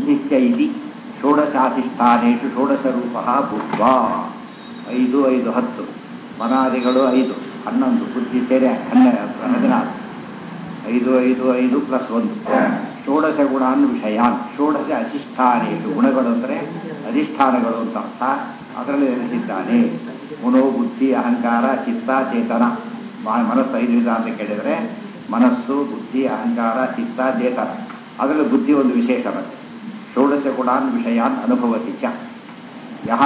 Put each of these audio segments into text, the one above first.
ಬುದ್ಧಿಶ್ಚ ಇತಿ ಷೋಡಶಾಧಿಷ್ಠಾನೇಷು ಷೋಡಶರೂಪಃ ಭೂತ್ವಾ 5 5 10 ಮನಾದಿಗಳು 5 11 ಬುದ್ಧಿ ಸೇರಿ 14 5 5 5 ಪ್ಲಸ್ 1 ಷೋಡಶ ಗುಣಾನ್ ವಿಷಯಾನ್ ಷೋಡಶ ಅಧಿಷ್ಠಾನೇಷು ಗುಣಗಳು ಅಂದರೆ ಅಧಿಷ್ಠಾನಗಳು ಅಂತ ಅರ್ಥ. ಅದರಲ್ಲಿ ನೆಲೆಸಿದ್ದಾನೆ. ಮನೋ ಬುದ್ಧಿ ಅಹಂಕಾರ ಚಿತ್ತ ಚೇತನ. ಮನಸ್ಸು 5 ವಿಧ ಅಂತ ಕೇಳಿದರೆ ಮನಸ್ಸು ಬುದ್ಧಿ ಅಹಂಕಾರ ಚಿತ್ತ ಚೇತನ. ಅದರಲ್ಲಿ ಬುದ್ಧಿ ಒಂದು ವಿಶೇಷ ಬರುತ್ತೆ. ಷೋಡಶ ಗುಣಾನ್ ವಿಷಯಾನ್ ಅನುಭವತಿ ಚ ಯಹ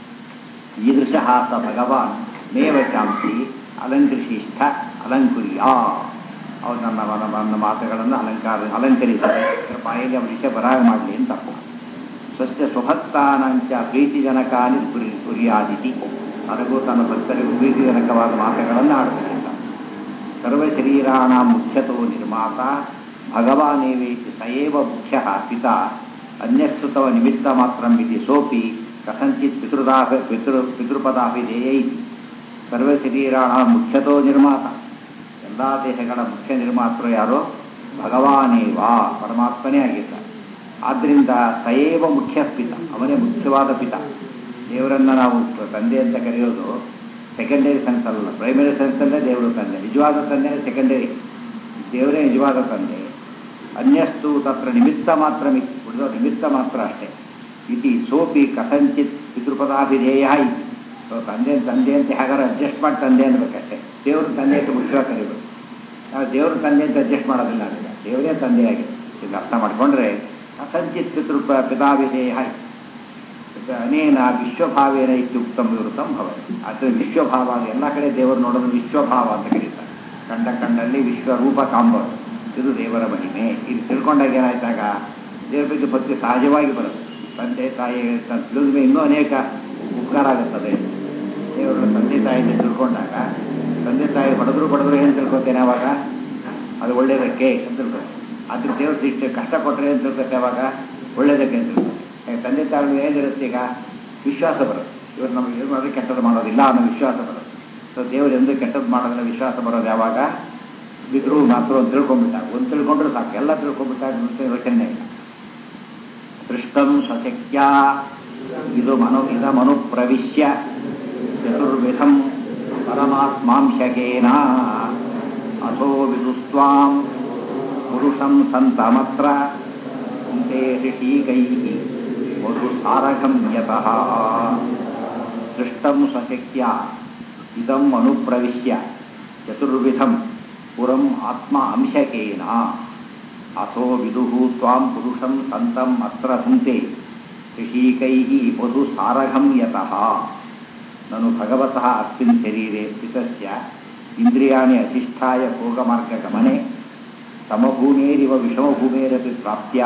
ಈದೃಶಃ ಸ ಭಗವಾನ್ ಮೇವ ಚಾಂಸಿ ಅಲಂಕೃಶಿಷ್ಠ ಅಲಂಕುರ್ಯಾ. ಅವನು ನನ್ನ ಮಾತುಗಳನ್ನು ಅಲಂಕರಿಸದೆ ಬಾಯಲ್ಲಿ ಅವನ ವಿಷಯ ಬರಾಗ ಮಾಡಲಿ ಅಂತ ಅರ್ಥ. ಸ್ವಸ್ಯ ಸ್ವಭಕ್ತಾನಂಚ ಪ್ರೀತಿಜನಕಾನಿ ಕುರ್ಯಾದಿತಿ. ನನಗೂ ತನ್ನ ಭಕ್ತರಿಗೂ ಪ್ರೀತಿಜನಕವಾದ ಮಾತುಗಳನ್ನು ಆಡಬೇಕಿಲ್ಲ. ಸರ್ವಶರೀರಾಣ ಮುಖ್ಯತೋ ನಿರ್ಮಾತ ಭಗವಾನೇವೇತಿ ಸಯೇವ ಮುಖ್ಯ ಪಿತಾ ಅನ್ಯಸ್ತುತವ ನಿಮಿತ್ತ ಮಾತ್ರ ಇತಿ ಸೋಪಿ ಕಥಂಚಿತ್ ಪಿತೃಪದಾಭಿಧೇಯ ಇತಿ. ಸರ್ವಶರೀರಾಣ ಮುಖ್ಯತೋ ನಿರ್ಮಾತ. ಎಲ್ಲ ದೇಹಗಳ ಮುಖ್ಯ ನಿರ್ಮಾತೃ ಯಾರೋ ಭಗವಾನೇವಾ ಪರಮಾತ್ಮನೇ ಆಗಿದ್ದಾರೆ. ಆದ್ದರಿಂದ ಸಯೇವ ಮುಖ್ಯ ಪಿತ, ಅವನೇ ಮುಖ್ಯವಾದ ಪಿತ. ದೇವರನ್ನು ನಾವು ತಂದೆ ಅಂತ ಕರೆಯೋದು ಸೆಕೆಂಡರಿ ಸೆನ್ಸ್ ಅಲ್ಲ, ಪ್ರೈಮರಿ ಸೆನ್ಸಲ್ಲೇ ದೇವರು ತಂದೆ. ನಿಜವಾದ ತಂದೆ ಸೆಕೆಂಡರಿ, ದೇವರೇ ನಿಜವಾದ ತಂದೆ. ಅನ್ಯಸ್ತು ತತ್ರ ನಿಮಿತ್ತ ಮಾತ್ರ ಉಳಿದ ನಿಮಿತ್ತ ಮಾತ್ರ ಅಷ್ಟೇ. ಇತಿ ಸೋಪಿ ಕಥಂಚಿತ್ ಪಿತೃಪದಾಭಿಧೇಯ ಇತಿ. ತಂದೆ ಅಂತ ಹೇಗಾರ ಅಡ್ಜಸ್ಟ್ ಮಾಡಿ ತಂದೆ ಅನ್ಬೇಕಷ್ಟೇ. ದೇವರು ತಂದೆ ಅಂತ ಮುಖ್ಯವಾಗಿ ಕರಿಬೇಕು. ನಾವು ದೇವರು ತಂದೆ ಅಂತ ಅಡ್ಜಸ್ಟ್ ಮಾಡೋದಿಲ್ಲ. ಅದಕ್ಕೆ ದೇವರೇ ತಂದೆಯಾಗಿದೆ. ಈಗ ಅರ್ಥ ಮಾಡಿಕೊಂಡ್ರೆ ಕಥಂಚಿತ್ ಪಿತಾಭಿಧೇಯ ಅನೇನ ವಿಶ್ವಭಾವೇನ ಇತ್ಯುಕ್ತಂ ವಿವೃತಂ ಭವತಿ. ಆದರೆ ವಿಶ್ವಭಾವ ಎಲ್ಲ ಕಡೆ ದೇವರು ನೋಡೋದು ವಿಶ್ವಭಾವ ಅಂತ ಕರೀತಾರೆ. ಕಂಡಲ್ಲಿ ವಿಶ್ವರೂಪ ಕಾಂಬರು. ಇದು ದೇವರ ಮಹಿಮೆ. ಇದು ತಿಳ್ಕೊಂಡಾಗ ಏನಾಯ್ತಾಗ ದೇವರ ಬಗ್ಗೆ ಭಕ್ತಿ ಸಹಜವಾಗಿ ಬರುತ್ತೆ. ತಂದೆ ತಾಯಿ ತಿಳಿದ್ಮೇ ಇನ್ನೂ ಅನೇಕ ಉಪಕಾರ ಆಗುತ್ತದೆ. ದೇವರ ತಂದೆ ತಾಯಿಯಿಂದ ತಿಳ್ಕೊಂಡಾಗ ತಂದೆ ತಾಯಿ ಬಡದ್ರು ಏನು ತಿಳ್ಕೊತೇನೆ ಅವಾಗ ಅದು ಒಳ್ಳೇದಕ್ಕೆ ಅಂತ ತಿಳ್ಕೊತೆ. ಅದ್ರ ದೇವ್ರ ಶಿಕ್ಷೆ ಕಷ್ಟ ಕೊಟ್ಟರೆ ಏನು ತಿಳ್ಕೊತೆ ಅವಾಗ ಒಳ್ಳೇದಕ್ಕೆ ಅಂತ ತಿಳ್ಕೊತೆ. ತಂದೆ ತಾಯಿ ಏನಿರುತ್ತೆ ಈಗ ವಿಶ್ವಾಸ ಬರುತ್ತೆ. ಇವರು ನಮಗೆ ಏನು ಮಾಡೋದು ಕೆಟ್ಟದ್ದು ಮಾಡೋದಿಲ್ಲ ಅನ್ನೋ ವಿಶ್ವಾಸ ಬರುತ್ತೆ. ಸೊ ದೇವರು ಎಂದು ಕೆಟ್ಟದ್ದು ಮಾಡೋದನ್ನ ವಿಶ್ವಾಸ ಬರೋದು ಯಾವಾಗ ಬಿದ್ರು ಮಾತ್ರ ಒಂದು ತಿಳ್ಕೊಂಡ್ಬಿಟ್ಟಾಗ. ಒಂದು ತಿಳ್ಕೊಂಡ್ರೆ ಸಾಕು, ಎಲ್ಲ ತಿಳ್ಕೊಂಡ್ಬಿಟ್ಟಾಗ ಯೋಚನೆ ಇಲ್ಲ. ದೃಷ್ಟಂ ಸ್ವಶಕ್ಯ ಇದಮನು ಪ್ರವಿಶ್ಯ ಚತುರ್ವಿಧಂ ಪರಮಾತ್ಮಾಂಶಕೇನ ಅಥೋ ವಿದುಸ್ತ್ವಾಂ ಪುರುಷಂ ಸಂತಮತ್ರ ಅಂತೆ ಋಷೀಕೈಃ ಮಧು ಸಾರಗಂ ಯತಃ. ದೃಷ್ಟಂ ಸ್ವಶಕ್ಯ ಇದಂ ಅನುಪ್ರವಿಶ್ಯ ಚತುರ್ವಿಧಂ ಪುರಂ ಆತ್ಮ ಅಂಶಕೇನ ಅಥೋ ವಿದುಃ ತ್ವಾಂ ಪುರುಷಂ ಸಂತಂ ಅತ್ರ ಸಂತೆ ಋಷೀಕೈಃ ಮಧು ಸಾರಗಂ ಯತಃ. ನನು ಭಗವತಃ ಅಸ್ಮಿನ್ ಶರೀರೆ ಸ್ಥಿತಸ್ಯ ಇಂದ್ರಿಯಾಣಿ ಅಧಿಷ್ಠಾಯ ಭೋಗಮಾರ್ಗಗಮನೆ ಸಮಭೂಮೇರಿವ ವಿಷಮಭೂಮೇರಪಿ ಪ್ರಾಪ್ತ್ಯ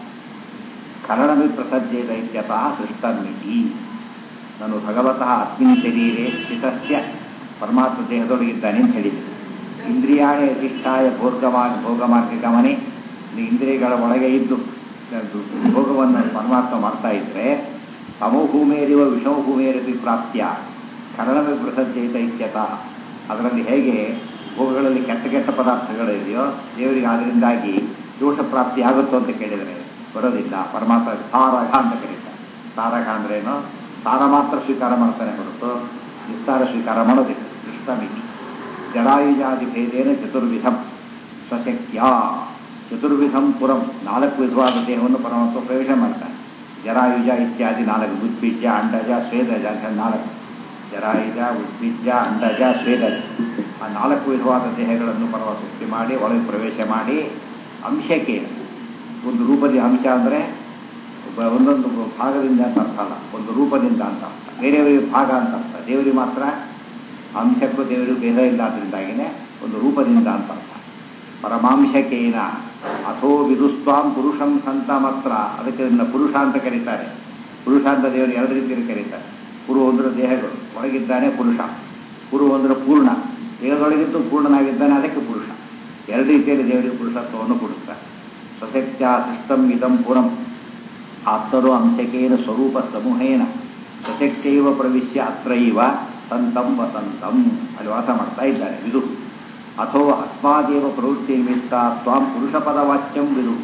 ಕರಣಮಿ ಪ್ರಸಜ್ಜೇತ ಇತ್ಯತಃ ಸೃಷ್ಟಮಿತಿ. ನಾನು ಭಗವತಃ ಅಸ್ಮಿನ್ ಶರೀರೆ ಸ್ಥಿತಸ್ಯ ಪರಮಾತ್ಮ ದೇಹದೊಳಗಿದ್ದಾನೆ ಅಂತ ಹೇಳಿದೆ. ಇಂದ್ರಿಯಾಣಿ ಅಧಿಷ್ಠಾಯ ಭೋಗಮಾರ್ಗಗಮನೆ, ಇಂದ್ರಿಯಗಳ ಒಳಗೆ ಇದ್ದು ಭೋಗವನ್ನು ಪರಮಾತ್ಮ ಮಾಡ್ತಾ ಇದ್ರೆ ಸಮಭೂಮೇರಿವ ವಿಷಮಭೂಮೇರಪಿ ಪ್ರಾಪ್ತ್ಯ ಕರಣಮಿ ಪ್ರಸಜ್ಜೇತ ಇತ್ಯತಃ. ಅದರಲ್ಲಿ ಹೇಗೆ ಭೋಗಗಳಲ್ಲಿ ಕೆಟ್ಟ ಪದಾರ್ಥಗಳಿದೆಯೋ ದೇವರಿಗೆ ಅದರಿಂದಾಗಿ ದೋಷ ಪ್ರಾಪ್ತಿ ಆಗುತ್ತೋ ಅಂತ ಕೇಳಿದರೆ ಬರೋದಿಲ್ಲ. ಪರಮಾತ್ಮ ಸಾರಗ ಅಂತ ಕರೀತಾರೆ. ಸಾರಗ ಅಂದ್ರೇನು? ಸಾರ ಮಾತ್ರ ಸ್ವೀಕಾರ ಮಾಡ್ತಾನೆ ಹೊರತು ವಿಸ್ತಾರ ಸ್ವೀಕಾರ ಮಾಡೋದಿಲ್ಲ. ದೃಷ್ಟಮಿತಿ ಜಡಾಯುಜಾದಿ ಭೇದೇನ ಚತುರ್ವಿಧಂ ಸ್ವಶಕ್ಯ. ಚತುರ್ವಿಧಂ ಪುರಂ 4 ವಿಧವಾದ ದೇಹವನ್ನು ಪರಮಾತ್ಮ ಪ್ರವೇಶ ಮಾಡ್ತಾನೆ. ಜರಾಯುಜ ಇತ್ಯಾದಿ 4, ಉದ್ಬೀಜ ಅಂಡಜ ಸ್ವೇದಜ ಅಂತ 4. ಜರಾಯುಜ ಉದ್ಬೀಜ ಅಂಡಜ ಸ್ವೇದಜ ಆ 4 ವಿಧವಾದ ದೇಹಗಳನ್ನು ಪರಮಾತ್ಮ ಸೃಷ್ಟಿ ಮಾಡಿ ಒಳಗೆ ಪ್ರವೇಶ ಮಾಡಿ ಅಂಶಕ್ಕೆ ಒಂದು ರೂಪದ ಅಂಶ ಅಂದರೆ ಒಂದೊಂದು ಭಾಗದಿಂದ ಅಂತ ಅರ್ಥ ಅಲ್ಲ, ಒಂದು ರೂಪದಿಂದ ಅಂತ ಅರ್ಥ. ಬೇರೆಯವರಿಗೆ ಭಾಗ ಅಂತ ಅರ್ಥ. ದೇವರಿಗೆ ಮಾತ್ರ ಅಂಶಕ್ಕೂ ದೇವರಿಗೆ ಭೇದ ಇಲ್ಲ. ಅದರಿಂದಾಗಿನೇ ಒಂದು ರೂಪದಿಂದ ಅಂತ ಅರ್ಥ. ಪರಮಾಂಶಕೇನ ಅಥೋ ವಿದುಸ್ವಾಂ ಪುರುಷಂ ಸಂತ ಮಾತ್ರ. ಅದಕ್ಕೆ ಪುರುಷ ಅಂತ ಕರೀತಾರೆ. ಪುರುಷ ಅಂತ ದೇವರು 2 ರೀತಿಯಲ್ಲಿ ಕರೀತಾರೆ. ಪುರು ಅಂದ್ರೆ ದೇಹಗಳು ಒಳಗಿದ್ದಾನೆ ಪುರುಷ. ಪುರು ಅಂದ್ರೆ ಪೂರ್ಣ, ದೇಹದೊಳಗಿದ್ದು ಪೂರ್ಣನಾಗಿದ್ದಾನೆ, ಅದಕ್ಕೆ ಪುರುಷ. 2 ರೀತಿಯಲ್ಲಿ ದೇವರಿಗೆ ಪುರುಷತ್ವವನ್ನು ಕೊಡುತ್ತಾರೆ. ಸ್ವಶಕ್ತ್ಯ ಸೃಷ್ಟಂ ಇದಂ ಪುರಂ ಆತ್ಮರೋ ಅಂಶಕೇನ ಸ್ವರೂಪ ಸಮೂಹೇನ ಸ್ವಶಕ್ತೈವ ಪ್ರವಿಶ್ಯ ಅತ್ರೈವ ಸಂತಂ ವಸಂತಂ. ಅಲ್ಲಿ ವಾಸ ಮಾಡ್ತಾ ಇದ್ದಾರೆ ವಿದು. ಅಥೋ ಅಸ್ಮಾದೇವ ಪ್ರವೃತ್ತಿ ನಿಮಿತ್ತ ತ್ವಾಂ ಪುರುಷ ಪದವಾಚ್ಯಂ ವಿದು.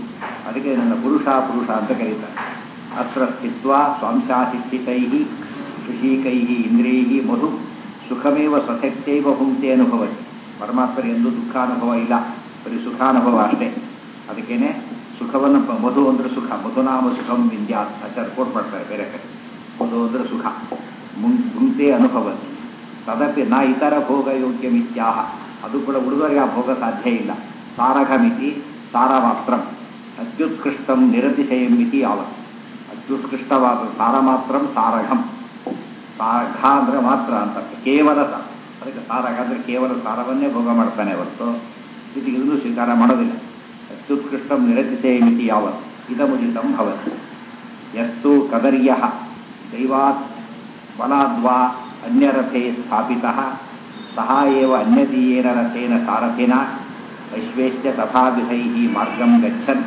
ಅದಕ್ಕೆ ನನ್ನ ಪುರುಷ ಪುರುಷ ಅಂತ ಕರೀತಾರೆ. ಅತ್ರ ಸ್ಥಿತ್ವ ಸ್ವಾಂಶಾಶಿಕ್ಷಿತೈ ಶುಶೀಕೈ ಇಂದ್ರಿಯೈ ಮಧು ಸುಖಮೇವ ಸ್ವಶಕ್ತೈವ ಹುಂಕ್ತೆ ಅನುಭವತಿ. ಪರಮಾತ್ಮರ ಎಂದು ದುಃಖಾನುಭವ ಇಲ್ಲ, ಬರೀ ಸುಖಾನುಭವ ಅಷ್ಟೇ. ಅದಕ್ಕೇನೆ ಸುಖವನ್ನು ಮಧು ಅಂದರೆ ಸುಖ, ಮಧುನಾಮ ಸುಖಂ ವಿದ್ಯಾತ್ ಆಚಾರ ಕೋಟ್ ಮಾಡ್ತಾರೆ ಬೇರೆ ಕಡೆ. ಮಧು ಅಂದರೆ ಸುಖ, ಹುಂಕ್ತೆ ಅನುಭವತಿ. ತದಪಿ ನಾ ಇತರ ಭೋಗ ಯೋಗ್ಯ ಮಿತ್ಯಾಹ, ಅದು ಕೂಡ ಹುಡುಗರಿಗೆ ಆ ಭೋಗ ಸಾಧ್ಯ ಇಲ್ಲ. ತಾರಕಮಿತಿ ತಾರಮಾತ್ರ ಅತ್ಯುತ್ಕೃಷ್ಟಂ ನಿರತಿಶಯಂ ಮಿತಿ ಯಾವತ್ತು. ಅತ್ಯುತ್ಕೃಷ್ಟವಾದ ತಾರ ಮಾತ್ರ ತಾರಕಂ. ತಾರಘ ಅಂದರೆ ಮಾತ್ರ ಅಂತ, ಕೇವಲ ತಾರ. ಅದಕ್ಕೆ ತಾರಕ ಅಂದರೆ ಕೇವಲ ತಾರವನ್ನೇ ಭೋಗ ಮಾಡ್ತಾನೆ ಹೊರತು ಇದನ್ನು ಸ್ವೀಕಾರ ಮಾಡೋದಿಲ್ಲ. ಅತ್ಯುತ್ಕೃಷ್ಟಂ ನಿರತಿಶಯಂ ಮಿತಿ ಯಾವತ್ತು ಇದಮುದಿತಂ ಭವತಿ. ಯಸ್ತು ಕದರ್ಯ ದೈವಾತ್ ಬಲಾದ್ವಾ ಅನ್ಯರಥೇ ಸ್ಥಾಪಿತಃ ಸಹ ಏವ ಅನ್ಯದೀಯೇನ ರಥೇನ ಸಾರಥಿನ ವೈಶ್ವೇಶ್ಯ ತಥಾವಿಧೈಃ ಮಾರ್ಗಂ ಗಚ್ಚನ್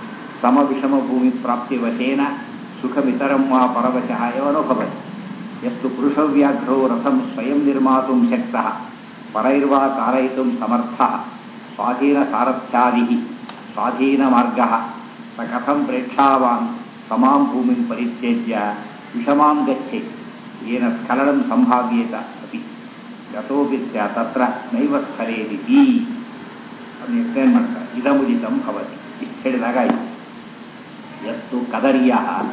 ಸಮವಿಷಮಭೂಮಿ ಪ್ರಾಪ್ತಿವಶೇನ ಸುಖಮಿತರಂ ವಾ ಪರವಶಃ ಏವ ಅನುಭವತಿ. ಯಸ್ತು ಪುರುಷವ್ಯಾಘ್ರೋ ರಥಂ ಸ್ವಯಂ ನಿರ್ಮಾತುಂ ಶಕ್ತಃ ಪರೈರ್ವಾ ಚಾಲಯಿತುಂ ಸಮರ್ಥಃ ಸ್ವಾಧೀನ ಸಾರಥ್ಯಾದಿಃ ಸ್ವಾಧೀನ ಮಾರ್ಗಃ ಸ ಕಥಂ ಪ್ರೇಕ್ಷಾವಾನ್ ಸಮಾಂ ಭೂಮಿಂ ಪರಿತ್ಯಜ್ಯ ವಿಷಮಾಂ ಗಚ್ಚೇತ್ ಏನ ಸ್ಖಲನಂ ಸಂಭಾವ್ಯೇತ ಅಪಿ ಗತೋಪಿ ಸ್ಯಾತ್ ತತ್ರ ನೈವ ಸ್ಖಲೇದಿತಿ. ಅದನ್ನು ಎಕ್ಸ್ಪ್ಲೇನ್ ಮಾಡ್ತಾರೆ. ಇದಮುದಿತಂ ಭವತಿ. ಇಷ್ಟು ಹೇಳಿದಾಗ ಆಯಿತು. ಯಸ್ತು ಕದರ್ಯ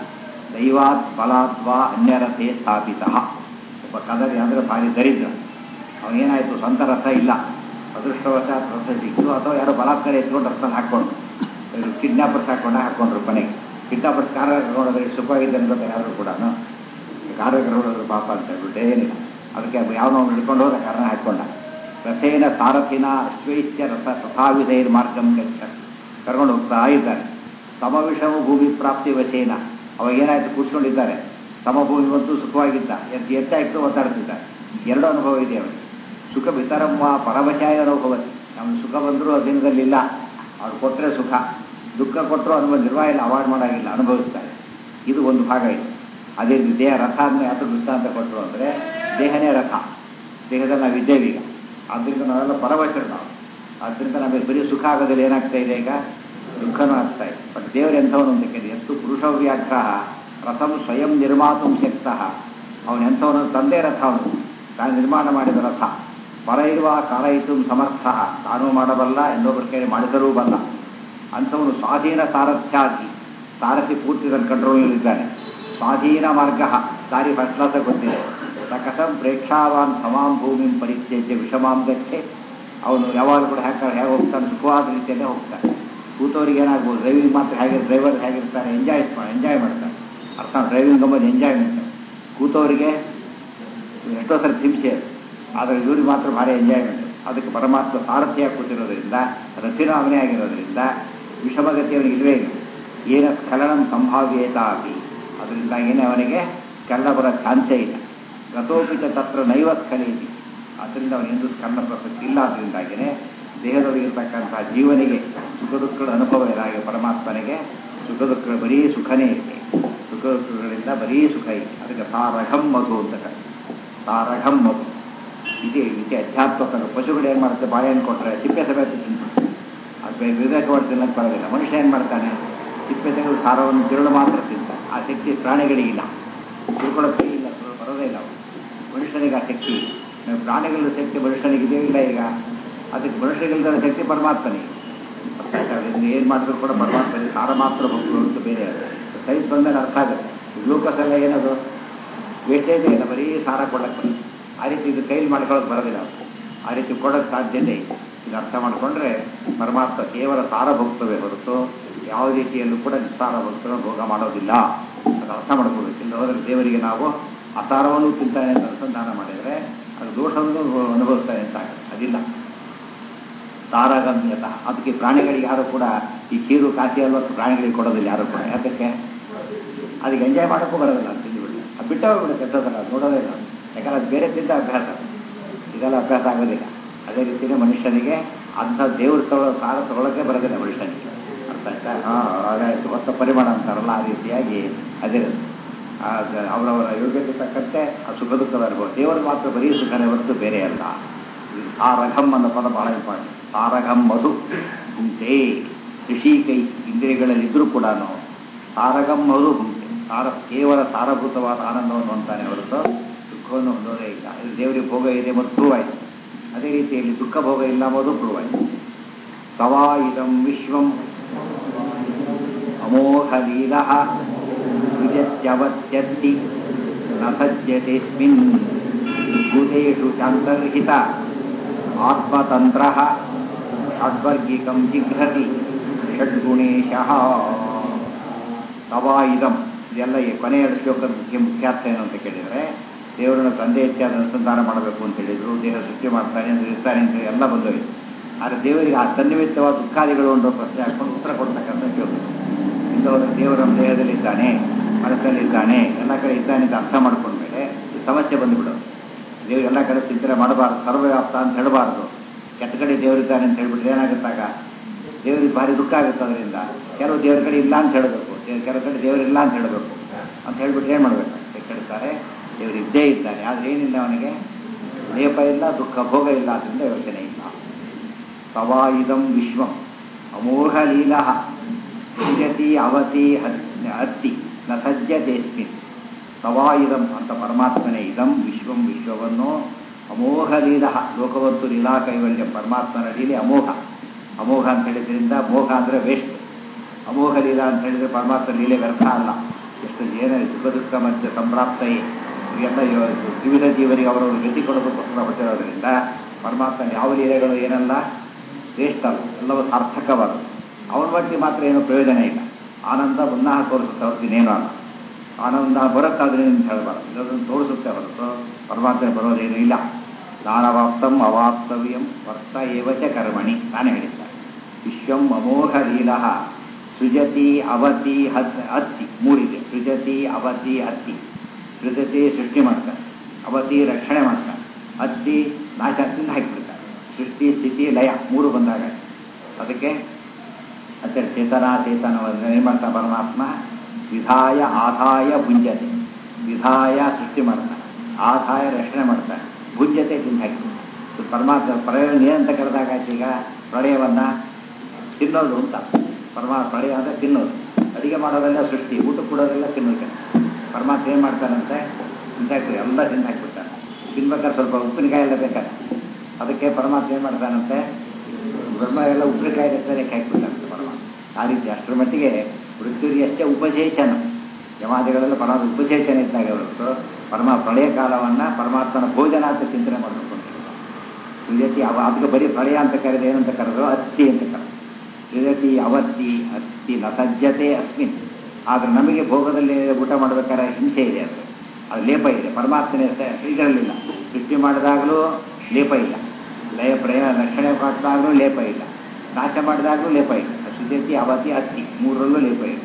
ದೈವಾತ್ ಬಲಾದ್ವಾ ಅನ್ಯರಥೇ ಸ್ಥಾಪಿತಃ. ಒಬ್ಬ ಕದರ್ಯ ಅಂದರೆ ಭಾರಿ ದರಿದ್ರ. ಅವನೇನಾಯಿತು, ಸ್ವಂತ ರಥ ಇಲ್ಲ, ಅದೃಷ್ಟವಶಾತ್ ರಥ ಸಿಕ್ತು, ಅಥವಾ ಯಾರೋ ಬಲಾತ್ಕಾರ ಎತ್ಕೊಂಡು ರಥ ಹಾಕ್ಕೊಂಡು ಕಿಡ್ನಾಪರ್ಸ್ ಹಾಕ್ಕೊಂಡ್ರು. ಕೊನೆಗೆ ಕಿಡ್ನಾಪರ್ಸ್ ಕಾರ ನೋಡಿದ್ರೆ ಸುಖವಾಗಿದೆ ಅನ್ಕೋತಾರೆ ಯಾರು ಕೂಡ. ಕಾರ್ಯಕ್ಕೆ ನೋಡೋದ್ರು ಪಾಪ ಅಂತ ಹೇಳ್ಬಿಟ್ಟು ಏನಿಲ್ಲ, ಅದಕ್ಕೆ ಯಾವನೋ ಹಿಡ್ಕೊಂಡು ಹೋದ ಕಾರಣ ಹಾಕ್ಕೊಂಡ. ರಥೇನ ಸಾರಥಿನ ಅಶ್ವೈಶ್ಯ ರಥ ತಥಾವಿಧೈರ್ ಮಾರ್ಗಂ ಗಚ್ಚ, ಕರ್ಕೊಂಡು ಹೋಗ್ತಾ ಇದ್ದಾರೆ. ಸಮವಿಷಮ ಭೂಮಿ ಪ್ರಾಪ್ತಿ ವಶೇನ, ಅವಾಗ ಏನಾಯ್ತು, ಕೂತ್ಕೊಂಡಿದ್ದಾರೆ. ಸಮಭೂಮಿ ಬಂತು, ಸುಖವಾಗಿದ್ದ, ಹೆಚ್ಚಾಯ್ತು ಒತ್ತಾಡ್ತಿದ್ದಾರೆ. ಎರಡು ಅನುಭವ ಇದೆ ಅವನಿಗೆ. ಸುಖ ವಿತರಮ್ಮ ಪರವಶಾಯ ಅನುಭವತಿ. ನಮ್ಗೆ ಸುಖ ಬಂದರೂ ಅಧೀನದಲ್ಲಿಲ್ಲ, ಅವ್ರು ಕೊಟ್ಟರೆ ಸುಖ, ದುಃಖ ಕೊಟ್ಟರು ಅನುಭವ ನಿರ್ವಾಹ ಇಲ್ಲ, ಅವಾಯ್ಡ್ ಮಾಡೋಂಗಿಲ್ಲ, ಅನುಭವಿಸ್ತಾರೆ. ಇದು ಒಂದು ಭಾಗ ಇದೆ. ಅದೇ ದೇಹ ರಥ ಅಂದರೆ ಯಾತ್ರ ದೃಷ್ಟಾಂತ ಕೊಟ್ಟರು ಅಂದರೆ ದೇಹನೇ ರಥ, ದೇಹದಲ್ಲಿ ನಾವು ಇದ್ದೇವೆ ಈಗ. ಆದ್ದರಿಂದ ನಾವೆಲ್ಲ ಪರವಶರು ನಾವು. ಆದ್ದರಿಂದ ನಮಗೆ ಬರೀ ಸುಖ ಆಗೋದಲ್ಲಿ ಏನಾಗ್ತಾ ಇದೆ, ಈಗ ದುಃಖನೂ ಆಗ್ತಾ ಇದೆ. ಬಟ್ ದೇವರು ಎಂಥವನು ಅಂತ ಕೇಳಿ, ಎಷ್ಟು ಪುರುಷವ್ಯಾಘ್ರ ರಥಂ ಸ್ವಯಂ ನಿರ್ಮಾತು ಶಕ್ತಃ. ಅವನು ಎಂಥವನು, ತಂದೆ ರಥ, ಅವನು ತಾನು ನಿರ್ಮಾಣ ಮಾಡಿದ ರಥ. ಪರ ಇರುವ ಕಾರಯಿತು ಸಮರ್ಥ, ತಾನೂ ಮಾಡಬಲ್ಲ, ಇನ್ನೊಬ್ಬರ ಕೈ ಮಾಡಿದರೂ ಬಲ್ಲ. ಅಂಥವನು ಸ್ವಾಧೀನ ಸಾರಥ್ಯಾದಿ, ಸಾರಥಿ ಪೂರ್ತಿ ತನ್ನ ಕಂಟ್ರೋಲ್ನಲ್ಲಿದ್ದಾನೆ. ಸ್ವಾಧೀನ ಮಾರ್ಗ, ದಾರಿ ಫಸ್ಟ್ ಕ್ಲಾಸ ಗೊತ್ತಿದೆ. ಕಥಂ ಪ್ರೇಕ್ಷಾವಾನ್ ಸಮಾಂ ಭೂಮಿಂ ಪರಿತ್ಯಜ್ಯ ವಿಷಮಾಂ ಗಚ್ಚೆ. ಅವನು ಯಾವಾಗಲೂ ಕೂಡ ಹೇಗೆ ಹೋಗ್ತಾನೆ, ಸುಖವಾದ ರೀತಿಯಲ್ಲೇ ಹೋಗ್ತಾನೆ. ಕೂತವ್ರಿಗೆ ಏನಾಗ್ಬೋದು, ಡ್ರೈವಿಂಗ್ ಮಾತ್ರ ಹೇಗೆ, ಡ್ರೈವರ್ ಹೇಗಿರ್ತಾರೆ, ಎಂಜಾಯ್ ಮಾಡ್ತಾರೆ. ಅರ್ಥ ಡ್ರೈವಿಂಗ್ ಅಂಬೋದು ಎಂಜಾಯ್ಮೆಂಟ್. ಕೂತವರಿಗೆ ಎಷ್ಟೋ ಸರಿ ಹಿಂಸೆ, ಆದರೆ ಇವ್ರಿಗೆ ಮಾತ್ರ ಭಾರಿ ಎಂಜಾಯ್ಮೆಂಟ್. ಅದಕ್ಕೆ ಪರಮಾತ್ಮ ಸಾರಥಿಯಾಗಿ ಕೂತಿರೋದ್ರಿಂದ, ರಥಿನ ಅವನೇ ಆಗಿರೋದ್ರಿಂದ ವಿಷಮಗತಿ ಅವನಿಗೆ ಇಲ್ಲವೇ ಇಲ್ಲ. ಏನ ಸ್ಖಲನಂ ಸಂಭಾವ್ಯೇತ ಅಪಿ, ಅದರಿಂದ ಏನೇ ಅವನಿಗೆ ಸ್ಖಲನ ಬರೋ ಚಾನ್ಸೇ ಇಲ್ಲ. ಗತೋಪಿತ ತತ್ರ ನೈವ ಸ್ಖಲೇತಿ, ಆದ್ದರಿಂದ ಅವನೆಂದು ಸ್ಖಲನ ಪ್ರಸಕ್ತಿ ಇಲ್ಲ. ಅದರಿಂದಾಗಿಯೇ ದೇಹದೊಳಗಿರ್ತಕ್ಕಂಥ ಜೀವನಿಗೆ ಸುಖ ದುಃಖಗಳ ಅನುಭವ ಇದೆ. ಹಾಗೆ ಪರಮಾತ್ಮನಿಗೆ ಸುಖ ದುಃಖಗಳು ಬರೀ ಸುಖನೇ ಇದೆ, ಸುಖ ದುಃಖಗಳಿಂದ ಬರೀ ಸುಖ ಇದೆ. ಅದಕ್ಕೆ ತಾರಘಂ ಮಧು ಅಂತ ಕರೆ. ತಾರಘಂ ಮಧು ಇದೇ ರೀತಿ ಅಧ್ಯಾತ್ಮಕ. ಪಶುಗಳು ಏನು ಮಾಡುತ್ತೆ, ಬಾಳೆಹಣ್ಣು ಕೊಟ್ಟರೆ ಸಿಪ್ಪೆ ಸಮೇತ ತಿಂತಾರೆ, ಅದು ವಿವೇಕವಾಗಿ ತಿನ್ನಕ್ಕೆ ಬರೋದಿಲ್ಲ. ಮನುಷ್ಯ ಏನು ಮಾಡ್ತಾನೆ, ಸಿಪ್ಪೆ ತೆಗೆದು ಸಾರವನ್ನು ತಿರುಳು ಮಾತ್ರ ತಿಂತಾನೆ. ಆ ಶಕ್ತಿ ಪ್ರಾಣಿಗಳಿಗಿಲ್ಲ, ತಿಳ್ಕೊಳ್ಳೋಕ್ಕೆ ಇಲ್ಲ, ಬರೋದೇ ಇಲ್ಲ. ಮನುಷ್ಯನಿಗೆ ಆ ಶಕ್ತಿ ಇಲ್ಲ. ಪ್ರಾಣಿಗಳ ಶಕ್ತಿ ಮನುಷ್ಯನಿಗೆ ಇಲ್ಲ ಈಗ. ಅದಕ್ಕೆ ಮನುಷ್ಯರಿಗಿಲ್ಲದ ಶಕ್ತಿ ಪರಮಾತ್ಮನಿಗೆ. ಏನು ಮಾಡಿದ್ರು ಕೂಡ ಪರಮಾತ್ಮನಿಗೆ ಸಾರ ಮಾತ್ರ ಹೋಗ್ಬೋದು ಅಂತ ಬೇರೆ ಸೈನ್ಸ್ ಬಂದಾಗ ಅರ್ಥ ಆಗುತ್ತೆ. ಗ್ಲೂಕೋಸ್ ಎಲ್ಲ ಏನದು ವೇಸ್ಟೇಜೇ ಇಲ್ಲ, ಬರೀ ಸಾರ ಕೊಡೋಕ್ಕೆ ಬರುತ್ತೆ. ಆ ರೀತಿ ಇದು ಕೈಲಿ ಮಾಡ್ಕೊಳ್ಳೋಕೆ ಬರೋದಿಲ್ಲ, ಆ ರೀತಿ ಕೊಡೋಕ್ಕೆ ಸಾಧ್ಯತೆ ಇದೆ. ಇದು ಅರ್ಥ ಮಾಡಿಕೊಂಡ್ರೆ ಪರಮಾತ್ಮ ಕೇವಲ ಸಾರ ಭೋಗ್ತವೆ ಹೊರತು ಯಾವ ರೀತಿಯಲ್ಲೂ ಕೂಡ ನಿಸ್ಸಾರ ಭಕ್ತರು ಭೋಗ ಮಾಡೋದಿಲ್ಲ. ಅದು ಅರ್ಥ ಮಾಡ್ಕೊಳ್ಬೇಕು. ಇಲ್ಲ ಹೋದರೆ ದೇವರಿಗೆ ನಾವು ಅಸಾರವನ್ನು ತಿಂತಾನೆ ಅಂತ ಅನುಸಂಧಾನ ಮಾಡಿದರೆ ಅದು ದೋಷವನ್ನು ಅನುಭವಿಸ್ತಾನೆ ಅಂತ ಅದಿಲ್ಲ. ತಾರಗಮ್ಯತ. ಅದಕ್ಕೆ ಪ್ರಾಣಿಗಳಿಗೆ ಯಾರು ಕೂಡ ಈ ಕೀರು ಕಾಸಿ ಅಲ್ವ ಪ್ರಾಣಿಗಳಿಗೆ ಕೊಡೋದಿಲ್ಲ ಯಾರು ಕೂಡ. ಯಾತಕ್ಕೆ, ಅದಕ್ಕೆ ಎಂಜಾಯ್ ಮಾಡೋಕ್ಕೂ ಬರೋದಿಲ್ಲ ಅಂತ ತಿಂದುಬಿಟ್ಟು ಅದು ಬಿಟ್ಟೋಗ್ಬಿಡುತ್ತೆ, ಕೆಟ್ಟೋದಲ್ಲ, ನೋಡೋದೇ ಇಲ್ಲ. ಯಾಕಂದ್ರೆ ಅದು ಬೇರೆ ತಿಂದ ಅಭ್ಯಾಸ, ಇದೆಲ್ಲ ಅಭ್ಯಾಸ ಆಗೋದಿಲ್ಲ. ಅದೇ ರೀತಿಯೇ ಮನುಷ್ಯನಿಗೆ ಅಂಥ ದೇವ್ರ ಸಾರ ತಗೊಳ್ಳೋಕ್ಕೆ ಬರೋದಿಲ್ಲ ಮನುಷ್ಯನಿಗೆ. ಅರ್ಥ ಆಯ್ತಾ? ಹಾಗಾಯಿತು. ಹೊಸ ಪರಿಮಾಣ ಅಂತಾರಲ್ಲ, ಆ ರೀತಿಯಾಗಿ ಅದೇ ಅವರವರ ಯೋಗ್ಯತೆ ತಕ್ಕಂತೆ ಆ ಸುಖ ದುಃಖದ ಅನುಭವ. ದೇವರು ಮಾತ್ರ ಬರೀ ಸುಖನೇ ಹೊರತು ಬೇರೆ ಅಲ್ಲ. ಸಾರಘಂ ಅನ್ನೋ ಪದ ಬಹಳ ಇಂಪಾರ್ಟೆಂಟ್. ಸಾರಘಂ ಮಧು ಗುಂತೆ ಋಷಿಕೈ ಇಂದ್ರಿಯಗಳಲ್ಲಿದ್ದರೂ ಕೂಡ ಸಾರಗಮ್ಮರು ಉಂಟು. ಕೇವಲ ಸಾರಭೂತವಾದ ಆನಂದವನ್ನು ಹೊಂತಾನೆ ಹೊರತು ದುಃಖವನ್ನು ಹೊಂದೋದೇ ಇಲ್ಲ. ಇದು ದೇವರಿಗೆ ಭೋಗ ಇದೆ ಮತ್ತು ಪ್ರೂವ್ ಆಯಿತು. ಅದೇ ರೀತಿಯಲ್ಲಿ ದುಃಖ ಭೋಗ ಇಲ್ಲ ಎಂಬುದು ಪ್ರೂವ್ ಆಯಿತು. ತವಾ ಇದಂ ವಿಶ್ವಂ ಅಮೋಘಲೀಲಃ ಸೃಜತ್ಯವತ್ಯತ್ತಿ ನ ಸಜ್ಜತೇಸ್ಮಿನ್ ಭೂತೇಷು ಚಾಂತರ್ಹಿತ ಆತ್ಮತಂತ್ರಃ ಷಡ್ವರ್ಗಿಕಂ ಜಿಘ್ರತಿ ಷಡ್ಗುಣೇಶಃ. ತವಾ ಇದಂ, ಇದೆಲ್ಲ ಈ ಕೊನೆಯ ಶ್ಲೋಕದ ಮುಖ್ಯಾರ್ಥ ಏನು ಅಂತ ಕೇಳಿದರೆ, ದೇವರನ್ನು ತಂದೆ ಇತ್ಯಾದ ಅನುಸಂಧಾನ ಮಾಡಬೇಕು ಅಂತ ಹೇಳಿದರು. ದೇಹ ಸೃಷ್ಟಿ ಮಾಡ್ತಾನೆ ಅಂದರೆ ಇರ್ತಾನೆ ಅಂತ ಎಲ್ಲ ಬಂದೋಯಿತು. ಆದರೆ ದೇವರಿಗೆ ಆ ಸನ್ನಿಮಿತ್ತವಾದ ದುಃಖಾದಿಗಳು ಒಂದು ಪ್ರಶ್ನೆ ಹಾಕೊಂಡು ಉತ್ತರ ಕೊಡ್ತಕ್ಕಂಥ ಕೇಳಿದ್ರು. ಇಂಥವರು ದೇವರ ದೇಹದಲ್ಲಿದ್ದಾನೆ, ಮನಸ್ಸಲ್ಲಿದ್ದಾನೆ, ಎಲ್ಲ ಕಡೆ ಇದ್ದಾನೆ ಅಂತ ಅರ್ಥ ಮಾಡ್ಕೊಂಡ್ಮೇಲೆ ಸಮಸ್ಯೆ ಬಂದುಬಿಡೋದು. ದೇವರು ಎಲ್ಲ ಕಡೆ ಚಿಂತನೆ ಮಾಡಬಾರ್ದು, ಸರ್ವವ್ಯಾಪ್ತ ಅಂತ ಹೇಳಬಾರ್ದು. ಕೆಟ್ಟ ಕಡೆ ದೇವರಿದ್ದಾನೆ ಅಂತ ಹೇಳ್ಬಿಟ್ರೆ ಏನಾಗುತ್ತಾಗ ದೇವರಿಗೆ ಭಾರಿ ದುಃಖ ಆಗುತ್ತೆ. ಅದರಿಂದ ಕೆಲವು ದೇವ್ರ ಕಡೆ ಇಲ್ಲ ಅಂತ ಹೇಳಬೇಕು, ಕೆಲವು ಕಡೆ ದೇವರಿಲ್ಲ ಅಂತ ಹೇಳಬೇಕು ಅಂತ ಹೇಳ್ಬಿಟ್ರೆ ಏನು ಮಾಡಬೇಕು? ಕೇಳ್ತಾರೆ, ದೇವರು ಇದ್ದೇ ಇದ್ದಾನೆ, ಆದರೆ ಏನಿಲ್ಲ, ಅವನಿಗೆ ಲೇಪ ಇಲ್ಲ, ದುಃಖ ಭೋಗ ಇಲ್ಲ, ಅದರಿಂದ ಯೋಚನೆ ಇಲ್ಲ. ತವಾ ಇದಂ ವಿಶ್ವಂ ಅಮೋಘ ಲೀಲಃ ಸೃಜತಿ ಅವತಿ ಅತ್ತಿ ನ ಸಜ್ಜತೇಸ್ಮಿನ್. ತವಾ ಇದಂ ಅಂತ ಪರಮಾತ್ಮನೇ ಇದಂ ವಿಶ್ವಂ ವಿಶ್ವವನ್ನು ಅಮೋಘ ಲೀಲಃ ಲೋಕವಂತು ಲೀಲಾ ಕೈವಲ್ಯ ಪರಮಾತ್ಮನ ಲೀಲೆ ಅಮೋಘ. ಅಮೋಘ ಅಂತ ಹೇಳಿದ್ರಿಂದ ಮೋಘ ಅಂದರೆ ವೇಸ್ಟ್. ಅಮೋಘ ಲೀಲಾ ಅಂತ ಹೇಳಿದರೆ ಪರಮಾತ್ಮ ಲೀಲೆ ವ್ಯರ್ಥ ಅಲ್ಲ. ಎಷ್ಟು ಏನೇ ಸುಖ ದುಃಖ ಮಧ್ಯ ಸಂಪ್ರಾಪ್ತೈ ಇವೆಲ್ಲ ವಿವಿಧ ಜೀವರಿಗೆ ಅವರವರು ಗತಿ ಕೊಡೋದಕ್ಕೋಸ್ಕರ ಹೊಟ್ಟಿರೋದ್ರಿಂದ ಪರಮಾತ್ಮನ ಯಾವ ಲೀಲೆಗಳು ಏನಲ್ಲ ವೇಸ್ಟ್ ಅಲ್ಲ, ಎಲ್ಲವೂ ಸಾರ್ಥಕವಾದ. ಅವನ ಬಗ್ಗೆ ಮಾತ್ರ ಏನೂ ಪ್ರಯೋಜನ ಇಲ್ಲ. ಆನಂದ ಉನ್ನಾಹ ತೋರಿಸುತ್ತೆ ಹೊರತು ಇನ್ನೇನು ಅಲ್ಲ. ಆನಂದ ಬರುತ್ತಾದ್ರೆ ಅಂತ ಹೇಳಬಾರ್ದು, ಇದನ್ನು ತೋರಿಸುತ್ತೆ ಹೊರತು ಪರಮಾತ್ಮ ಬರೋದೇನೂ ಇಲ್ಲ. ದಾನವಾಪ್ತಂ ಅವಾಪ್ತವ್ಯಂ ವರ್ತ ಏವಚ ಕರ್ಮಣಿ ತಾನೇ ಹೇಳಿದ್ದಾರೆ. ವಿಶ್ವಂ ಅಮೋಘ ಲೀಲಃ ಸೃಜತಿ ಅವತಿ ಅತ್ತಿ ಮೂರಿದೆ. ಸೃಜತಿ ಅವತಿ ಅತ್ತಿ. ಸೃಜತಿ ಸೃಷ್ಟಿ ಮಾಡ್ತಾರೆ, ಅವತಿ ರಕ್ಷಣೆ ಮಾಡ್ತಾರೆ, ಅತ್ತಿ ನಾಶ ತಿಂದು ಹಾಕಿಬಿಡ್ತಾರೆ. ಸೃಷ್ಟಿ ಸ್ಥಿತಿ ಲಯ ಮೂರು ಬಂದಾಗ ಅದಕ್ಕೆ ಮತ್ತೆ ಚೇತನಾಚೇತನವನ್ನು ಏನು ಮಾಡ್ತಾನೆ ಪರಮಾತ್ಮ? ವಿಧಾಯ ಆದಾಯ ಭುಂಜತೆ. ವಿಧಾಯ ಸೃಷ್ಟಿ ಮಾಡ್ತಾನೆ, ಆದಾಯ ರಕ್ಷಣೆ ಮಾಡ್ತಾನೆ, ಭುಂಜತೆ ತಿಂದು ಹಾಕಿ. ಪರಮಾತ್ಮ ಪ್ರಳಯ ಏನಂತ ಕರೆದಾಗ ಈಗ ಪ್ರಳಯವನ್ನು ತಿನ್ನೋದು ಅಂತ. ಪ್ರಳಯ ಅಂದರೆ ತಿನ್ನೋದು. ಅಡಿಗೆ ಮಾಡೋದೆಲ್ಲ ಸೃಷ್ಟಿ, ಊಟ ಕೊಡೋದೆಲ್ಲ ತಿನ್ನೋಕೆ. ಪರಮಾತ್ಮ ಏನು ಮಾಡ್ತಾನಂತೆ? ತಿಂದಾಕ್ರಿ ಎಲ್ಲ ತಿಂದು ಹಾಕಿಬಿಡ್ತಾನೆ. ತಿನ್ಬೇಕಾದ್ರೆ ಸ್ವಲ್ಪ ಉಪ್ಪಿನಕಾಯಿ ಎಲ್ಲ ಬೇಕಾದ್ರೆ ಅದಕ್ಕೆ ಪರಮಾತ್ಮ ಏನು ಮಾಡ್ತಾನಂತೆ? ಬ್ರಹ್ಮ ಎಲ್ಲ ಉಪ್ಪಿನಕಾಯಿ ಲೆಕ್ಕ ಹಾಕಿಬಿಡ್ತಾನಂತೆ ಪರಮಾತ್ಮ. ಆ ರೀತಿ ಅಷ್ಟರ ಮಟ್ಟಿಗೆ ಮೃತ್ಯುರಿಯಷ್ಟೇ ಉಪಚೇತನ. ಯಮಾದಿಗಳೆಲ್ಲ ಪರಮಾತ್ಮ ಉಪಚೇತನ ಇದ್ದಾಗ ಹೊರತು ಪ್ರಳಯ ಕಾಲವನ್ನು ಪರಮಾತ್ಮನ ಭೋಜನ ಅಂತ ಚಿಂತನೆ ಮಾಡಬೇಕು ಅಂತ ಸೃಜತಿ ಅದಕ್ಕೆ ಬರೀ ಪ್ರಳಯ ಅಂತ ಕರೆದು ಏನಂತ ಕರೆದ್ರು? ಅತ್ತಿ ಅಂತ ಕರೆದು. ಸೃಜತಿ ಅವತ್ತಿ ಅತ್ತಿ ನ ಸಜ್ಜತೆ ಅಸ್ಮಿನ್. ಆದರೆ ನಮಗೆ ಭೋಗದಲ್ಲಿ ಊಟ ಮಾಡಬೇಕಾದ್ರೆ ಹಿಂಸೆ ಇದೆ, ಅದು ಲೇಪ ಇದೆ. ಪರಮಾತ್ಮನೇ ಇದರಲ್ಲಿಲ್ಲ. ಸೃಷ್ಟಿ ಮಾಡಿದಾಗಲೂ ಲೇಪ ಇಲ್ಲ, ಲಯ ಪ್ರಯ ರಕ್ಷಣೆ ಮಾಡಿದಾಗಲೂ ಲೇಪ ಇಲ್ಲ, ನಾಶ ಮಾಡಿದಾಗಲೂ ಲೇಪ ಇಲ್ಲ. ಸೃಜತಿ ಅವತಿ ಅತ್ತಿ ಮೂರರಲ್ಲೂ ಲೇಪ ಇಲ್ಲ.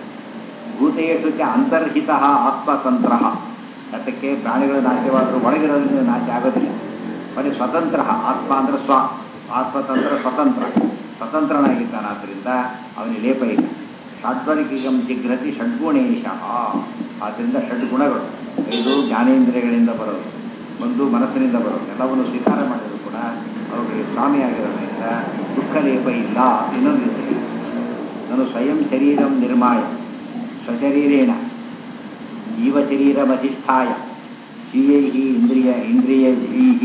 ಭೂತೇಷು ಚ ಅಂತರ್ಹಿತ ಆತ್ಮತಂತ್ರ. ಅದಕ್ಕೆ ಪ್ರಾಣಿಗಳು ನಾಶವಾದರೂ ಒಳಗಿರೋದ್ರಿಂದ ನಾಶ ಆಗೋದಿಲ್ಲ. ಬರೀ ಸ್ವತಂತ್ರ ಆತ್ಮ ಅಂದರೆ ಸ್ವ. ಆತ್ಮತಂತ್ರ ಸ್ವತಂತ್ರ, ಸ್ವತಂತ್ರನಾಗಿದ್ದಾನೆ. ಆದ್ದರಿಂದ ಅವನಿಗೆ ಲೇಪ ಇಲ್ಲ. ಷಡ್ವರ್ಗಿಕಂ ಜಿಘ್ರತಿ ಷಡ್ಗುಣೇಶಃ. ಆದ್ದರಿಂದ ಷಡ್ಗುಣಗಳು ಇದು ಜ್ಞಾನೇಂದ್ರಿಯಗಳಿಂದ ಬರೋದು, ಒಂದು ಮನಸ್ಸಿನಿಂದ ಬರೋದು, ಎಲ್ಲವನ್ನು ಸ್ವೀಕಾರ ಮಾಡಿದರೂ ಕೂಡ ಅವುಗಳಿಗೆ ಸ್ವಾಮಿಯಾಗಿರೋದ್ರಿಂದ ದುಃಖ ಲೇಪ ಇಲ್ಲ. ಇನ್ನೊಂದು ರೀತಿ ನಾನು ಸ್ವಯಂ ಶರೀರಂ ನಿರ್ಮಾಯ ಸ್ವಶರೀರೇಣ ಜೀವಶರೀರಮಧಿಷ್ಠಾಯ ಜೀವೈಃ ಇಂದ್ರಿಯೈಃ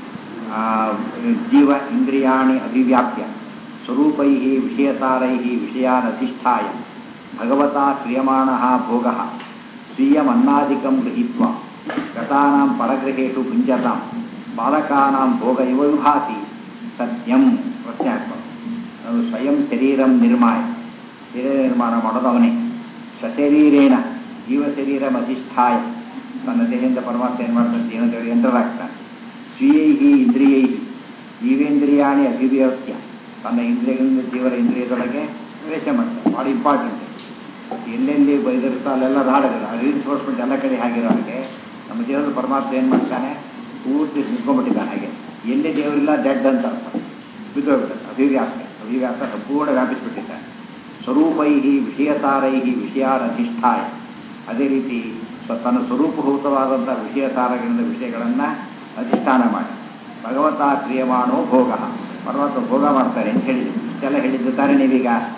ಜೀವ ಇಂದ್ರಿಯಾಣಿ ಅಭಿವ್ಯಾಪ್ಯ ಸ್ವರೂಪೈಃ ವಿಷಯಸಾರೈಃ ವಿಷಯಾನಧಿಷ್ಠಾಯ ಭಗವತಾ ಕ್ರಿಯಮಾಣಃ ಭೋಗಃ ಸ್ವೀಯಮನ್ನಾದಿಕಂ ಗೃಹೀತ್ವಾ ಗತಾನಾಂ ಪರಗೃಹೇಷು ಭುಂಜತಾಂ ಬಾಲಕಾನಾಂ ಭೋಗ ಇವ ವಿಭಾತಿ ಸತ್ಯಂ. ಪ್ರಶ್ನೆ ಆಗ್ತದೆ. ನಾವು ಸ್ವಯಂ ಶರೀರಂ ನಿರ್ಮಾಯ, ಶರೀರ ನಿರ್ಮಾಣ ಮಾಡೋದು ಅವನೇ. ಸ್ವಶರೀರೇಣ ಜೀವಶರೀರಮಧಿಷ್ಠಾಯ ತನ್ನ ದೇಹದಿಂದ ಪರಮಾತ್ಮ ಏನು ಮಾಡ್ತಾನೆ? ಯಂತ್ರರಾಗ್ತಾನೆ. ಸ್ವೀಯೈಃ ಇಂದ್ರಿಯೈಃ ಜೀವೇಂದ್ರಿಯಾಣಿ ಅಭಿವ್ಯಾಪ್ಯ ತನ್ನ ಇಂದ್ರಿಯಗಳಿಂದ ಜೀವರ ಇಂದ್ರಿಯದೊಳಗೆ ಪ್ರವೇಶ ಮಾಡ್ತಾನೆ. ಭಾಳ ಇಂಪಾರ್ಟೆಂಟ್. ಎಲ್ಲೆಲ್ಲಿ ಬೈದಿರುತ್ತೋ ಅಲ್ಲೆಲ್ಲ ರಾಡಗಲ್ಲ ರೀನ್ಫೋರ್ಸ್ಮೆಂಟ್ ಎಲ್ಲ ಕಡೆ ಆಗಿರೋ ಹಾಗೆ ನಮ್ಮ ದೇವರ ಪರಮಾತ್ಮ ಏನು ಮಾಡ್ತಾನೆ? ಪೂರ್ತಿ ನಿಂತ್ಕೊಂಡ್ಬಿಟ್ಟಿದ್ದಾನೆ. ಹಾಗೆ ಎಲ್ಲಿ ದೇವರಿಲ್ಲ ಡೆಡ್ ಅಂತ ಅರ್ಥ, ಬಿದ್ದೋಗ್ಬಿಡುತ್ತೆ. ಅಭಿವ್ಯಾಪ್ತ ಸಂಪೂರ್ಣ ವ್ಯಾಪಿಸಿಬಿಟ್ಟಿದ್ದಾನೆ. ಸ್ವರೂಪೈಃ ವಿಷಯಸಾರೈಃ ವಿಷಯಾನಧಿಷ್ಠಾಯ. ಅದೇ ರೀತಿ ತನ್ನ ಸ್ವರೂಪಭೂತವಾದಂಥ ವಿಷಯಸಾರಗಳಿಂದ ವಿಷಯಗಳನ್ನು ಅಧಿಷ್ಠಾನ ಮಾಡಿ ಭಗವತಾ ಕ್ರಿಯಮಾಣೋ ಭೋಗ. ಪರಮಾತ್ಮ ಭೋಗ ಮಾಡ್ತಾರೆ ಅಂತ ಹೇಳಿದ್ರು. ಇಷ್ಟೆಲ್ಲ ಹೇಳಿದ್ದು ತಾನೇ ನೀವೀಗ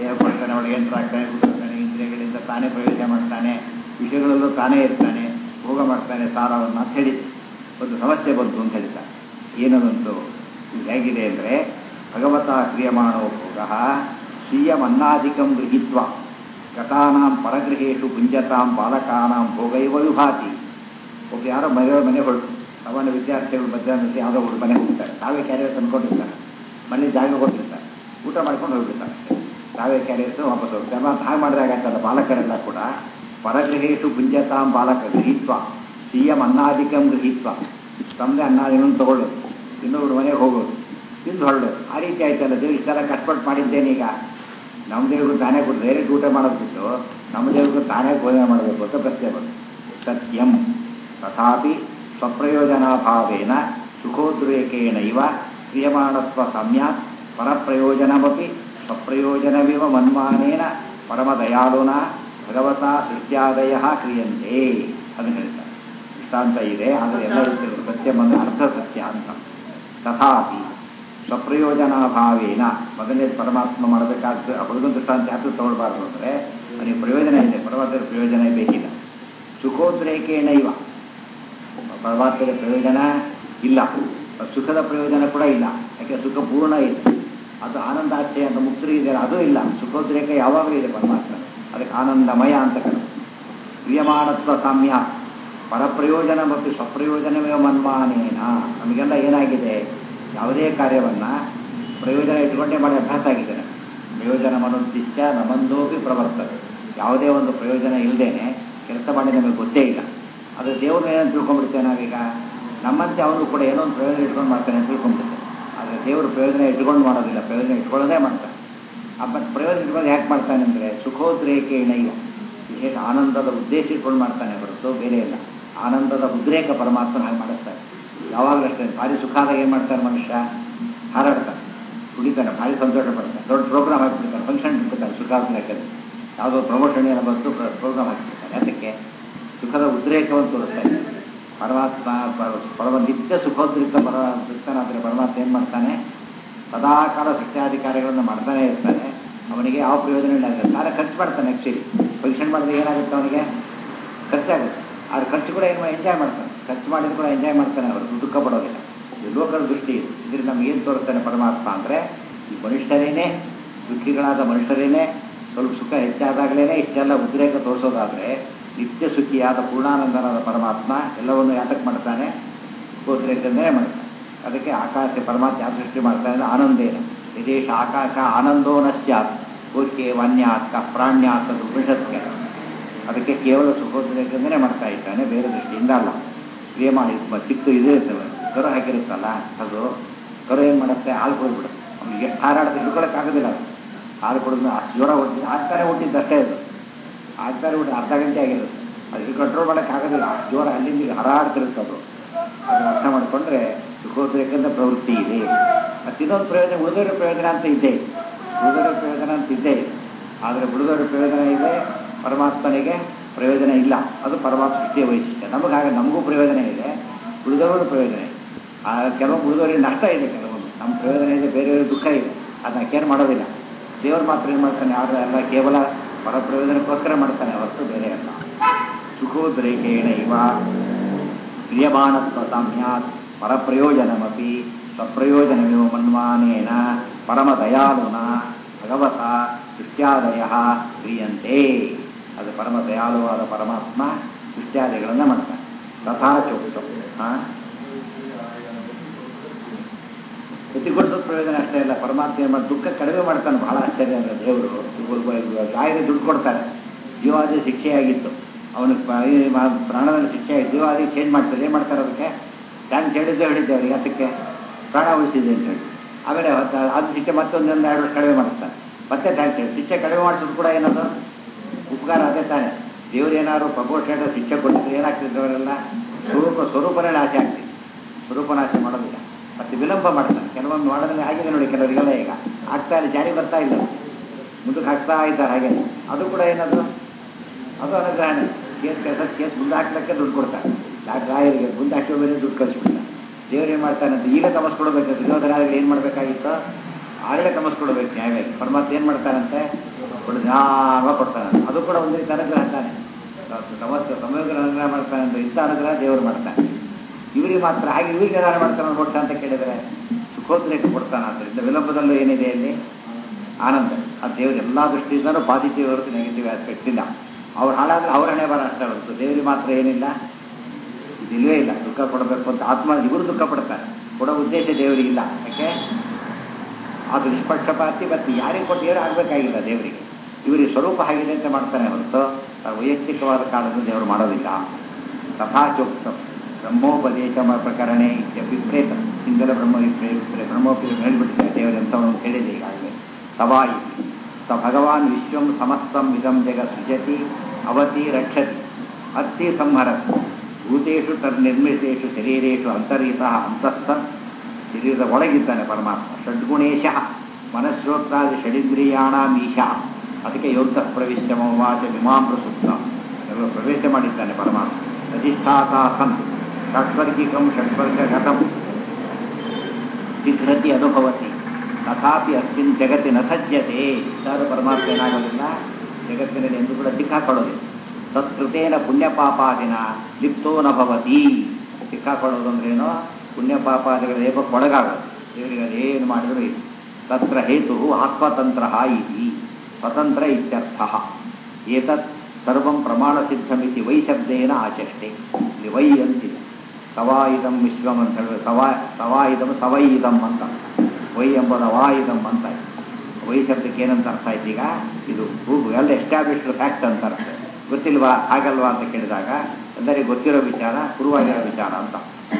ದೇಹ ಕೊಡ್ತಾನೆ, ಒಳಗೆ ಎಂಟ್ರ್ ಆಗ್ತಾನೆ, ಕೂತ್ಕೊಳ್ತಾನೆ, ಇಂದ್ರಿಯಗಳಿಂದ ತಾನೇ ಪ್ರವೇಶ ಮಾಡ್ತಾನೆ, ವಿಷಯಗಳಲ್ಲೂ ತಾನೇ ಇರ್ತಾನೆ, ಭೋಗ ಮಾಡ್ತಾನೆ ಸಾರವನ್ನು ಅಂತ ಹೇಳಿದೆ. ಒಂದು ಸಮಸ್ಯೆ ಬಂತು ಅಂತ ಹೇಳ್ತಾರೆ. ಏನದಂತು ಇದು ಹೇಗಿದೆ ಅಂದರೆ, ಭಗವತಾ ಕ್ರಿಯಮಾಣೋ ಭೋಗ ಸ್ವೀಯಮನ್ನಾಧಿಕಂ ಗೃಹೀತ್ವ ಗತಾನಾಂ ಪರಗೃಹೇಶು ಪುಂಜತಾಂ ಬಾಲಕಾನಾಂ ಭೋಗೈವ ವಿಭಾತಿ. ಒಬ್ಬ ಯಾರೋ ಮನೆ ಹೊರಟು, ಸಾಮಾನ್ಯ ವಿದ್ಯಾರ್ಥಿಗಳು ಮಧ್ಯಾಹ್ನದಲ್ಲಿ ಯಾವುದೋ ಒಂದು ಮನೆಗೆ ಹೋಗ್ತಾರೆ, ತಾವೇ ಕ್ಯಾರಿಯರ್ ತಂದ್ಕೊಂಡಿರ್ತಾರೆ, ಮನೆ ಜಾಗ ಕೊಟ್ಟಿರ್ತಾರೆ, ಊಟ ಮಾಡ್ಕೊಂಡು ಹೋಗ್ಬಿಡ್ತಾರೆ, ತಾವೇ ಕ್ಯಾರಿಯರ್ಸ್ ವಾಪಸ್ ಹೋಗ್ತಾರೆ. ಮತ್ತು ಹಾಗೆ ಮಾಡಿದಾಗತ್ತಲ್ಲ ಬಾಲಕರೆಲ್ಲ ಕೂಡ ಪರಗೃಹೇಶು ಪುಂಜತಾಂ ಬಾಲಕ ಗೃಹೀತ್ವ ಸ್ವೀಯಂ ಅನ್ನಾಧಿಕಂ ಗೃಹೀತ್ವ, ತಮ್ಮದೇ ಅನ್ನಾದಿನೂ ತಗೊಳ್ಳೋದು, ಇನ್ನೊಬ್ರು ಮನೆಗೆ ಹೋಗೋದು, ತಿಂದು ಹೊರಡೋದು. ಆ ರೀತಿ ಆಯ್ತಲ್ಲ, ದೇವ್ರು ಇಷ್ಟೆಲ್ಲ ಕಷ್ಟಪಟ್ಟು ಮಾಡಿದ್ದೇನೀಗ ನಮ್ಮ ದೇವ್ರಿಗೂ ತಾನೇ ಕೊಟ್ಟು ಡೈರೆಕ್ಟ್ ಊಟ ಮಾಡೋದು ಬಿಟ್ಟು ನಮ್ಮ ದೇವ್ರಿಗೂ ತಾನೇ ಭೋಜನ ಮಾಡಬೇಕು ಅಂತ ಪ್ರಶ್ನೆ ಬಂತು. ಸತ್ಯಂ ತಥಾಪಿ ಸ್ವಪ್ರಯೋಜನಾಭಾವೇನ ಸುಖೋದ್ರೇಕೇಣೈವ ಕ್ರಿಯಮಾಣತ್ವ ಸಮ್ಯಾತ್ ಪರಪ್ರಯೋಜನಮಪಿ ಸ್ವಪ್ರಯೋಜನವಿವ ಮನ್ಮಾನೇನ ಪರಮದಯಾಳುನ ಭಗವತಾ ಸೃಷ್ಟ್ಯಾದಯ ಕ್ರಿಯಂತೆ. ಅದನ್ನು ಹೇಳ್ತಾರೆ. ದೃಷ್ಟಾಂತ ಇದೆ, ಆದರೆ ಎಲ್ಲ ರೀತಿಯ ಸತ್ಯ ಬಂದ ಅರ್ಧ ಸತ್ಯ ಅಂತ. ತಥಾಪಿ ಸ್ವಪ್ರಯೋಜನಾಭಾವೇನ, ಮೊದಲನೇ ಪರಮಾತ್ಮ ಮಾಡಬೇಕಾದ ಹುಡುಗನ ದೃಷ್ಟಾಂತ ಯಾಕೆ ತಗೊಳ್ಬಾರ್ದು ಅಂದರೆ ನನಗೆ ಪ್ರಯೋಜನ ಇದೆ, ಪರಮಾತ್ಮದ ಪ್ರಯೋಜನ ಬೇಕಿಲ್ಲ. ಸುಖೋದ್ರೇಕೇಣೈವ, ಪರಮಾತ್ಮದ ಪ್ರಯೋಜನ ಇಲ್ಲ, ಸುಖದ ಪ್ರಯೋಜನ ಕೂಡ ಇಲ್ಲ. ಯಾಕೆ ಸುಖ ಪೂರ್ಣ ಇದೆ, ಅದು ಆನಂದಾಚೆ ಅಂತ ಮುಕ್ತರಿಗೆ ಅದೂ ಇಲ್ಲ. ಸುಖೋದ್ರೇಕ ಯಾವಾಗಲೂ ಇದೆ ಪರಮಾತ್ಮ, ಅದಕ್ಕೆ ಆನಂದಮಯ ಅಂತ ಕರೆ. ಕ್ರಿಯಮಾಣತ್ವ ಸಾಮ್ಯ ಪರಪ್ರಯೋಜನ ಮತ್ತು ಸ್ವಪ್ರಯೋಜನವೇ ಮನ್ಮಾನೇನ. ನಮಗೆಲ್ಲ ಏನಾಗಿದೆ, ಯಾವುದೇ ಕಾರ್ಯವನ್ನು ಪ್ರಯೋಜನ ಇಟ್ಕೊಂಡೇ ಮಾಡಿ ಅಭ್ಯಾಸ ಆಗಿದೆ. ಪ್ರಯೋಜನ ಮನೋದ್ದಿಷ್ಟ ನಮಂದೋಪಿ ಪ್ರವರ್ತದೆ. ಯಾವುದೇ ಒಂದು ಪ್ರಯೋಜನ ಇಲ್ಲದೇನೆ ಕೆಲಸ ಮಾಡಿ ನಮಗೆ ಗೊತ್ತೇ ಇಲ್ಲ. ಅದು ದೇವ್ರನ್ನ ಏನಂತ ತಿಳ್ಕೊಂಡ್ಬಿಡ್ತೇವೆ ನಾವೀಗ. ನಮ್ಮಂತೆ ಅವನು ಕೂಡ ಏನೋ ಒಂದು ಪ್ರಯೋಜನ ಇಟ್ಕೊಂಡು ಮಾಡ್ತಾನೆ ಅಂತ ತಿಳ್ಕೊಂಡ್ಬಿಡ್ತೇವೆ. ಆದರೆ ದೇವರು ಪ್ರಯೋಜನ ಇಟ್ಕೊಂಡು ಮಾಡೋದಿಲ್ಲ, ಪ್ರಯೋಜನ ಇಟ್ಕೊಳ್ಳೋದೇ ಮಾಡ್ತಾನೆ. ಮತ್ತು ಪ್ರಯೋಜನ ಇಟ್ಕೊಂಡು ಯಾಕೆ ಮಾಡ್ತಾನೆ ಅಂದರೆ ಸುಖೋದ್ರೇಕೇಣೈವ, ವಿಶೇಷ ಆನಂದದ ಉದ್ದೇಶ ಇಟ್ಕೊಂಡು ಮಾಡ್ತಾನೆ ಹೊರತು ಬೇರೆ ಇಲ್ಲ. ಆನಂದದ ಉದ್ರೇಕ ಪರಮಾತ್ಮನ ಹಾಗೆ ಮಾಡಿಸ್ತಾರೆ. ಯಾವಾಗಲೂ ಅಷ್ಟೇ. ಭಾರಿ ಸುಖ ಆದಾಗ ಏನು ಮಾಡ್ತಾರೆ ಮನುಷ್ಯ, ಹಾರಾಡ್ತಾನೆ, ಕುಡಿತಾನೆ, ಭಾರಿ ಸಂತೋಷ ಪಡ್ತಾನೆ, ದೊಡ್ಡ ಪ್ರೋಗ್ರಾಮ್ ಹಾಕ್ಬಿಡ್ತಾನೆ, ಫಂಕ್ಷನ್ ಇಟ್ಬಿಡ್ತಾನೆ ಸುಖ ಲೆಕ್ಕದಲ್ಲಿ. ಯಾವುದೋ ಪ್ರಮೋಷನ್ ಏನೋ ಬಂತು ಪ್ರೋಗ್ರಾಮ್ ಹಾಕ್ಬಿಡ್ತಾನೆ. ಅದಕ್ಕೆ ಸುಖದ ಉದ್ರೇಕವನ್ನು ತೋರಿಸ್ತಾನೆ ಪರಮ ನಿತ್ಯ ಸುಖೋದ್ರಿಕ್ತ ಸಿಗ್ತಾನಾದರೆ ಪರಮಾತ್ಮ ಏನು ಮಾಡ್ತಾನೆ, ಸದಾಕಾಲ ಶಿಕ್ಷಾಧಿಕಾರಿಗಳನ್ನು ಮಾಡ್ತಾನೆ ಇರ್ತಾನೆ. ಅವನಿಗೆ ಯಾವ ಪ್ರಯೋಜನ ಇಲ್ಲ. ನಾಳೆ ಖರ್ಚು ಮಾಡ್ತಾನೆ. ಆ್ಯಕ್ಚುಲಿ ಫಂಕ್ಷನ್ ಮಾಡಿದ್ರೆ ಏನಾಗುತ್ತೆ, ಅವನಿಗೆ ಖರ್ಚಾಗುತ್ತೆ. ಆದ್ರೆ ಖರ್ಚು ಕೂಡ ಏನು ಎಂಜಾಯ್ ಮಾಡ್ತಾನೆ, ಖರ್ಚು ಮಾಡಿದ್ರು ಕೂಡ ಎಂಜಾಯ್ ಮಾಡ್ತಾನೆ, ಅವರು ದುಃಖ ಪಡೋದಿಲ್ಲ. ಇದು ಲೋಕದ ದೃಷ್ಟಿ. ಇದ್ರಿಂದ ನಮಗೇನು ತೋರಿಸ್ತಾನೆ ಪರಮಾತ್ಮ ಅಂದರೆ, ಈ ಮನುಷ್ಯರೇನೇ, ದುಃಖಿಗಳಾದ ಮನುಷ್ಯರೇನೇ ಸ್ವಲ್ಪ ಸುಖ ಹೆಚ್ಚಾದಾಗಲೇ ಇಷ್ಟೆಲ್ಲ ಉದ್ರೇಕ ತೋರಿಸೋದಾದರೆ, ನಿತ್ಯ ಸುಖಿಯಾದ ಪೂರ್ಣಾನಂದನಾದ ಪರಮಾತ್ಮ ಎಲ್ಲವನ್ನು ಯಾತಕ್ಕೆ ಮಾಡ್ತಾನೆ, ಉದ್ರೇಕಂದೇ ಮಾಡ್ತಾನೆ. ಅದಕ್ಕೆ ಆಕಾಶ ಪರಮಾತ್ಮ ಯಾವ ಸೃಷ್ಟಿ ಮಾಡ್ತಾನೆ, ಆನಂದೇನ ವಿದೇಶ ಆಕಾಶ ಆನಂದೋ ನಶ್ಯಾತ್ ಗೋಕೆ ವನ್ಯಾತ್ ಪ್ರಾಣ್ಯಾತ್ ಉಪನಿಷತ್ಗೆ. ಅದಕ್ಕೆ ಕೇವಲ ಸುಖೋದ್ರೇಕಂದೇ ಮಾಡ್ತಾ ಇದ್ದಾನೆ, ಬೇರೆ ದೃಷ್ಟಿಯಿಂದ ಅಲ್ಲ. ಪ್ರಿಯಮಾಣ ಚಿಕ್ಕ ಇದೇ ಇರ್ತವೆ, ಕರು ಹಾಕಿರುತ್ತಲ್ಲ, ಅದು ಕರು ಏನು ಮಾಡುತ್ತೆ, ಹಾಲು ಕೊಡ್ಬಿಡುತ್ತೆ. ಅವ್ನಿಗೆ ಎಷ್ಟು ಹಾರಾಡ್ತಾ ಹಿಡ್ಕೊಳಕ್ಕಾಗೋದಿಲ್ಲ. ಅದು ಹಾಲು ಕೊಡೋದು ಅಷ್ಟು ಜೋರ ಹುಟ್ಟಿದ್ದು ಆಗ್ತಾರೆ, ಹುಟ್ಟಿದ್ದಷ್ಟೇ ಅದು ಆಗ್ತಾರೆ, ಹುಟ್ಟಿ ಅರ್ಧ ಗಂಟೆ ಆಗಿರುತ್ತೆ. ಅದು ಕಂಟ್ರೋಲ್ ಮಾಡೋಕ್ಕಾಗೋದಿಲ್ಲ, ಅಷ್ಟು ಜೋರ ಅಲ್ಲಿಂದ ಹರಾಡ್ತಿರುತ್ತೆ. ಅದು ಅದನ್ನು ಅರ್ಥ ಮಾಡಿಕೊಂಡ್ರೆ ಸುಖೋದ್ರೇಕದ ಪ್ರವೃತ್ತಿ ಇದೆ. ಮತ್ತು ಇನ್ನೊಂದು ಪ್ರಯೋಜನ, ಉಳಿದೋರ ಪ್ರಯೋಜನ ಅಂತ ಇದೆ, ಉಳಿದೋರ ಪ್ರಯೋಜನ ಅಂತ ಇದೆ. ಆದರೆ ಉಳಿದೋರ ಪ್ರಯೋಜನ ಇದೆ, ಪರಮಾತ್ಮನಿಗೆ ಪ್ರಯೋಜನ ಇಲ್ಲ. ಅದು ಪರಮಾತ್ಮ ಸೃಷ್ಟಿಯ ವೈಶಿಷ್ಟ್ಯ. ನಮಗೂ ಪ್ರಯೋಜನ ಇದೆ, ಉಳಿದವರು ಪ್ರಯೋಜನ ಇದೆ. ಕೆಲವೊಂದು ಉಳಿದವರಿಗೆ ನಷ್ಟ ಇದೆ, ಕೆಲವೊಂದು ನಮ್ಮ ಪ್ರಯೋಜನ ಇದೆ, ಬೇರೆಯವ್ರಿಗೆ ದುಃಖ ಇದೆ. ಅದನ್ನ ಕೇರ್ ಮಾಡೋದಿಲ್ಲ. ದೇವರು ಮಾತ್ರ ಏನು ಮಾಡ್ತಾನೆ, ಆದರೆ ಎಲ್ಲ ಕೇವಲ ಪರ ಪ್ರಯೋಜನಕ್ಕೋಸ್ಕರ ಮಾಡ್ತಾನೆ ಹೊರತು ಬೇರೆ ಅಲ್ಲ. ಸುಖೋದ್ರೇಕೇಣ ಇವ ಕ್ರಿಯಮಾಣತ್ವ ಸಾಮ್ಯಾತ್ ಪರಪ್ರಯೋಜನಮಪಿ ಸ್ವಪ್ರಯೋಜನವಿವ ಮನ್ಮಾನೇನ ಪರಮದಯಾಳುನ ಭಗವತ ಸೃಷ್ಟ್ಯಾದಯ ಕ್ರಿಯಂತೆ. ಅದು ಪರಮ ದಯಾಳುವಾದ ಪರಮಾತ್ಮ ಸೃಷ್ಟ್ಯಾದಿಗಳನ್ನು ಮಾಡ್ತಾನೆ. ತಥಾ ಚೋಕ್ತಂ ಪ್ರತಿಗೊಳಿಸೋ ಪ್ರಯೋಜನ ಅಷ್ಟೇ ಇಲ್ಲ. ಪರಮಾತ್ಮ ಏನು ಮಾಡಿ ದುಃಖ ಕಡಿಮೆ ಮಾಡ್ತಾನೆ. ಬಹಳ ಆಶ್ಚರ್ಯ ಅಂದರೆ ದೇವರು ಗಾಯನ ದುಡ್ಡು ಕೊಡ್ತಾನೆ. ಜೀವಾದಿ ಶಿಕ್ಷೆಯಾಗಿತ್ತು, ಅವನಿಗೆ ಪ್ರಾಣದಲ್ಲಿ ಶಿಕ್ಷೆ ಆಗಿ ಜೀವಾದಿ ಚೇಂಜ್ ಮಾಡ್ತಾರೆ. ಏನು ಮಾಡ್ತಾರೆ, ಅದಕ್ಕೆ ಟ್ಯಾಂಕ್ ಹೇಳಿದ್ದೆ ಅವರಿಗೆ, ಅದಕ್ಕೆ ಪ್ರಾಣ ಉಳಿಸಿದೆ ಅಂತ ಹೇಳಿ. ಆಮೇಲೆ ಅದು ಶಿಕ್ಷೆ ಮತ್ತೊಂದೊಂದು 2 ವರ್ಷ ಕಡಿಮೆ ಮಾಡಿಸ್ತಾನೆ. ಮತ್ತೆ ಟ್ಯಾಂಕ್ ಹೇಳಿ ಶಿಕ್ಷೆ ಕಡಿಮೆ ಮಾಡಿಸೋದು ಕೂಡ ಏನದು ಉಪಕಾರ ಅದೇ ತಾನೆ. ದೇವರು ಏನಾದ್ರು ಪ್ರಪೋಷನ್ ಶಿಕ್ಷೆ ಕೊಟ್ಟಿದ್ರೆ ಏನಾಗ್ತಿದ್ದವರೆಲ್ಲ ಸ್ವರೂಪನೇ ಆಸೆ ಆಗ್ತಿದೆ. ಸ್ವರೂಪನಾಶೆ ಮಾಡೋದಿಲ್ಲ, ಮತ್ತೆ ವಿಳಂಬ ಮಾಡ್ತಾನೆ. ಕೆಲವೊಂದು ಮಾಡೋದ್ರಲ್ಲಿ ಆಗಿದೆ ನೋಡಿ, ಕೆಲವರಿಗೆಲ್ಲ ಈಗ ಆಗ್ತಾ ಇಲ್ಲ, ಜಾರಿ ಬರ್ತಾ ಇಲ್ಲ, ಮುಂದಕ್ಕೆ ಹಾಕ್ತಾ ಇದ್ದಾರೆ. ಹಾಗೆ ಅದು ಕೂಡ ಏನದು, ಅದು ಅನುಗ್ರಹಣೆ. ಕೇಸ್ ಮುಂದೆ ಹಾಕ್ಲಿಕ್ಕೆ ದುಡ್ಡು ಕೊಡ್ತಾರೆ. ರಾಯರಿಗೆ ಮುಂದೆ ಹಾಕೋ ಮೇಲೆ ದುಡ್ಡು ಕಳಿಸ್ಬಿಡ್ತಾರೆ. ದೇವ್ರು ಏನು ಮಾಡ್ತಾನೆ ಅಂತ ಈಗ ತಮಸ್ಕೊಡ್ಬೇಕು. ದುರ್ಯೋಧನ ಏನು ಮಾಡಬೇಕಾಗಿತ್ತು, ಆರೇಳೆ ತಮಸ್ಕೊಡ್ಬೇಕು ನ್ಯಾಯವಾಗಿ. ಪರಮಾತ್ಮ ಏನು ಮಾಡ್ತಾನಂತೆ, ಜ್ಞಾನ ಕೊಡ್ತಾನೆ. ಅದು ಕೂಡ ಒಂದು ರೀತಿ ಅನುಗ್ರಹ ತಾನೆ. ಸಮಗ್ರ ಅನುಗ್ರಹ ಮಾಡ್ತಾನೆ ಅಂದ್ರೆ ಇಂಥ ಅನುಗ್ರಹ ದೇವರು ಮಾಡ್ತಾನೆ. ಇವರಿಗೆ ಮಾತ್ರ ಹಾಗೆ ಇವರಿಗೆ ದಾನ ಮಾಡ್ತಾನೆ ಕೊಡ್ತಾ ಅಂತ ಕೇಳಿದರೆ ಸುಖೋದ್ರೇಕ ಕೊಡ್ತಾನೆ. ಆದ್ದರಿಂದ ವಿಲಂಬದಲ್ಲೂ ಏನಿದೆ ಅಲ್ಲಿ ಆನಂದ. ಆ ದೇವರು ಎಲ್ಲ ದೃಷ್ಟಿಯಿಂದಲೂ ಪಾಸಿಟಿವ್ ಹೊರತು ನೆಗೆಟಿವ್ ಆಸ್ಪೆಕ್ಟ್ ಇಲ್ಲ. ಅವ್ರು ಹಾಳಾದ್ರೆ ಅವ್ರ ಹಣೆ ಬರ ಅಷ್ಟೇ ಹೊರತು ದೇವರಿಗೆ ಮಾತ್ರ ಏನಿಲ್ಲ, ಇದಿಲ್ವೇ ಇಲ್ಲ. ದುಃಖ ಕೊಡಬೇಕು ಅಂತ ಆತ್ಮ ಇವರು ದುಃಖ ಪಡ್ತಾರೆ, ಕೊಡೋ ಉದ್ದೇಶ ದೇವರಿಗಿಲ್ಲ. ಯಾಕೆ ಅದು ನಿಷ್ಪಕ್ಷಪಾತಿ. ಮತ್ತು ಯಾರಿಗೆ ಕೊಟ್ಟು ಏನು ಆಗಬೇಕಾಗಿಲ್ಲ ದೇವರಿಗೆ. ಇವರಿಗೆ ಸ್ವರೂಪ ಆಗಿದೆ ಅಂತ ಮಾಡ್ತಾನೆ ಹೊರತು ವೈಯಕ್ತಿಕವಾದ ಕಾರಣದಿಂದ ದೇವರು ಮಾಡೋದಿಲ್ಲ. ತಥಾಚೋಕ್ತ ಬ್ರಹ್ಮೋಪದೇಶ ಪ್ರಕರಣೆ ವಿಪ್ರೇತ ಹಿಂದೆಲ್ಲ ಬ್ರಹ್ಮೋಪದೇಶ ಹೇಳಿಬಿಡ್ತಾರೆ ದೇವರಂತವನು ಹೇಳಿದೆ ಈಗಾಗಲೇ. ಸವಾಯಿ ಸ ಭಗವಾನ್ ವಿಶ್ವಂ ಸಮಸ್ತಂ ಇದಂ ಜಗ ಸೃಜತಿ ಅವತಿ ರಕ್ಷತಿ ಅತ್ತಿ ಸಂಹರತಿ ಭೂತೇಷು ತನ್ನಿರ್ಮಿತೇಷು ಶರೀರೇಷು ಅಂತರ್ಹಿತಃ ಅಂತಸ್ಥನ್. ಶರೀರದ ಒಳಗಿದ್ದಾನೆ ಪರಮಾತ್ಮ. ಷಡ್ಗುಣೇಶ ಮನಸ್ಸೋತ್ರಾದಿ ಷಡಿಂದ್ರಿಯಾಣಾಂ ಈಶಃ. ಅದಕ್ಕೆ ಯೋಗ ಪ್ರವೇಶ ಮವಾಚ ವಿಮಾಂಬ್ರ ಸೂಕ್ತ ಎಲ್ಲ ಪ್ರವೇಶ ಮಾಡಿದ್ದಾನೆ ಪರಮಾತ್ಮ. ಅಧಿಷ್ಠಾತಾಸನ್ ಷಟ್ವರ್ಗಿಕಂ ಷಟ್ವರ್ಗಗತಂ ಜಿಘ್ರತಿ ಅನುಭವತಿ ತಥಾಪಿ ಅಸ್ಮಿನ್ ಜಗತ್ತಿ ನ ಸಜ್ಜತೆ. ಇಷ್ಟಾದರೂ ಪರಮಾತ್ಮ ಏನಾಗೋದಿಲ್ಲ, ಜಗತ್ತಿನಲ್ಲಿ ಎಂದು ಕೂಡ ಸಿಕ್ಕಾಕೊಳ್ಳೋದಿಲ್ಲ. ತತ್ಕೃತೇನ ಪುಣ್ಯಪಾಪಾದಿನ ಲಿಪ್ತೋ ನ ಭವತಿ. ಸಿಕ್ಕಾಕೊಳ್ಳೋದು ಅಂದ್ರೇನೋ ಪುಣ್ಯಪಾಪಾದಿಗಳ ಲೇಪಕ್ಕೆ ಒಳಗಾಗೋದು. ದೇವರಿಗೆ ಅದೇನು ಮಾಡಿದರೂ ಇಲ್ಲ. ತತ್ರ ಹೇತು ಆತ್ಮತಂತ್ರ ಇತಿ ಸ್ವತಂತ್ರ ಇತ್ಯರ್ಥ. ಏತತ್ ಸರ್ವಂ ಪ್ರಮಾಣಸಿದ್ಧಮಿತಿ ವೈ ಶಬ್ದೇನ ಆಚಷ್ಟೆ. ಇಲ್ಲಿ ವೈ ಅಂತಿದೆ. ಸವಾಯಿದಂ ವಿಶ್ವಂ ಅಂತ ಹೇಳಿದ್ರೆ ಸವಾಯಿದಂ ಸವೈದಂ ಅಂತ. ವೈ ಎಂಬುದು ಅವಾಯಿದಂ ಅಂತ. ವೈ ಶಬ್ದಕ್ಕೆ ಏನಂತ ಅರ್ಥ ಆಯ್ತು ಈಗ? ಇದು ಎಲ್ಲ ಎಸ್ಟಾಬ್ಲಿಷ್ಡ್ ಫ್ಯಾಕ್ಟ್ ಅಂತ ಅರ್ಥ. ಗೊತ್ತಿಲ್ವಾ ಹಾಗಲ್ವಾ ಅಂತ ಕೇಳಿದಾಗ ಎಲ್ಲರಿಗೂ ಗೊತ್ತಿರೋ ವಿಚಾರ, ಗುರುವಾಗಿರೋ ವಿಚಾರ ಅಂತ.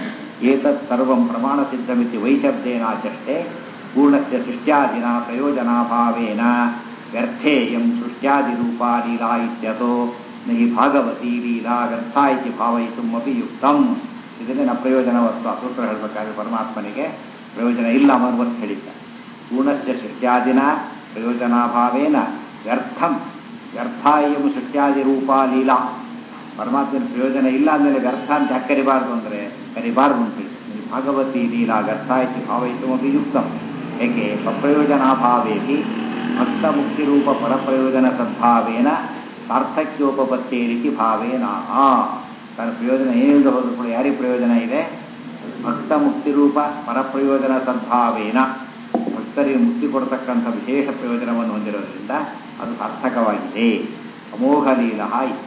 ಏತತ್ ಸರ್ವಂ ಪ್ರಮಾಣಸಿದ್ಧಮಿತಿ ವೈ ಶಬ್ದೇನ ಆಚಷ್ಟೆ. ಪೂರ್ಣಸ್ಯ ಸೃಷ್ಟ್ಯಾದಿನ ಪ್ರಯೋಜನಾಭಾವೇನ ವ್ಯರ್ಥೇಯಂ ಸೃಷ್ಟ್ಯಾದಿರೂಪಾ ಲೀಲಾ ಇತ್ಯತೋ ನಹಿ ಭಾಗವತಿ ಲೀಲಾ ವ್ಯರ್ಥ ಇತಿ ಭಾವಯಿತುಂ ಅಪಿ ಯುಕ್ತಂ. ಇದನ್ನೇ ನ ಪ್ರಯೋಜನ ವಸ್ತು ಸೂತ್ರ ಹೇಳಬೇಕಾದ್ರೆ ಪರಮಾತ್ಮನಿಗೆ ಪ್ರಯೋಜನ ಇಲ್ಲ ಅನ್ನುವಂತ ಹೇಳಿದ್ದ. ಪೂರ್ಣಸ್ಯ ಸೃಷ್ಟ್ಯಾದಿನ ಪ್ರಯೋಜನಾಭಾವೇನ ವ್ಯರ್ಥಂ ವ್ಯರ್ಥಾಯಂ ಸೃಷ್ಟ್ಯಾದಿರೂಪಾ ಲೀಲಾ. ಪರಮಾತ್ಮನ ಪ್ರಯೋಜನ ಇಲ್ಲ ಅಂದಮೇಲೆ ವ್ಯರ್ಥ ಅಂತ ಯಾಕೆ ಕರಿಬಾರ್ದು ಅಂದರೆ ಕರಿಬಾರ್ದು ಅಂತ ಭಾಗವತಿ ಲೀಲಾ ವ್ಯರ್ಥ ಇತಿ ಭಾವಯಿತುಂ ಅಪಿ ಯುಕ್ತಂ. ಏಕೆ ಸ್ವಪ್ರಯೋಜನಾಭಾವೇತಿ ಭಕ್ತ ಮುಕ್ತಿರೂಪ ಪರಪ್ರಯೋಜನ ಸದ್ಭಾವೇನ ಸಾರ್ಥಕ್ಯೋಪತ್ತೇರಿತಿ ಭಾವೇನ. ತನ್ನ ಪ್ರಯೋಜನ ಏನಿಲ್ಲದೆ ಹೋದರೂ ಕೂಡ ಯಾರಿಗೆ ಪ್ರಯೋಜನ ಇದೆ? ಭಕ್ತ ಮುಕ್ತಿರೂಪ ಪರಪ್ರಯೋಜನ ಸದ್ಭಾವೇನ. ಭಕ್ತರಿಗೆ ಮುಕ್ತಿ ಕೊಡತಕ್ಕಂಥ ವಿಶೇಷ ಪ್ರಯೋಜನವನ್ನು ಹೊಂದಿರೋದ್ರಿಂದ ಅದು ಸಾರ್ಥಕವಾಗಿದೆ. ಅಮೋಘ ಲೀಲಾ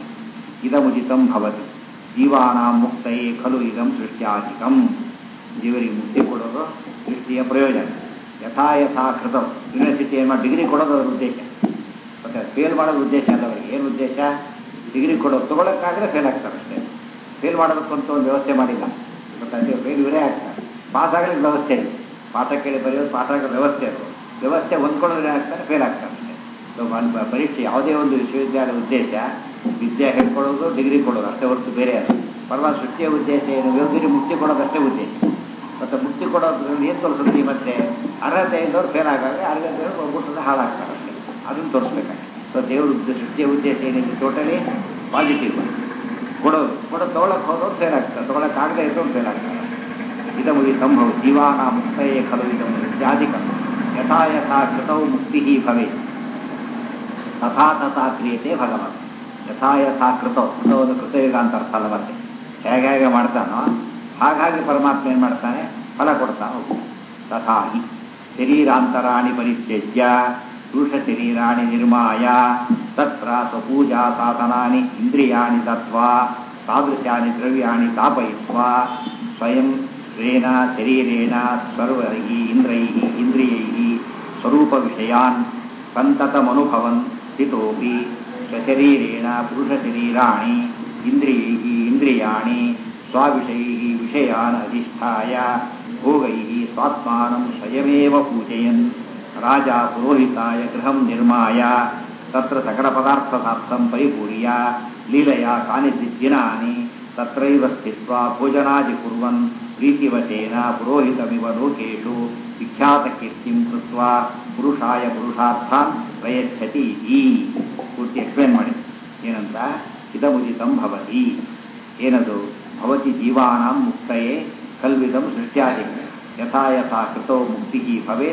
ಇದಮುಚಿತಂ ಭವತಿ ಜೀವಾನಾಂ ಮುಕ್ತಯೇ ಖಲು ಇದಂ ಸೃಷ್ಟ್ಯಾಧಿಕಂ. ಜೀವರಿಗೆ ಮುಕ್ತಿ ಕೊಡೋದು ಸೃಷ್ಟಿಯ ಪ್ರಯೋಜನ. ಯಥಾ ಯಥಾ ಕೃತ ಯೂನಿವರ್ಸಿಟಿ ಏನು ಮಾಡಿ ಡಿಗ್ರಿ ಕೊಡೋದು ಅದರ ಉದ್ದೇಶ. ಮತ್ತು ಫೇಲ್ ಮಾಡೋದು ಉದ್ದೇಶ ಅಲ್ಲ ಅವರಿಗೆ. ಏನು ಉದ್ದೇಶ? ಡಿಗ್ರಿ ಕೊಡೋದು. ತೊಗೊಳಕ್ಕಾದರೆ ಫೇಲ್ ಆಗ್ತಾರೆ ಅಷ್ಟೇ. ಫೇಲ್ ಮಾಡೋದಕ್ಕಂತ ಒಂದು ವ್ಯವಸ್ಥೆ ಮಾಡಿಲ್ಲ. ಮತ್ತು ಅದೇ ಫೇಲ್ ಇವರೇ ಆಗ್ತಾರೆ. ಪಾಸ್ ಆಗಲಿಕ್ಕೆ ವ್ಯವಸ್ಥೆ ಇದೆ. ಪಾಠ ಕೇಳಿ ಬರೆಯೋದು, ಪಾಠ ಆಗೋ ವ್ಯವಸ್ಥೆ ಅದು. ವ್ಯವಸ್ಥೆ ಹೊಂದ್ಕೊಳ್ಳೋದ್ರೆ ಆಗ್ತಾರೆ, ಫೇಲ್ ಆಗ್ತಾರೆ ಅಷ್ಟೇ. ಪರೀಕ್ಷೆ ಯಾವುದೇ ಒಂದು ವಿಶ್ವವಿದ್ಯಾಲಯ ಉದ್ದೇಶ ವಿದ್ಯೆ ಹೇಳ್ಕೊಳ್ಳೋದು, ಡಿಗ್ರಿ ಕೊಡೋದು ಅಷ್ಟೇ ಹೊರತು ಬೇರೆ ಅದು. ಪರವಾಗಿ ಸೃಷ್ಟಿಯ ಉದ್ದೇಶ ಏನು? ಯೋಗ್ಯರಿಗೆ ಮುಕ್ತಿ ಕೊಡೋದಷ್ಟೇ ಉದ್ದೇಶ. ಮತ್ತು ಮುಕ್ತಿ ಕೊಡೋದ್ರಲ್ಲಿ ಏನು ತೋರಿಸುತ್ತೆ? ಮತ್ತೆ ಅರ್ಹತೆ ಇದ್ದವ್ರು ಫೇಲ್ ಆಗಾಗ ಅರ್ಹತೆ ಹೋಗ್ಬಿಟ್ಟರೆ ಹಾಳಾಗ್ತಾರೆ ಅಷ್ಟೇ. ಅದನ್ನು ತೋರಿಸ್ಬೇಕಾಗಿ. ಸೊ ದೇವ್ರ ಸೃಷ್ಟಿಯ ಉದ್ದೇಶ ಏನಿದೆ? Totally positive. ಕೊಡೋದು ತೊಗೊಳಕ್ಕೆ ಹೋದವ್ರು ಫೇಲ್ ಆಗ್ತಾರೆ, ತೊಗೊಳಕ್ಕಾಗದೇ ಇದ್ದವ್ರು ಫೇಲ್ ಆಗ್ತಾರೆ. ಇದಮುಗಿ ಸಂಭವ ಜೀವಾನ ಮುಕ್ತಯೇ ಖಲು ಇದಮು ಸೃಷ್ಟ್ಯಾಧಿಕಂ. ಯಥಾ ಯಥಾ ಕೃತೌ ಮುಕ್ತಿ ಭವೇ ತಥಾ ತಥಾ ಕ್ರಿಯತೆ ಭಗವಂತ. ಯಥಾ ಯಥಾ ಕೃತೌ, ಕೃತವನ್ನು ಕೃತಯುಗ ಅಂತ ಅರ್ಥ ಅಲ್ಲ. ಮತ್ತೆ ಹೇಗೆ ಮಾಡ್ತಾನೋ ಹಾಗಾಗಿ ಪರಮಾತ್ಮ ಏನು ಮಾಡ್ತಾನೆ? ಫಲ ಕೊಡ್ತಾ ಹೋಗ್ತಾನೆ. ತಥಾ ಹಿ ಶರೀರಾಂತರಾಣಿ ಪರಿತ್ಯಜ್ಯ ಪುರುಷ ಶರೀರಾಣಿ ನಿರ್ಮಾಯ ತತ್ರ ಸ್ವಪೂಜಾ ಸಾಧನಾನಿ ಇಂದ್ರಿಯಾಣಿ ದತ್ವಾ ತಾದೃಶಾನಿ ದ್ರವ್ಯಾಣಿ ಸ್ಥಾಪಯಿತ್ವಾ ಸ್ವಯಂ ಸ್ವೇನ ಶರೀರೇಣ ಸರ್ವೈಃ ಇಂದ್ರಿಯೈಃ ಸ್ವರೂಪ ವಿಷಯಾನ್ ಸಂತತಮನುಭವನ್ ಸ್ಥಿತೋಪಿ ಸ್ವಶರೀರೇಣ ಪುರುಷ ಶರೀರಾಣಿ ಇಂದ್ರಿಯೈಃ ಇಂದ್ರಿಯಾಣಿ ಸ್ವಾವಿಷಯೈಃ ವಿಷಯಾನ್ ಅಧಿಷ್ಠಾಯ ಭೋಗೈಃ ಸ್ವಾತ್ಮಾನಂ ಸ್ವಯಮೇವ ಪೂಜಯನ್ ರಾಜ ಪುರೋಹಿತಾಯ ಗೃಹಂ ನಿರ್ಮಾಯ ತತ್ರ ಸಕಲ ಪದಾರ್ಥಸಾರ್ಥಂ ಪರಿಪೂರ್ಯ ಲೀಲಯ ಕಾನಿಚಿತ್ ದಿನಾನಿ ತತ್ರೈವ ಸ್ಥಿತ್ವಾ ಭೋಜನಾದಿ ಕುರ್ವನ್ ಪ್ರೀತಿವಶೇನ ಪುರೋಹಿತಮಿವ ಲೋಕೇಶು ವಿಖ್ಯಾತ ಕೀರ್ತಿಂ ಕೃತ್ವಾ ಪುರುಷಾಯ ಪುರುಷಾರ್ಥಾನ್ ಪ್ರಯಚ್ಛತಿ ಇತಿ. ಪೂರ್ತಿ ಎಕ್ಸ್ಪ್ಲೇನ್ ಮಾಡಿ ಏನಂತ. ಇದಮುಚಿತಂ ಭವತಿ. ಏನದು? ಭವತಿ ಜೀವಾನಾಂ ಮುಕ್ತಯೇ ಕಲ್ವಿದಂ ಸೃಷ್ಟ್ಯಾದಿ. ಯಥಾ ಯಥಾ ಕೃತೋ ಮುಕ್ತಿ ಭವೇತ್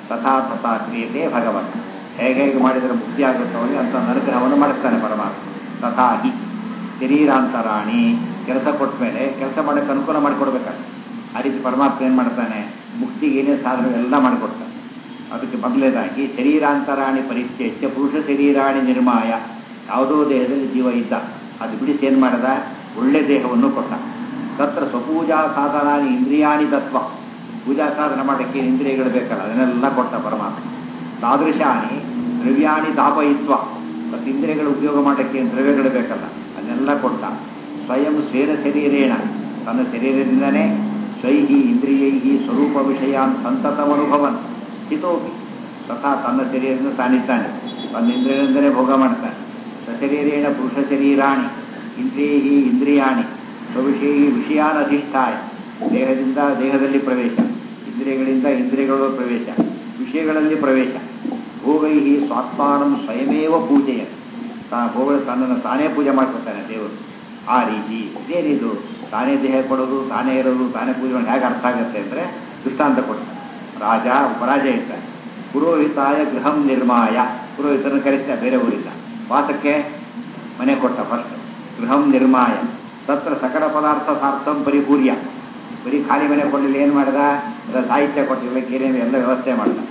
ತಥಾ ತಥಾ ಕ್ರಿಯತೆ ಭಗವನ್. ಹೇಗೆ ಹೇಗೆ ಮಾಡಿದರೆ ಮುಕ್ತಿ ಆಗುತ್ತೋ ಅವನಿಗೆ ಅಂತ ಅನುಗ್ರಹವನ್ನು ಮಾಡಿಸ್ತಾನೆ ಪರಮಾತ್ಮ. ತಥಾ ಹಿ ಶರೀರಾಂತರಾಣಿ, ಕೆಲಸ ಕೊಟ್ಟ ಮೇಲೆ ಕೆಲಸ ಮಾಡೋಕ್ಕೆ ಅನುಕೂಲ ಮಾಡಿಕೊಡ್ಬೇಕಾದ್ರೆ ಆ ರೀತಿ ಪರಮಾತ್ಮ ಏನು ಮಾಡ್ತಾನೆ, ಮುಕ್ತಿಗೆ ಏನೇನು ಸಾಧನೆ ಎಲ್ಲ ಮಾಡಿಕೊಡ್ತಾನೆ. ಅದಕ್ಕೆ ಮೊದಲೇದಾಗಿ ಶರೀರಾಂತರಾಣಿ ಪರಿತ್ಯಜ್ಯ ಪುರುಷ ಶರೀರಾಣಿ ನಿರ್ಮಾಯ. ಯಾವುದೋ ದೇಹದಲ್ಲಿ ಜೀವ ಇದ್ದ, ಅದು ಬಿಡಿಸಿ ಏನು ಮಾಡಿದ, ಒಳ್ಳೆ ದೇಹವನ್ನು ಕೊಟ್ಟ. ತತ್ರ ಸ್ವಪೂಜಾ ಸಾಧನಾನಿ ಇಂದ್ರಿಯಾಣಿ ತತ್ವ. ಪೂಜಾ ಸಾಧನ ಮಾಡೋಕ್ಕೆ ಇಂದ್ರಿಯಗಳು ಬೇಕಲ್ಲ, ಅದನ್ನೆಲ್ಲ ಕೊಟ್ಟ ಪರಮಾತ್ಮ. ತಾದೃಶಾನಿ ದ್ರವ್ಯಾಣಿ ದಾಪಯಿತ್ವ. ಮತ್ತು ಇಂದ್ರಿಯಗಳು ಉಪಯೋಗ ಮಾಡೋಕ್ಕೆ ದ್ರವ್ಯಗಳು ಬೇಕಲ್ಲ, ಅದನ್ನೆಲ್ಲ ಕೊಟ್ಟ. ಸ್ವಯಂ ಸ್ವೇನ ಶರೀರೇಣ, ತನ್ನ ಶರೀರದಿಂದನೇ ಸ್ವೈಹಿ ಇಂದ್ರಿಯೈಹಿ ಸ್ವರೂಪ ವಿಷಯಾನ್ ಸಂತತಮನುಭವನ್ ಹಿತೋಪಿ. ತಥಾ ತನ್ನ ಶರೀರದಿಂದ ತಾನಿದ್ದಾನೆ, ತನ್ನ ಇಂದ್ರಿಯದಿಂದಲೇ ಭೋಗ ಮಾಡ್ತಾನೆ. ಸಶರೀರೇಣ ಪುರುಷ ಶರೀರಾಣಿ ಇಂದ್ರಿಯೈಹಿ ಇಂದ್ರಿಯಾಣಿ ಸ್ವವಿಷಯಿ ವಿಷಯಾನಧಿಷ್ಠಾಯ. ದೇಹದಿಂದ ದೇಹದಲ್ಲಿ ಪ್ರವೇಶ, ಇಂದ್ರಿಯಗಳಿಂದ ಇಂದ್ರಿಯಗಳ ಪ್ರವೇಶ, ವಿಷಯಗಳಲ್ಲಿ ಪ್ರವೇಶ. ಭೋಗೈಹಿ ಸ್ವಾತ್ಮಾನಂ ಸ್ವಯಮೇವ ಪೂಜೆಯ. ಭೋಗಗಳು ತನ್ನನ್ನು ತಾನೇ ಪೂಜೆ ಮಾಡ್ಕೊತಾನೆ ದೇವರು. ಆ ರೀತಿ ಇದೇನಿದು, ತಾನೇ ದೇಹ ಕೊಡೋದು, ತಾನೇ ಇರೋದು, ತಾನೇ ಪೂಜೆ ಮಾಡಿ ಹೇಗೆ ಅರ್ಥ ಆಗುತ್ತೆ ಅಂದರೆ ದೃಷ್ಟಾಂತ ಕೊಡ್ತಾನೆ. ರಾಜ ಉಪರಾಜ ಇರ್ತಾನೆ. ಪುರೋಹಿತಾಯ ಗೃಹಂ ನಿರ್ಮಾಯ. ಪುರೋಹಿತರನ್ನು ಕರೀತಾನೆ ಬೇರೆ ಊರಿಂದ, ವಾಸಕ್ಕೆ ಮನೆ ಕೊಟ್ಟ ಫಸ್ಟ್. ಗೃಹಂ ನಿರ್ಮಾಯ ತತ್ರ ಸಕಲ ಪದಾರ್ಥ ಸಾರ್ಥಂ ಪರಿಪೂರ್ಯ. ಬರೀ ಖಾಲಿ ಮನೆ ಕೊಡಲಿಲ್ಲ, ಏನು ಮಾಡಿದ, ಸಾಹಿತ್ಯ ಕೊಟ್ಟಿಲ್ಲ, ಏನೇನು ಎಲ್ಲ ವ್ಯವಸ್ಥೆ ಮಾಡಿದ.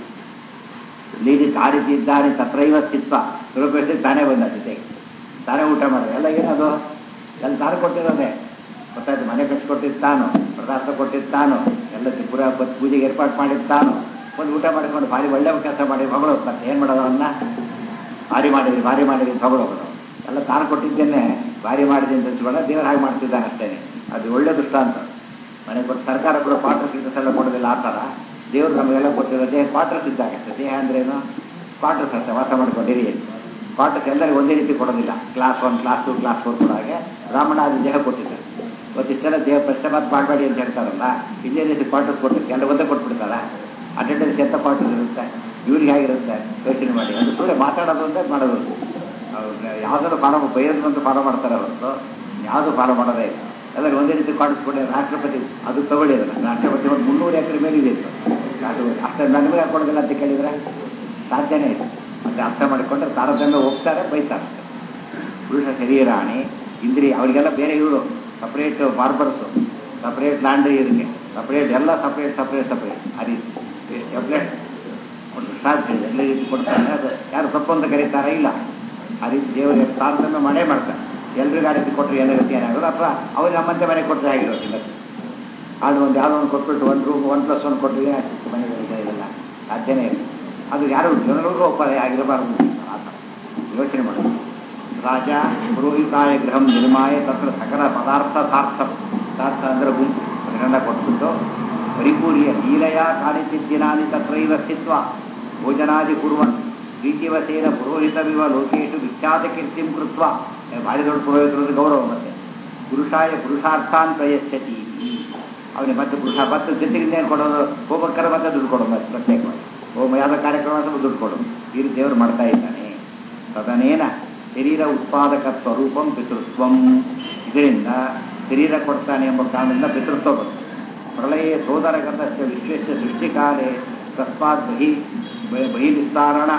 ಲೀಡಿ ತಾರಿಸಿ ಇದ್ದಾನೆ ತತ್ರೈವ ಸ್ಥಿತ್ವ. ಸುರಪೇಟೆ ತಾನೇ ಬಂದ ಜೊತೆಗೆ, ತಾನೇ ಊಟ ಮಾಡಿದ. ಎಲ್ಲ ಏನದು ಎಲ್ಲ ತಾನು ಕೊಟ್ಟಿರೋದೆ ಗೊತ್ತಾಯ್ತು. ಮನೆ ಕಟ್ಸಿಕೊಟ್ಟಿರ್ತಾನು, ಪದಾರ್ಥ ಕೊಟ್ಟಿರ್ತಾನು, ಎಲ್ಲ ಪೂರ ಪೂಜೆಗೆ ಏರ್ಪಾಡು ಮಾಡಿರ್ತಾನು. ಒಂದು ಊಟ ಮಾಡಿಕೊಂಡು ಭಾರಿ ಒಳ್ಳೆ ಕೆಲಸ ಮಾಡಿ ಹೊಗಳು ಹೋಗ್ತಾರೆ. ಏನು ಮಾಡೋದು, ಅವನ್ನ ಭಾರಿ ಮಾಡಿದ್ರಿ ಹೊಗಳೋಗೋದು. ಎಲ್ಲ ತಾನು ಕೊಟ್ಟಿದ್ದೇನೆ ಭಾರಿ ಮಾಡಿದೆ ಅಂತ ಹಂಚ್ಕೊಂಡ ದೇವರು ಹಾಗೆ ಮಾಡ್ತಿದ್ದಾನೆ ಅಷ್ಟೇ. ಅದು ಒಳ್ಳೆ ದೃಷ್ಟಾಂತ. ಮನೆ ಕೊಟ್ಟು ಸರ್ಕಾರ ಕೂಡ ಕ್ವಾರ್ಟರ್ಸ್ ಎಲ್ಲ ಕೊಡೋದಿಲ್ಲ, ಆ ಥರ ದೇವರು ನಮಗೆಲ್ಲ ಕೊಟ್ಟಿರೋ ದೇಹ ಕ್ವಾರ್ಟರ್ಸ್ ಇದ್ದಾಗಷ್ಟೇ. ದೇಹ ಅಂದ್ರೇನು, ಕ್ವಾರ್ಟರ್ಸ್ ಅಷ್ಟೇ, ವಾಸ ಮಾಡ್ಕೊಂಡಿರಿ. ಕ್ವಾರ್ಟರ್ಸ್ ಎಲ್ಲರಿಗೂ ಒಂದೇ ರೀತಿ ಕೊಡೋದಿಲ್ಲ. ಕ್ಲಾಸ್ 1, ಕ್ಲಾಸ್ 2, ಕ್ಲಾಸ್ 4 ಕೊಡಾಗೆ ರಾಮಣ್ಣ ಅದು ದೇಹ ಕೊಟ್ಟಿದ್ದಾರೆ. ಇವತ್ತಿಷ್ಟೆಲ್ಲ ದೇಹ ಪಶ್ಚಾತ್ ಮಾಡಬೇಡಿ ಅಂತ ಹೇಳ್ತಾರಲ್ಲ, ಇಂಜಿನಿಯರ್ಸ್ ಕ್ವಾರ್ಟರ್ಸ್ ಕೊಟ್ಟಿರ್ತಾರೆ, ಎಲ್ಲ ಒಂದೇ ಕೊಟ್ಬಿಡ್ತಾರ. ಅಟೆಂಡೆನ್ಸ್ ಎಂತ ಕ್ವಾರ್ಟರ್ಸ್ ಇರುತ್ತೆ, ಇವ್ರಿಗೆ ಹೇಗಿರುತ್ತೆ ಯೋಚನೆ ಮಾಡಿ. ಅದು ಸುಳ್ಳೆ ಮಾತಾಡೋದು ಅಂತ ಮಾಡೋದು. ಯಾವುದಾದ್ರು ಫಾಲೋ ಬೈಯೋದು ಅಂತ ಫಾಲೋ ಮಾಡ್ತಾರೆ ಹೊರತು ಯಾವುದು ಫಾಲೋ ಮಾಡೋದೇ ಇಲ್ಲ. ಎಲ್ಲರೂ ಒಂದೇ ರೀತಿ ಕ್ವಾರ್ಟರ್ಸ್ ಕೊಡಿ. ರಾಷ್ಟ್ರಪತಿ ಅದು ತಗೊಳ್ಳಿ, ಅದಲ್ಲ ರಾಷ್ಟ್ರಪತಿ ಒಂದು 300 ಎಕರೆ ಮೇಲೆ ಇದೆ. ಅದು ಅಷ್ಟೇ ನನಗೆ ಹಾಕೊಡೋದಿಲ್ಲ ಅಂತ ಕೇಳಿದರೆ ಸಾಧ್ಯನೇ ಇದೆ. ಮತ್ತೆ ಅರ್ಥ ಮಾಡಿಕೊಂಡ್ರೆ ತಾರತಮ್ಯ ಹೋಗ್ತಾರೆ, ಬೈತಾರೆ. ಪುರುಷ ಶರೀರಾಣಿ ಇಂದ್ರಿಯ, ಅವರಿಗೆಲ್ಲ ಬೇರೆ ಇವರು ಸಪ್ರೇಟ್ ಬಾರ್ಬರ್ಸು, ಸಪ್ರೇಟ್ ಲ್ಯಾಂಡ್ರಿ, ಇದಕ್ಕೆ ಸಪ್ರೇಟ್, ಎಲ್ಲ ಸಪ್ರೇಟ್ ಆ ರೀತಿ ಸಪ್ರೇಟ್ ಸಾಧ್ಯ ಎಲ್ಲ ರೀತಿ ಕೊಡ್ತಾರೆ. ಅದು ಯಾರು ತಪ್ಪು ಅಂತ ಕರೀತಾರೆ ಇಲ್ಲ, ಆ ರೀತಿ ದೇವರಿಗೆ ತಾರತಮ್ಯ ಮಾಡೇ ಮಾಡ್ತಾರೆ. ಎಲ್ರಿಗೂ ಆ ರೀತಿ ಕೊಟ್ಟರೆ ಏನಾಗುತ್ತೆ ಏನಾಗೋದು, ಅಥವಾ ಅವ್ರು ನಮ್ಮಂತೆ ಮನೆ ಕೊಟ್ಟರೆ ಆಗಿರೋದಿಲ್ಲ. ಅದು ಒಂದು ಯಾವುದೋ ಒಂದು ಕೊಟ್ಬಿಟ್ಟು 1 ರೂಮ್ 1+1 ಕೊಟ್ಟರೆ ಅಷ್ಟು ಮನೆಗಳಿಗೆ ಇಲ್ಲ, ಸಾಧ್ಯನೇ ಇಲ್ಲ. ಅದು ಯಾರು ಜನರಿಗೂ ಒಪ್ಪಾರೆ ಆಗಿರಬಾರ್ದು, ಆ ಥರ ಯೋಚನೆ ಮಾಡೋದು. ರಾಜ ಪುರೋಹಿತಾಯ ಗೃಹಂ ನಿರ್ಮಾಯ ತತ್ರ ಸಕಲ ಪದಾರ್ಥ ಸಾರ್ಥ ಅಂದರೆ ಗುಂಪು ಅದನ್ನೆಲ್ಲ ಕೊಟ್ಬಿಟ್ಟು ಪರಿಪೂರ್ಯ ಲೀಲೆಯ ಕಾಲಿಸಿದ್ದಿನಾದಿ ತತ್ರೈವ ಸ್ಥಿತ್ವ ಭೋಜನಾದಿ ಕುರ್ವನ್ ಪ್ರೀತಿವಸೇನ ಪುರೋಹಿತವಿವ ಲೋಕೇಶು ವಿಖ್ಯಾತ ಕೀರ್ತಿಂ ಕೃತ್ವ. ಭಾರಿ ದೊಡ್ಡ ಪುರೋಹಿತರು ಗೌರವ. ಮತ್ತೆ ಪುರುಷಾಯ ಪುರುಷಾರ್ಥಾನ್ ಪ್ರಯಚ್ಛತಿ. ಅವನಿಗೆ ಮತ್ತೆ ಮತ್ತೆ ಜೊತೆಗಿಂದ ಏನು ಕೊಡೋದು, ಹೋಮಕ್ಕರ ಮತ್ತೆ ದುಡ್ಡು ಕೊಡೋದು, ಮತ್ತೆ ಪ್ರತ್ಯೇಕವಾಗಿ ಹೋಮ ಯಾವುದೋ ಕಾರ್ಯಕ್ರಮ ದುಡ್ಡು ಕೊಡೋದು. ಈ ರೀತಿ ದೇವರು ಮಾಡ್ತಾ ಇದ್ದಾನೆ. ತದನೇನ ಶರೀರ ಉತ್ಪಾದಕತ್ವ ರೂಪಂ ಪಿತೃತ್ವಂ. ಇದರಿಂದ ಶರೀರ ಕೊಡ್ತಾನೆ ಎಂಬ ಕಾರಣದಿಂದ ಪಿತೃತ್ವ ಬರ್ತದೆ. ಪ್ರಳಯ ಸೋದರಗತಸ್ಯ ವಿಶ್ವಸ್ಯ ಸೃಷ್ಟಿಕಾಲೇ ತಸ್ಮಾತ್ ಬಹಿರ್ವಿಸ್ತಾರಣ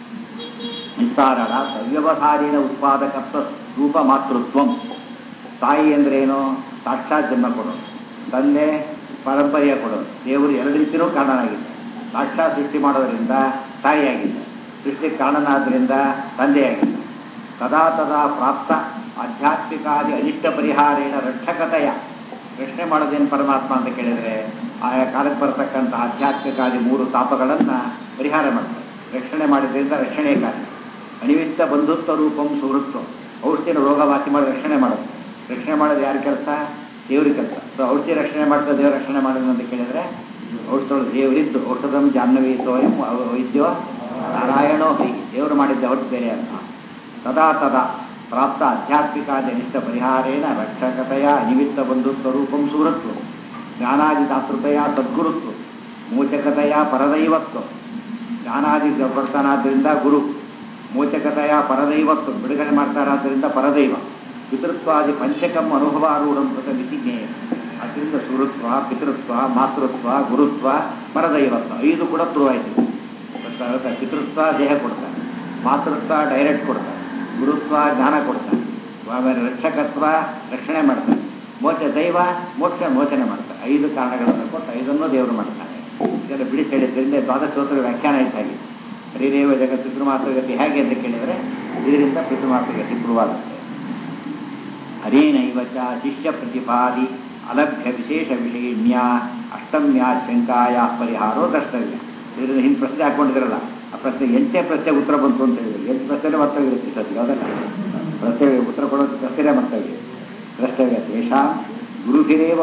ಸವ್ಯವಸಾರಿನ ಉತ್ಪಾದಕತ್ವ ರೂಪ ಮಾತೃತ್ವಂ. ತಾಯಿ ಅಂದ್ರೇನು, ಸಾಕ್ಷಾತ್ ಜನ್ಮ ಕೊಡೋದು. ತಂದೆ ಪರಂಪರೆಯ ಕೊಡೋದು. ದೇವರು ಎರಡು ರೀತಿಯೂ ಕಾರಣನಾಗಿದ್ದ. ಸಾಕ್ಷಾತ್ ಸೃಷ್ಟಿ ಮಾಡೋದರಿಂದ ತಾಯಿಯಾಗಿದ್ದ, ಸೃಷ್ಟಿಗೆ ಕಾರಣನಾದ್ರಿಂದ ತಂದೆಯಾಗಿದ್ದ. ತದಾ ತದಾ ಪ್ರಾಪ್ತ ಆಧ್ಯಾತ್ಮಿಕಾದಿ ಅನಿಷ್ಟ ಪರಿಹಾರೇಣ ರಕ್ಷಕತೆಯ. ರಕ್ಷಣೆ ಮಾಡೋದೇನು ಪರಮಾತ್ಮ ಅಂತ ಕೇಳಿದರೆ, ಆಯಾ ಕಾಲಕ್ಕೆ ಬರತಕ್ಕಂಥ ಆಧ್ಯಾತ್ಮಿಕಾದಿ 3 ತಾಪಗಳನ್ನು ಪರಿಹಾರ ಮಾಡ್ತಾರೆ. ರಕ್ಷಣೆ ಮಾಡಿದ್ರಿಂದ ರಕ್ಷಣೆ ಕಾರ್ಯ. ಅನಿಮಿತ್ತ ಬಂಧುತ್ವ ರೂಪಂ ಸುಹೃತ್ವ. ಔಷಧಿನ ರೋಗ ವಾಸಿ ಮಾಡಿ ರಕ್ಷಣೆ ಮಾಡೋದು. ರಕ್ಷಣೆ ಮಾಡೋದು ಯಾರ ಕೆಲಸ, ದೇವ್ರ ಕೆಲಸ. ಸೊ ಔಷಧಿ ರಕ್ಷಣೆ ಮಾಡ್ತಾ ದೇವ್ರ ರಕ್ಷಣೆ ಮಾಡೋದು ಅಂತ ಕೇಳಿದರೆ, ಔಷಧಗಳು ದೇವರಿದ್ದು ಔಷಧಂ ಜಾಹ್ನವಿ ಸ್ವಯಂ ವೈದ್ಯೋ ನಾರಾಯಣೋ ಹೈ, ದೇವರು ಮಾಡಿದ್ದ ಹೊರತು ಬೇರೆ ಅಲ್ಲ. ತದಾ ತದಾ ಪ್ರಾಪ್ತ ಆಧ್ಯಾತ್ಮಿಕಾದಿ ಅನಿಷ್ಟ ಪರಿಹಾರೇಣ ರಕ್ಷಕತೆಯ ನಿಮಿತ್ತ ಬಂಧುತ್ವ ರೂಪಂ ಸುಹೃತ್ವ ಜ್ಞಾನಾದಿ ದಾತೃತೆಯ ಸದ್ಗುರುತ್ವ ಮೋಚಕತೆಯ ಪರದೈವತ್ವ. ಜ್ಞಾನಾದಿ ಬರ್ತಾನಾದ್ದರಿಂದ ಗುರು, ಮೋಚಕತೆಯ ಪರದೈವತ್ವ ಬಿಡುಗಡೆ ಮಾಡ್ತಾರಾದ್ದರಿಂದ ಪರದೈವ, ಪಿತೃತ್ವಾದಿ ಪಂಚಕಂ ಅನುಭವಾರೂಢಂ ಕೃತ ಮಿತಿಜ್ಞೇಯ. ಅದರಿಂದ ಸುಹೃತ್ವ, ಪಿತೃತ್ವ, ಮಾತೃತ್ವ, ಗುರುತ್ವ, ಪರದೈವತ್ವ 5 ಕೂಡ ಪ್ರೂವ್ ಆಯಿತು. ಪಿತೃತ್ವ ದೇಹ ಕೊಡ್ತಾನೆ, ಮಾತೃತ್ವ ಡೈರೆಕ್ಟ್ ಕೊಡ್ತಾನೆ, ಗುರುತ್ವ ಜ್ಞಾನ ಕೊಡ್ತಾನೆ, ಆಮೇಲೆ ರಕ್ಷಕತ್ವ ರಕ್ಷಣೆ ಮಾಡ್ತಾನೆ, ದೈವ ಮೋಚನೆ ಮಾಡ್ತಾನೆ. 5 ಕಾರಣಗಳನ್ನು ಕೊಟ್ಟು 5 ದೇವರು ಮಾಡ್ತಾನೆ. ಇದೆಲ್ಲ ಬಿಡಿಸಿ ಹೇಳಿದ್ರಿಂದ ದ್ವಾದಶೋತ್ತರ ವ್ಯಾಖ್ಯಾನ ಇದ್ದಾಗಿ ಹರಿದೇವ ಜಗತ್ ಪಿತೃಮಾತೃಗತಿ ಹೇಗೆ ಅಂತ ಕೇಳಿದರೆ ಇದರಿಂದ ಪಿತೃಮಾತೃಗತಿ ಶುರುವಾಗುತ್ತೆ. ಹರೇನೈವ ಚ ಶಿಷ್ಯ ಪ್ರತಿಪಾದಿ ಅಲಭ್ಯ ವಿಶೇಷ ವಿಷಯನ್ಯ ಅಷ್ಟಮ್ಯ ಶಂಕಾಯ ಪರಿಹಾರೋ ದ್ರಷ್ಟವ್ಯ. ಇದರಿಂದ ಹಿಂದೆ ಪ್ರಶ್ನೆ ಹಾಕೊಂಡಿದ್ರಲ್ಲ, ಆ ಪ್ರಶ್ನೆ 8ನೇ ಪ್ರಶ್ನೆಗೆ ಉತ್ತರ ಬಂತು ಅಂತ ಹೇಳಿದ್ರು. 8 ಪ್ರಶ್ನೆ ಮರ್ತವ್ಯ ಇರುತ್ತೆ ಸದ್ಯ, ಅದಲ್ಲ ಪ್ರಶ್ನೆ ಉತ್ತರ ಕೊಡೋದು ಪ್ರಶ್ನೆ ಮರ್ತವ್ಯ ದ್ರಷ್ಟವ್ಯ. ತೇಷಾಂ ಗುರುಹಿರೇವ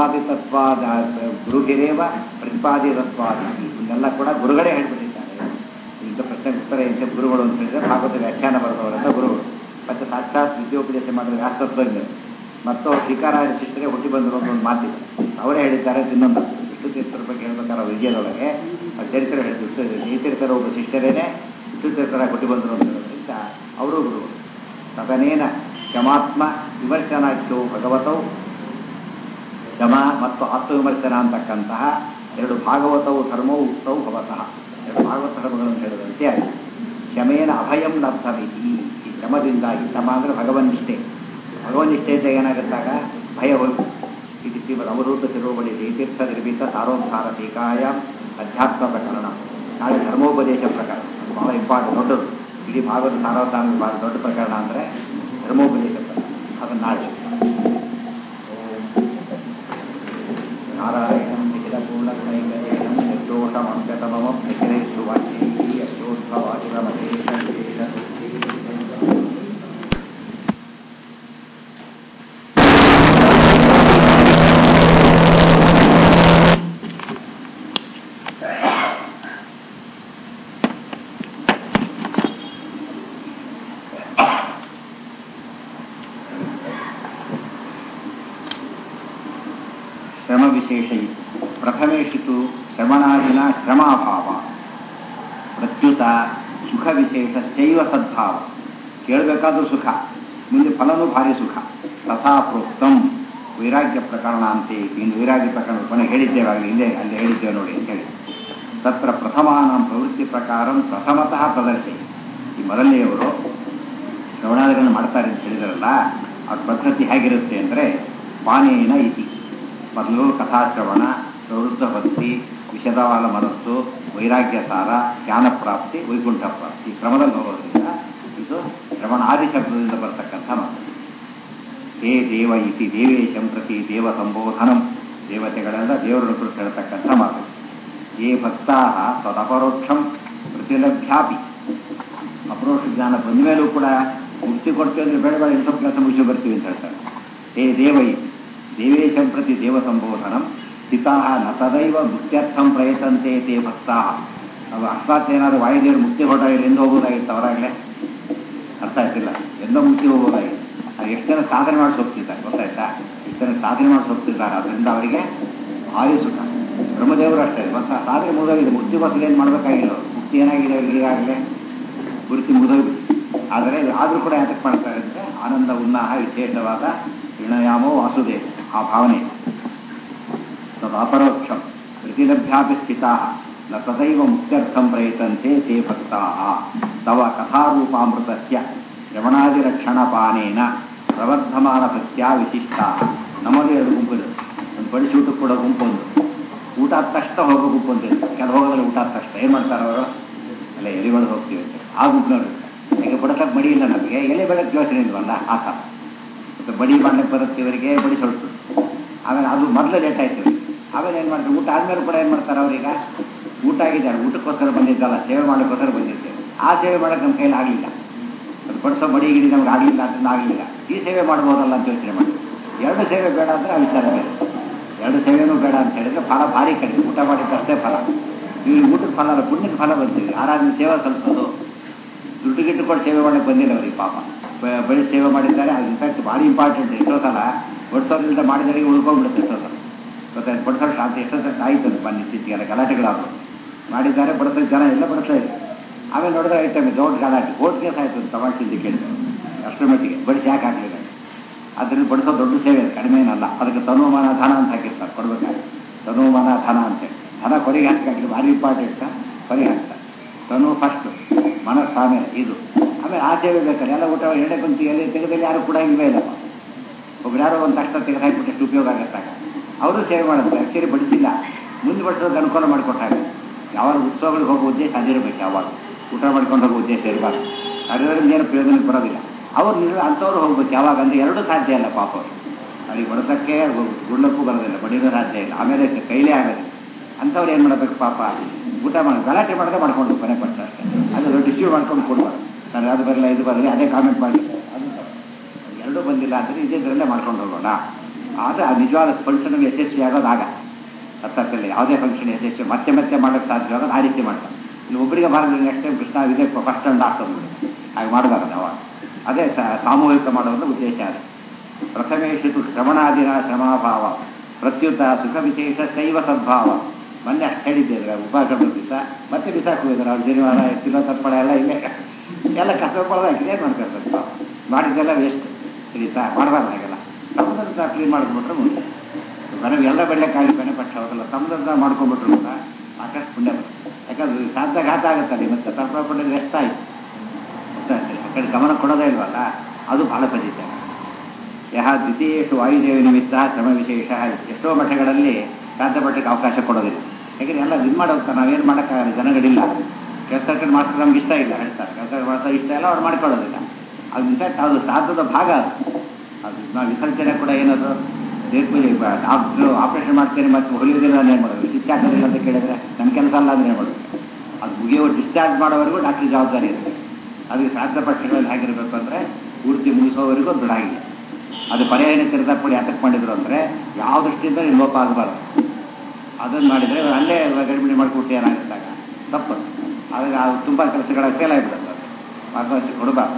ಪ್ರತಿಪಾದಿತತ್ವಾದಿ ಇದನ್ನೆಲ್ಲ ಕೂಡ ಗುರುಗಳೇ ಹೇಳ್ಬಿಟ್ಟಿದ್ದಾರೆ. ಇಂಥ ಪ್ರಶ್ನೆಗೆ ಉತ್ತರ ಎಂಥ ಗುರುಗಳು ಅಂತ ಹೇಳಿದ್ರೆ ಭಾಗವತ ವ್ಯಾಖ್ಯಾನ ಬರೆದವರೆಲ್ಲ ಗುರುಗಳು. ಮತ್ತು ಸಾಕ್ಷಾತ್ ವಿದ್ಯೋಪದೇಶ ಮಾಡಿದ ವ್ಯಾಸತ್ವಜ್ಞರು ಮತ್ತು ಶ್ರೀಕಾರಾಯ ಶಿಷ್ಟರೇ ಹುಟ್ಟಿ ಬಂದಿರೋ ಒಂದು ಮಾತಿದೆ. ಅವರೇ ಹೇಳಿದ್ದಾರೆ. ಇನ್ನೊಂದು ವಿಷ್ಣು ತೀರ್ಥರ ಬಗ್ಗೆ ಹೇಳ್ಬೇಕಾದ್ರೆ ವಿದ್ಯೆದೊಳಗೆ ಆ ಚರಿತ್ರೆ ಹೇಳಿದ್ರು. ಜಯತೀರ್ಥರ ಒಬ್ಬ ಶಿಷ್ಟರೇನೆ ವಿಷ್ಣು ತೀರ್ಥರ ಹುಟ್ಟಿ ಬಂದರು ಅಂತ ಅವರು ಗುರುಗಳು. ತದನೇನ ಕ್ಷಮಾತ್ಮ ವಿಮರ್ಶನಾಖ್ಯೋ ಭಗವತೌ ಶಮ ಮತ್ತು ಆತ್ಮವಿಮರ್ಶನ ಅಂತಕ್ಕಂತಹ 2 ಭಾಗವತವು ಧರ್ಮವು ಉಕ್ತವು ಭವತಃ 2 ಭಾಗವತ ಧರ್ಮಗಳನ್ನು ಹೇಳಿದಂತೆ ಆಗಿದೆ. ಶಮೇನ ಅಭಯಂ ಲಬ್ಧವಿತಿ. ಈ ಶ್ರಮದಿಂದಾಗಿ ಶಮ ಅಂದರೆ ಭಗವನ್ನಿಷ್ಠೆ. ಭಗವನ್ನಿಷ್ಠೆಯಿಂದ ಏನಾಗುತ್ತಾಗ ಭಯ ಹೋಗಿ ಇದು ಶ್ರೀಮದ್ ಅವಧೂತ ಶಿರೋಮಣಿ ಜಯತೀರ್ಥ ನಿರ್ಮಿತ ಸಾರೋದ್ಧಾರ ಟೀಕಾಯ ಅಧ್ಯಾತ್ಮ ಪ್ರಕರಣ. ನಾಳೆ ಧರ್ಮೋಪದೇಶ ಪ್ರಕರಣ ಬಹಳ ಇಂಪಾರ್ಟೆಂಟ್, ದೊಡ್ಡದು. ಇಡೀ ಭಾಗವತ ಸಾರೋದ್ಧಾರ ಬಹಳ ದೊಡ್ಡ ಪ್ರಕರಣ ಅಂದರೆ ಧರ್ಮೋಪದೇಶ ಪ್ರಕರಣ. ಅದನ್ನು ನಾಳೆ ನಾರಾಯಣಂ ನಿಖಿಲ ಪೂರ್ಣಕೈಕರ್ಯಂ ನಿರ್ದೋಷಮಂಗತಮಂ ನಿಖಿಲೈಸ್ತು ವಾಚ್ಯೈಃ ಅಶೋದ್ಭವಾದಿರಮಹೇಶ ಶ್ರಮ ವಿಶೇಷ. ಪ್ರಥಮೇಶಿತು ಶ್ರವಣಾದಿನ ಶ್ರಮಾಭಾವ ಪ್ರತ್ಯುತ ಸುಖ ವಿಶೇಷಶ್ಚೈವ ಸದ್ಭಾವ. ಕೇಳಬೇಕಾದ್ರೂ ಸುಖ, ಮುಂದೆ ಫಲನೂ ಭಾರಿ ಸುಖ. ತಥಾ ಪ್ರೋಕ್ತಂ ವೈರಾಗ್ಯ ಪ್ರಕರಣ ಅಂತೆ. ಇನ್ನು ವೈರಾಗ್ಯ ಪ್ರಕರಣ ಕೊನೆಗೆ ಹೇಳಿದ್ದೇವೆ, ಇಲ್ಲೇ ಅಲ್ಲಿ ಹೇಳಿದ್ದೇವೆ ನೋಡಿ ಅಂತ ಹೇಳಿ. ತತ್ರ ಪ್ರಥಮಾನಾಂ ಪ್ರವೃತ್ತಿ ಪ್ರಕಾರಂ ಪ್ರಥಮತಃ ಪ್ರದರ್ಶಿ. ಈ ಮೊದಲನೆಯವರು ಶ್ರವಣಾದಿಗಳನ್ನು ಮಾಡ್ತಾರೆ ಅಂತ ಹೇಳಿದ್ರಲ್ಲ, ಅವ್ರ ಪದ್ಧತಿ ಹೇಗಿರುತ್ತೆ ಅಂದರೆ ಪಾನೇನ ಇತಿ. ಮೊದಲು ಕಥಾಶ್ರವಣ, ಪ್ರವೃತ್ತ ಭಕ್ತಿ, ವಿಷದವಾದ ಮನಸ್ಸು, ವೈರಾಗ್ಯ ಸಾರ, ಜ್ಞಾನ ಪ್ರಾಪ್ತಿ, ವೈಕುಂಠ ಪ್ರಾಪ್ತಿ ಕ್ರಮದಲ್ಲಿ ಹೋಗೋದ್ರಿಂದ ಇದು ಶ್ರವಣಾದಿ ಶಬ್ದದಿಂದ ಬರ್ತಕ್ಕಂಥ ಮಾತು. ಹೇ ದೇವ ಇತಿ ದೇವೇಶಂ ಪ್ರತಿ ದೇವ ಸಂಬೋಧನಂ. ದೇವತೆಗಳೆಲ್ಲ ದೇವರನ್ನು ಕುರಿತು ಹೇಳ್ತಕ್ಕಂಥ ಮಾತು. ಯೇ ಭಕ್ತಾ ತದಪರೋಕ್ಷಂ ಪ್ರತಿಲಭ್ಯಾಪಿ. ಅಪರೋಕ್ಷ ಜ್ಞಾನ ಬಂದ ಮೇಲೂ ಕೂಡ ಮುಕ್ತಿ ಕೊಡ್ತೀವಿ ಅಂದರೆ ಬೇಡ ಬೇಡ ಸ್ವಲ್ಪ ಕೆಲಸ ಮುಗಿಸಿ ಬರ್ತೀವಿ ಅಂತ ಹೇಳ್ತಾರೆ. ಹೇ ದೇವ ಇತಿ ದೇವೇಶಂ ಪ್ರತಿ ದೇವ ಸಂಬೋಧನಂ ಸ್ಥಿತಾ ನ ತದೈವ ಮುಕ್ತ್ಯರ್ಥಂ ಪ್ರಯತಂತೆ ತೇ ಭಕ್ತಾ. ನಾವು ಅರ್ಥಾತ್ ಏನಾದರೂ ವಾಯುದೇವರು ಮುಕ್ತಿ ಹೊರಟಾಗಿ ಎಂದು ಹೋಗೋದಾಗಿತ್ತು, ಅವರಾಗಲೇ ಅರ್ಥ ಆಯ್ತಿಲ್ಲ, ಎಂದೋ ಮುಕ್ತಿ ಹೋಗೋದಾಗಿತ್ತು. ಅದು ಎಷ್ಟು ಜನ ಸಾಧನೆ ಮಾಡಿಸಿ ಹೋಗ್ತಿದ್ದಾರೆ ಗೊತ್ತಾಯ್ತಾ, ಎಷ್ಟು ಜನ ಸಾಧನೆ ಮಾಡಿಸಿ ಹೋಗ್ತಿದ್ದಾರೆ. ಅದರಿಂದ ಅವರಿಗೆ ಭಾರಿ ಸುಖ. ಬ್ರಹ್ಮದೇವರು ಅಷ್ಟೇ ಮತ್ತು ಸಾಧನೆ ಮುಗಿದೋಗಿದೆ. ಮುಕ್ತಿಗೋಸ್ಕರ ಏನು ಮಾಡಬೇಕಾಗಿಲ್ಲ, ಮುಕ್ತಿ ಏನಾಗಿದೆ ಈಗಾಗಲೇ ಗುರುತಿ ಮುಗಿದೋಗಿ. ಆದರೆ ಆದರೂ ಕೂಡ ಯಾತಕ್ಕೆ ಮಾಡ್ತಾರೆ ಅಂದರೆ ಆನಂದ ಉನ್ನಾಹ ವಿಶೇಷವಾದ ವಿಣಯಾಮೋ ವಾಸುದೇವ ಆ ಭಾವನೆ. ತದ ಅಪರೋಕ್ಷಂ ಪ್ರತಿಲಭ್ಯಾಪಿ ಸ್ಥಿತಾ ನ ತದೈವ ಮುಕ್ತ್ಯರ್ಥಂ ಪ್ರಯತಂತೆ ತೇ ಭಕ್ತಾ. ತವ ಕಥಾರೂಪಾಮೃತಸ್ಯ ಶ್ರವಣಾದಿರಕ್ಷಣಪಾನೇನ ಪ್ರವರ್ಧಮಾನ ಭಕ್ತ್ಯಾ ವಿಶಿಷ್ಟಾ. ನಮ್ಮದೇ 2 ಗುಂಪಿದೆ. ಒಂದು ಬಡಿಸಿ ಊಟಕ್ಕೆ ಕೊಡೋ ಗುಂಪು, ಒಂದು ಊಟ ಆದ ತಕ್ಷಣ ಹೋಗೋ ಗುಂಪು ಅಂತ ಇರುತ್ತೆ. ಕೆಲವು ಹೋಗೋದ್ರೆ ಊಟ ಆದ ತಕ್ಷಣ ಏನು ಮಾಡ್ತಾರೆ ಅವರು, ಅಲ್ಲ ಎಲೆ ಬೆಳೆದು ಹೋಗ್ತೀವಿ ಅಂತ ಆ ಗುಂಪಿನವ್ರು. ಈಗ ಬಡತಕ್ಕೆ ಮಡಿ ಇಲ್ಲ ನಮಗೆ, ಎಲೆ ಬೆಳಗ್ಗೆ ಯೋಚನೆ ಇಲ್ವಲ್ಲ ಆ ಥರ. ಮತ್ತು ಬಡಿ ಮಾಡ್ಲಿಕ್ಕೆ ಬರುತ್ತೆ ಇವರಿಗೆ, ಬಡಿ ಸ್ವಲ್ಪ. ಆಮೇಲೆ ಅದು ಮೊದಲು ಲೇಟ್ ಆಯ್ತು. ಆಮೇಲೆ ಏನು ಮಾಡ್ತಾರೆ, ಊಟ ಆದಮೇಲೆ ಕೂಡ ಏನು ಮಾಡ್ತಾರೆ ಅವ್ರೀಗ, ಊಟ ಆಗಿದ್ದಾರೆ ಊಟಕ್ಕೋಸ್ಕರ ಬಂದಿದ್ದಲ್ಲ, ಸೇವೆ ಮಾಡೋಕ್ಕೋಸ್ಕರ ಬಂದಿರ್ತೇವೆ. ಆ ಸೇವೆ ಮಾಡೋಕ್ಕೆ ನಮ್ಮ ಕೈಲಿ ಆಗಲಿಲ್ಲ, ಅದು ಬಡಿಸೋ ಬಡಿ ಗಿಡಿ ನಮ್ಗೆ ಆಗಲಿಲ್ಲ ಅಂತ ಆಗಲಿಲ್ಲ. ಈ ಸೇವೆ ಮಾಡ್ಬೋದಲ್ಲ ಅಂತ ಯೋಚನೆ ಮಾಡಿ 2 ಸೇವೆ ಬೇಡ ಅಂದರೆ ಆ ವಿಚಾರ ಬೇರೆ. 2 ಸೇವೆನೂ ಬೇಡ ಅಂತ ಹೇಳಿದ್ರೆ ಫಲ ಭಾರಿ ಕಡಿಮೆ. ಊಟ ಮಾಡಿದ್ದಷ್ಟೇ ಫಲ, ಇವ್ರಿಗೆ ಊಟದ ಫಲ ಅಲ್ಲ, ಪುಣ್ಯದ ಫಲ ಬಂತೀವಿ. ಆರಾಮ ಸೇವೆ ಸಲ್ಸೋದು, ದುಡ್ಡು ಗಿಟ್ಟು ಕೊಟ್ಟು ಸೇವೆ ಮಾಡೋಕ್ಕೆ ಬಂದಿಲ್ಲ ಅವ್ರಿಗೆ ಪಾಪ. ಬಳಿ ಸೇವೆ ಮಾಡಿದ್ದಾರೆ. ಅದು ಇನ್ಫ್ಯಾಕ್ಟ್ ಭಾರಿ ಇಂಪಾರ್ಟೆಂಟ್. ಎಷ್ಟೋ ಸಲ ಬಡಿಸೋದ್ರಿಂದ ಮಾಡಿದವರಿಗೆ ಉಳ್ಕೊಂಡ್ಬಿಡುತ್ತೆ. ಎಷ್ಟೋ ಸಲ ಗೊತ್ತಾಯ್ತು, ಬಡಿಸೋರು ಶಾಂತಿ ಎಷ್ಟೋ ಸಲ ಆಯಿತು ಅಂತ ಬನ್ನಿ ಸ್ಥಿತಿಗೆಲ್ಲ ಗಲಾಟೆಗಳಾದ್ರು ಮಾಡಿದ್ದಾರೆ. ಬಡಿಸೋ ಜನ ಎಲ್ಲ ಬಡಿಸ್ತಾ ಇದ್ದಾರೆ. ಆಮೇಲೆ ನೋಡಿದ್ರೆ ಐಟಮ್ ದೊಡ್ಡ ಗಲಾಟೆ, ಕೋರ್ಟ್ ಕೇಸ್ ಆಯಿತು ತಮಾಷೆಯಿಂದ ಕೇಳಿದ್ರು. ಅಷ್ಟರ ಮಟ್ಟಿಗೆ ಬಡಿಸಿ ಯಾಕೆ ಹಾಕಲಿಲ್ಲ. ಅದರಿಂದ ಬಡಿಸೋ ದೊಡ್ಡ ಸೇವೆ, ಕಡಿಮೆ ಏನಲ್ಲ. ಅದಕ್ಕೆ ತನುಮಾನ ಧನ ಅಂತ ಹಾಕಿರ್ತಾರೆ ಕೊಡ್ಬೇಕಾದ್ರೆ. ತನುಮಾನ ಧನ ಅಂತೇಳಿ ಧನ ಕೊನೆಗೆ ಹಾಕಿ ಭಾರಿ ಇಂಪಾರ್ಟೆಂಟ್, ಕೊನೆಗೆ ಹಾಕ್ತಾರೆ. ತನು ಫಸ್ಟ್, ಮನಸ್ಸು ಆಮೇಲೆ ಇದು, ಆಮೇಲೆ ಆಚೆ ಬೇಕಾದ್ರೆ ಎಲ್ಲ ಊಟ ಎಣ್ಣೆ ಕುಂತು ಎಲ್ಲಿ ತೆಗೆದಲ್ಲಿ ಯಾರು ಕೂಡ ಇಲ್ವೇ ಇಲ್ಲಪ್ಪ. ಒಬ್ರು ಯಾರೋ ಒಂದು ತಕ್ಷಣ ತೆಗೆದು ಹಾಕಿಬಿಟ್ಟು ಎಷ್ಟು ಉಪಯೋಗ ಆಗುತ್ತಾಗ ಅವರು ಸೇವೆ ಮಾಡೋದು. ಆ್ಯಕ್ಚುಲಿ ಬಡಿಸಿಲ್ಲ, ಮುಂದೆ ಬಡಿಸೋದು ಅನುಕೂಲ ಮಾಡ್ಕೊಟ್ಟಾಗ. ಯಾವಾಗ ಉತ್ಸವಗಳಿಗೆ ಹೋಗೋ ಉದ್ದೇಶ ಅದಿರಬೇಕು, ಯಾವಾಗ ಊಟ ಮಾಡ್ಕೊಂಡು ಹೋಗೋ ಉದ್ದೇಶ ಇರಬಾರ್ದು. ಅದರಿಂದ ಏನು ಪ್ರಯೋಜನಕ್ಕೆ ಬರೋದಿಲ್ಲ. ಅವ್ರು ಅಂಥವ್ರು ಹೋಗ್ಬೇಕು ಯಾವಾಗ ಅಂದರೆ ಎರಡೂ ಸಾಧ್ಯ ಇಲ್ಲ ಪಾಪ. ಅವರು ಅಲ್ಲಿ ಬಡಿಸೋಕ್ಕೆ ಗುಡ್ಲಕ್ಕೂ ಬರೋದಿಲ್ಲ, ಬಡಿಯೋ ಸಾಧ್ಯ ಇಲ್ಲ, ಆಮೇಲೆ ಕೈಲೇ ಆಗೋದಿಲ್ಲ. ಅಂಥವ್ರು ಏನು ಮಾಡಬೇಕು ಪಾಪ, ಊಟ ಮಾಡಿ ಗಲಾಟೆ ಮಾಡೋದೇ ಮಾಡ್ಕೊಂಡು ಕೊನೆ ಪಟ್ಟ ಅಷ್ಟೇ. ಅದು ಡಿಸ್ಟ್ರಿಬ್ಯೂಟ್ ಮಾಡ್ಕೊಂಡು ಕೊಡ್ಬಾರ್ದು. ನಾನು ಅದು ಬರಲ್ಲ ಇದು ಬರಲಿ ಅದೇ ಕಾಮೆಂಟ್ ಮಾಡಿ, ಅದು ಎರಡೂ ಬಂದಿಲ್ಲ ಅಂದರೆ ಇದರಲ್ಲೇ ಮಾಡ್ಕೊಂಡು ಹೋಗೋಣ. ಆದರೆ ಆ ನಿಜವಾದ ಫಂಕ್ಷನ್ಗೆ ಯಶಸ್ವಿ ಆಗೋದಾಗ ಅರ್ಥದಲ್ಲಿ ಯಾವುದೇ ಫಂಕ್ಷನ್ ಯಶಸ್ವಿ ಮತ್ತೆ ಮತ್ತೆ ಮಾಡೋಕ್ಕೆ ಸಾಧ್ಯವಾಗೋದು ಆ ರೀತಿ ಮಾಡ್ತಾರೆ. ಇಲ್ಲಿ ಒಬ್ಬರಿಗೆ ಮಾಡಿದ್ರೆ ನೆಕ್ಸ್ಟ್ ಟೈಮ್ ಕೃಷ್ಣ ಇದೇ ಫಸ್ಟ್ ಅಂಡ್ ಆಗ್ತದೆ, ಹಾಗೆ ಮಾಡಬಾರ್ದು ಅವಾಗ. ಅದೇ ಸಾಮೂಹಿಕ ಮಾಡೋದು ಉದ್ದೇಶ. ಅದು ಪ್ರಥಮೇಶಿತು ಶ್ರವಣಾದಿನ ಶ್ರಮಾಭಾವ ಪ್ರತ್ಯುತ ಸುಖ ವಿಶೇಷ ಶೈವ ಸದ್ಭಾವ. ಮೊನ್ನೆ ಅಷ್ಟು ಹೇಳಿದ್ದೆ ಉಪವಾಸ ದಿವಸ ಮತ್ತೆ ಬಿಸಾಕ್ ಹೋಗಿದ್ದಾರೆ. ಅವ್ರು ಜನಿವಾರ ಕಿಲೋ ತಪ್ಪಳ ಎಲ್ಲ ಇಲ್ಲೇ ಎಲ್ಲ ಕಷ್ಟಪಡೋದಾಗಿ ಏನು ಮಾಡ್ತಾರೆ, ಮಾಡಿದ್ದೆಲ್ಲ ವೇಸ್ಟ್. ಸರಿತಾ ಮಾಡಬಾರ್ದು ಹಾಗೆಲ್ಲ. ಸಮುದ್ರದ ಕ್ಲೀನ್ ಮಾಡ್ಕೊಂಡ್ಬಿಟ್ರೆ ಮುಂದೆ ಮನೆಗೆ ಎಲ್ಲ ಬೆಳೆಯಕ್ಕಾಗಿ ಬೆನೆ ಪಕ್ಷ ಹೋಗಲ್ಲ. ಸಮುದ್ರದ ಮಾಡ್ಕೊಂಡ್ಬಿಟ್ರು ಕೂಡ ಸಾಕಷ್ಟು ಪುಣ್ಯ ಬರುತ್ತೆ. ಯಾಕಂದ್ರೆ ಸಾಧ್ಯ ಘಾತ ಆಗುತ್ತಲ್ಲಿ ಮತ್ತೆ ತರ್ಪಣ ಪುಣ್ಯದ ಎಷ್ಟಾಯಿತು ಗೊತ್ತಾಗ್ತದೆ. ಆ ಕಡೆ ಗಮನ ಕೊಡೋದೇ ಇಲ್ವಲ್ಲ, ಅದು ಬಹಳ ಫಲಿತ. ಯಹ ದ್ವಿತೀಯೇಷು ವಾಯುದೇವ ನಿಮಿತ್ತ ಶ್ರಮ ವಿಶೇಷ. ಎಷ್ಟೋ ಮಠಗಳಲ್ಲಿ ಸಾಧ್ಯಪಟ್ಟಕ್ಕೆ ಅವಕಾಶ ಕೊಡೋದಿಲ್ಲ. ಯಾಕೆಂದರೆ ಎಲ್ಲ ಇದು ಮಾಡೋಕೆ ನಾವೇನು ಮಾಡೋಕ್ಕಾಗಲ್ಲ, ಜನಗಳಿಲ್ಲ. ಕೆಲಸ ಮಾಡ್ತಾರೆ, ನಮ್ಗೆ ಇಷ್ಟ ಇಲ್ಲ ಹೇಳ್ತಾರೆ. ಕೆಲಸ ಮಾಡ್ತಾರೆ ಇಷ್ಟ ಇಲ್ಲ, ಅವ್ರು ಮಾಡ್ಕೊಳ್ಳೋದಿಲ್ಲ. ಅದು ಇನ್ಫ್ಯಾಕ್ಟ್ ಅದು ಸಾಧದ ಭಾಗ. ಅದು ನಾವು ವಿಸರ್ಜನೆ ಕೂಡ ಏನದು ದೇಹಪೂಜೆ ಆಪರೇಷನ್ ಮಾಡ್ತೇನೆ ಮತ್ತು ಹೊಲಿಯೋದಿಲ್ಲ ಅಂದ್ರೆ ಏನು ಮಾಡೋದು, ಡಿಸ್ಚಾರ್ಜ್ ಆಗಿಲ್ಲ ಅಂತ ಕೇಳಿದ್ರೆ ನನ್ನ ಕೆಲಸ ಅಲ್ಲ ಅಂದರೆ ಏನು ಮಾಡೋದು. ಅದು ಮುಗಿಯೋ ಡಿಸ್ಚಾರ್ಜ್ ಮಾಡೋವರೆಗೂ ಡಾಕ್ಟ್ರ್ ಜವಾಬ್ದಾರಿ ಇರುತ್ತೆ. ಅದಕ್ಕೆ ಶ್ರಾದ್ದ ಪಕ್ಷಗಳಲ್ಲಿ ಹೇಗಿರಬೇಕು ಅಂದರೆ ಪೂರ್ತಿ ಮುಗಿಸೋವರೆಗೂ ಬಿಡಾಗಿಲ್ಲ. ಅದು ಪರ್ಯಾಯನ ತಿರುದಾಪಡಿ ಯಾತಕ್ಕೆ ಮಾಡಿದ್ರು ಅಂದರೆ ಯಾವ ದೃಷ್ಟಿಯಿಂದ ನೀವು ಲೋಪ ಆಗಬಾರ್ದು. ಅದನ್ನು ಮಾಡಿದರೆ ಅಲ್ಲೇ ಗಡಿಬಿಡಿ ಮಾಡಿಕೊಟ್ಟು ಏನಾಗುತ್ತಾಗ ತಪ್ಪು. ಆದಾಗ ಅದು ತುಂಬ ಕೆಲಸಗಳ ಫೇಲ್ ಆಗಿಬಿಡುತ್ತೆ. ಅದು ಕೊಡಬಾರ್ದು.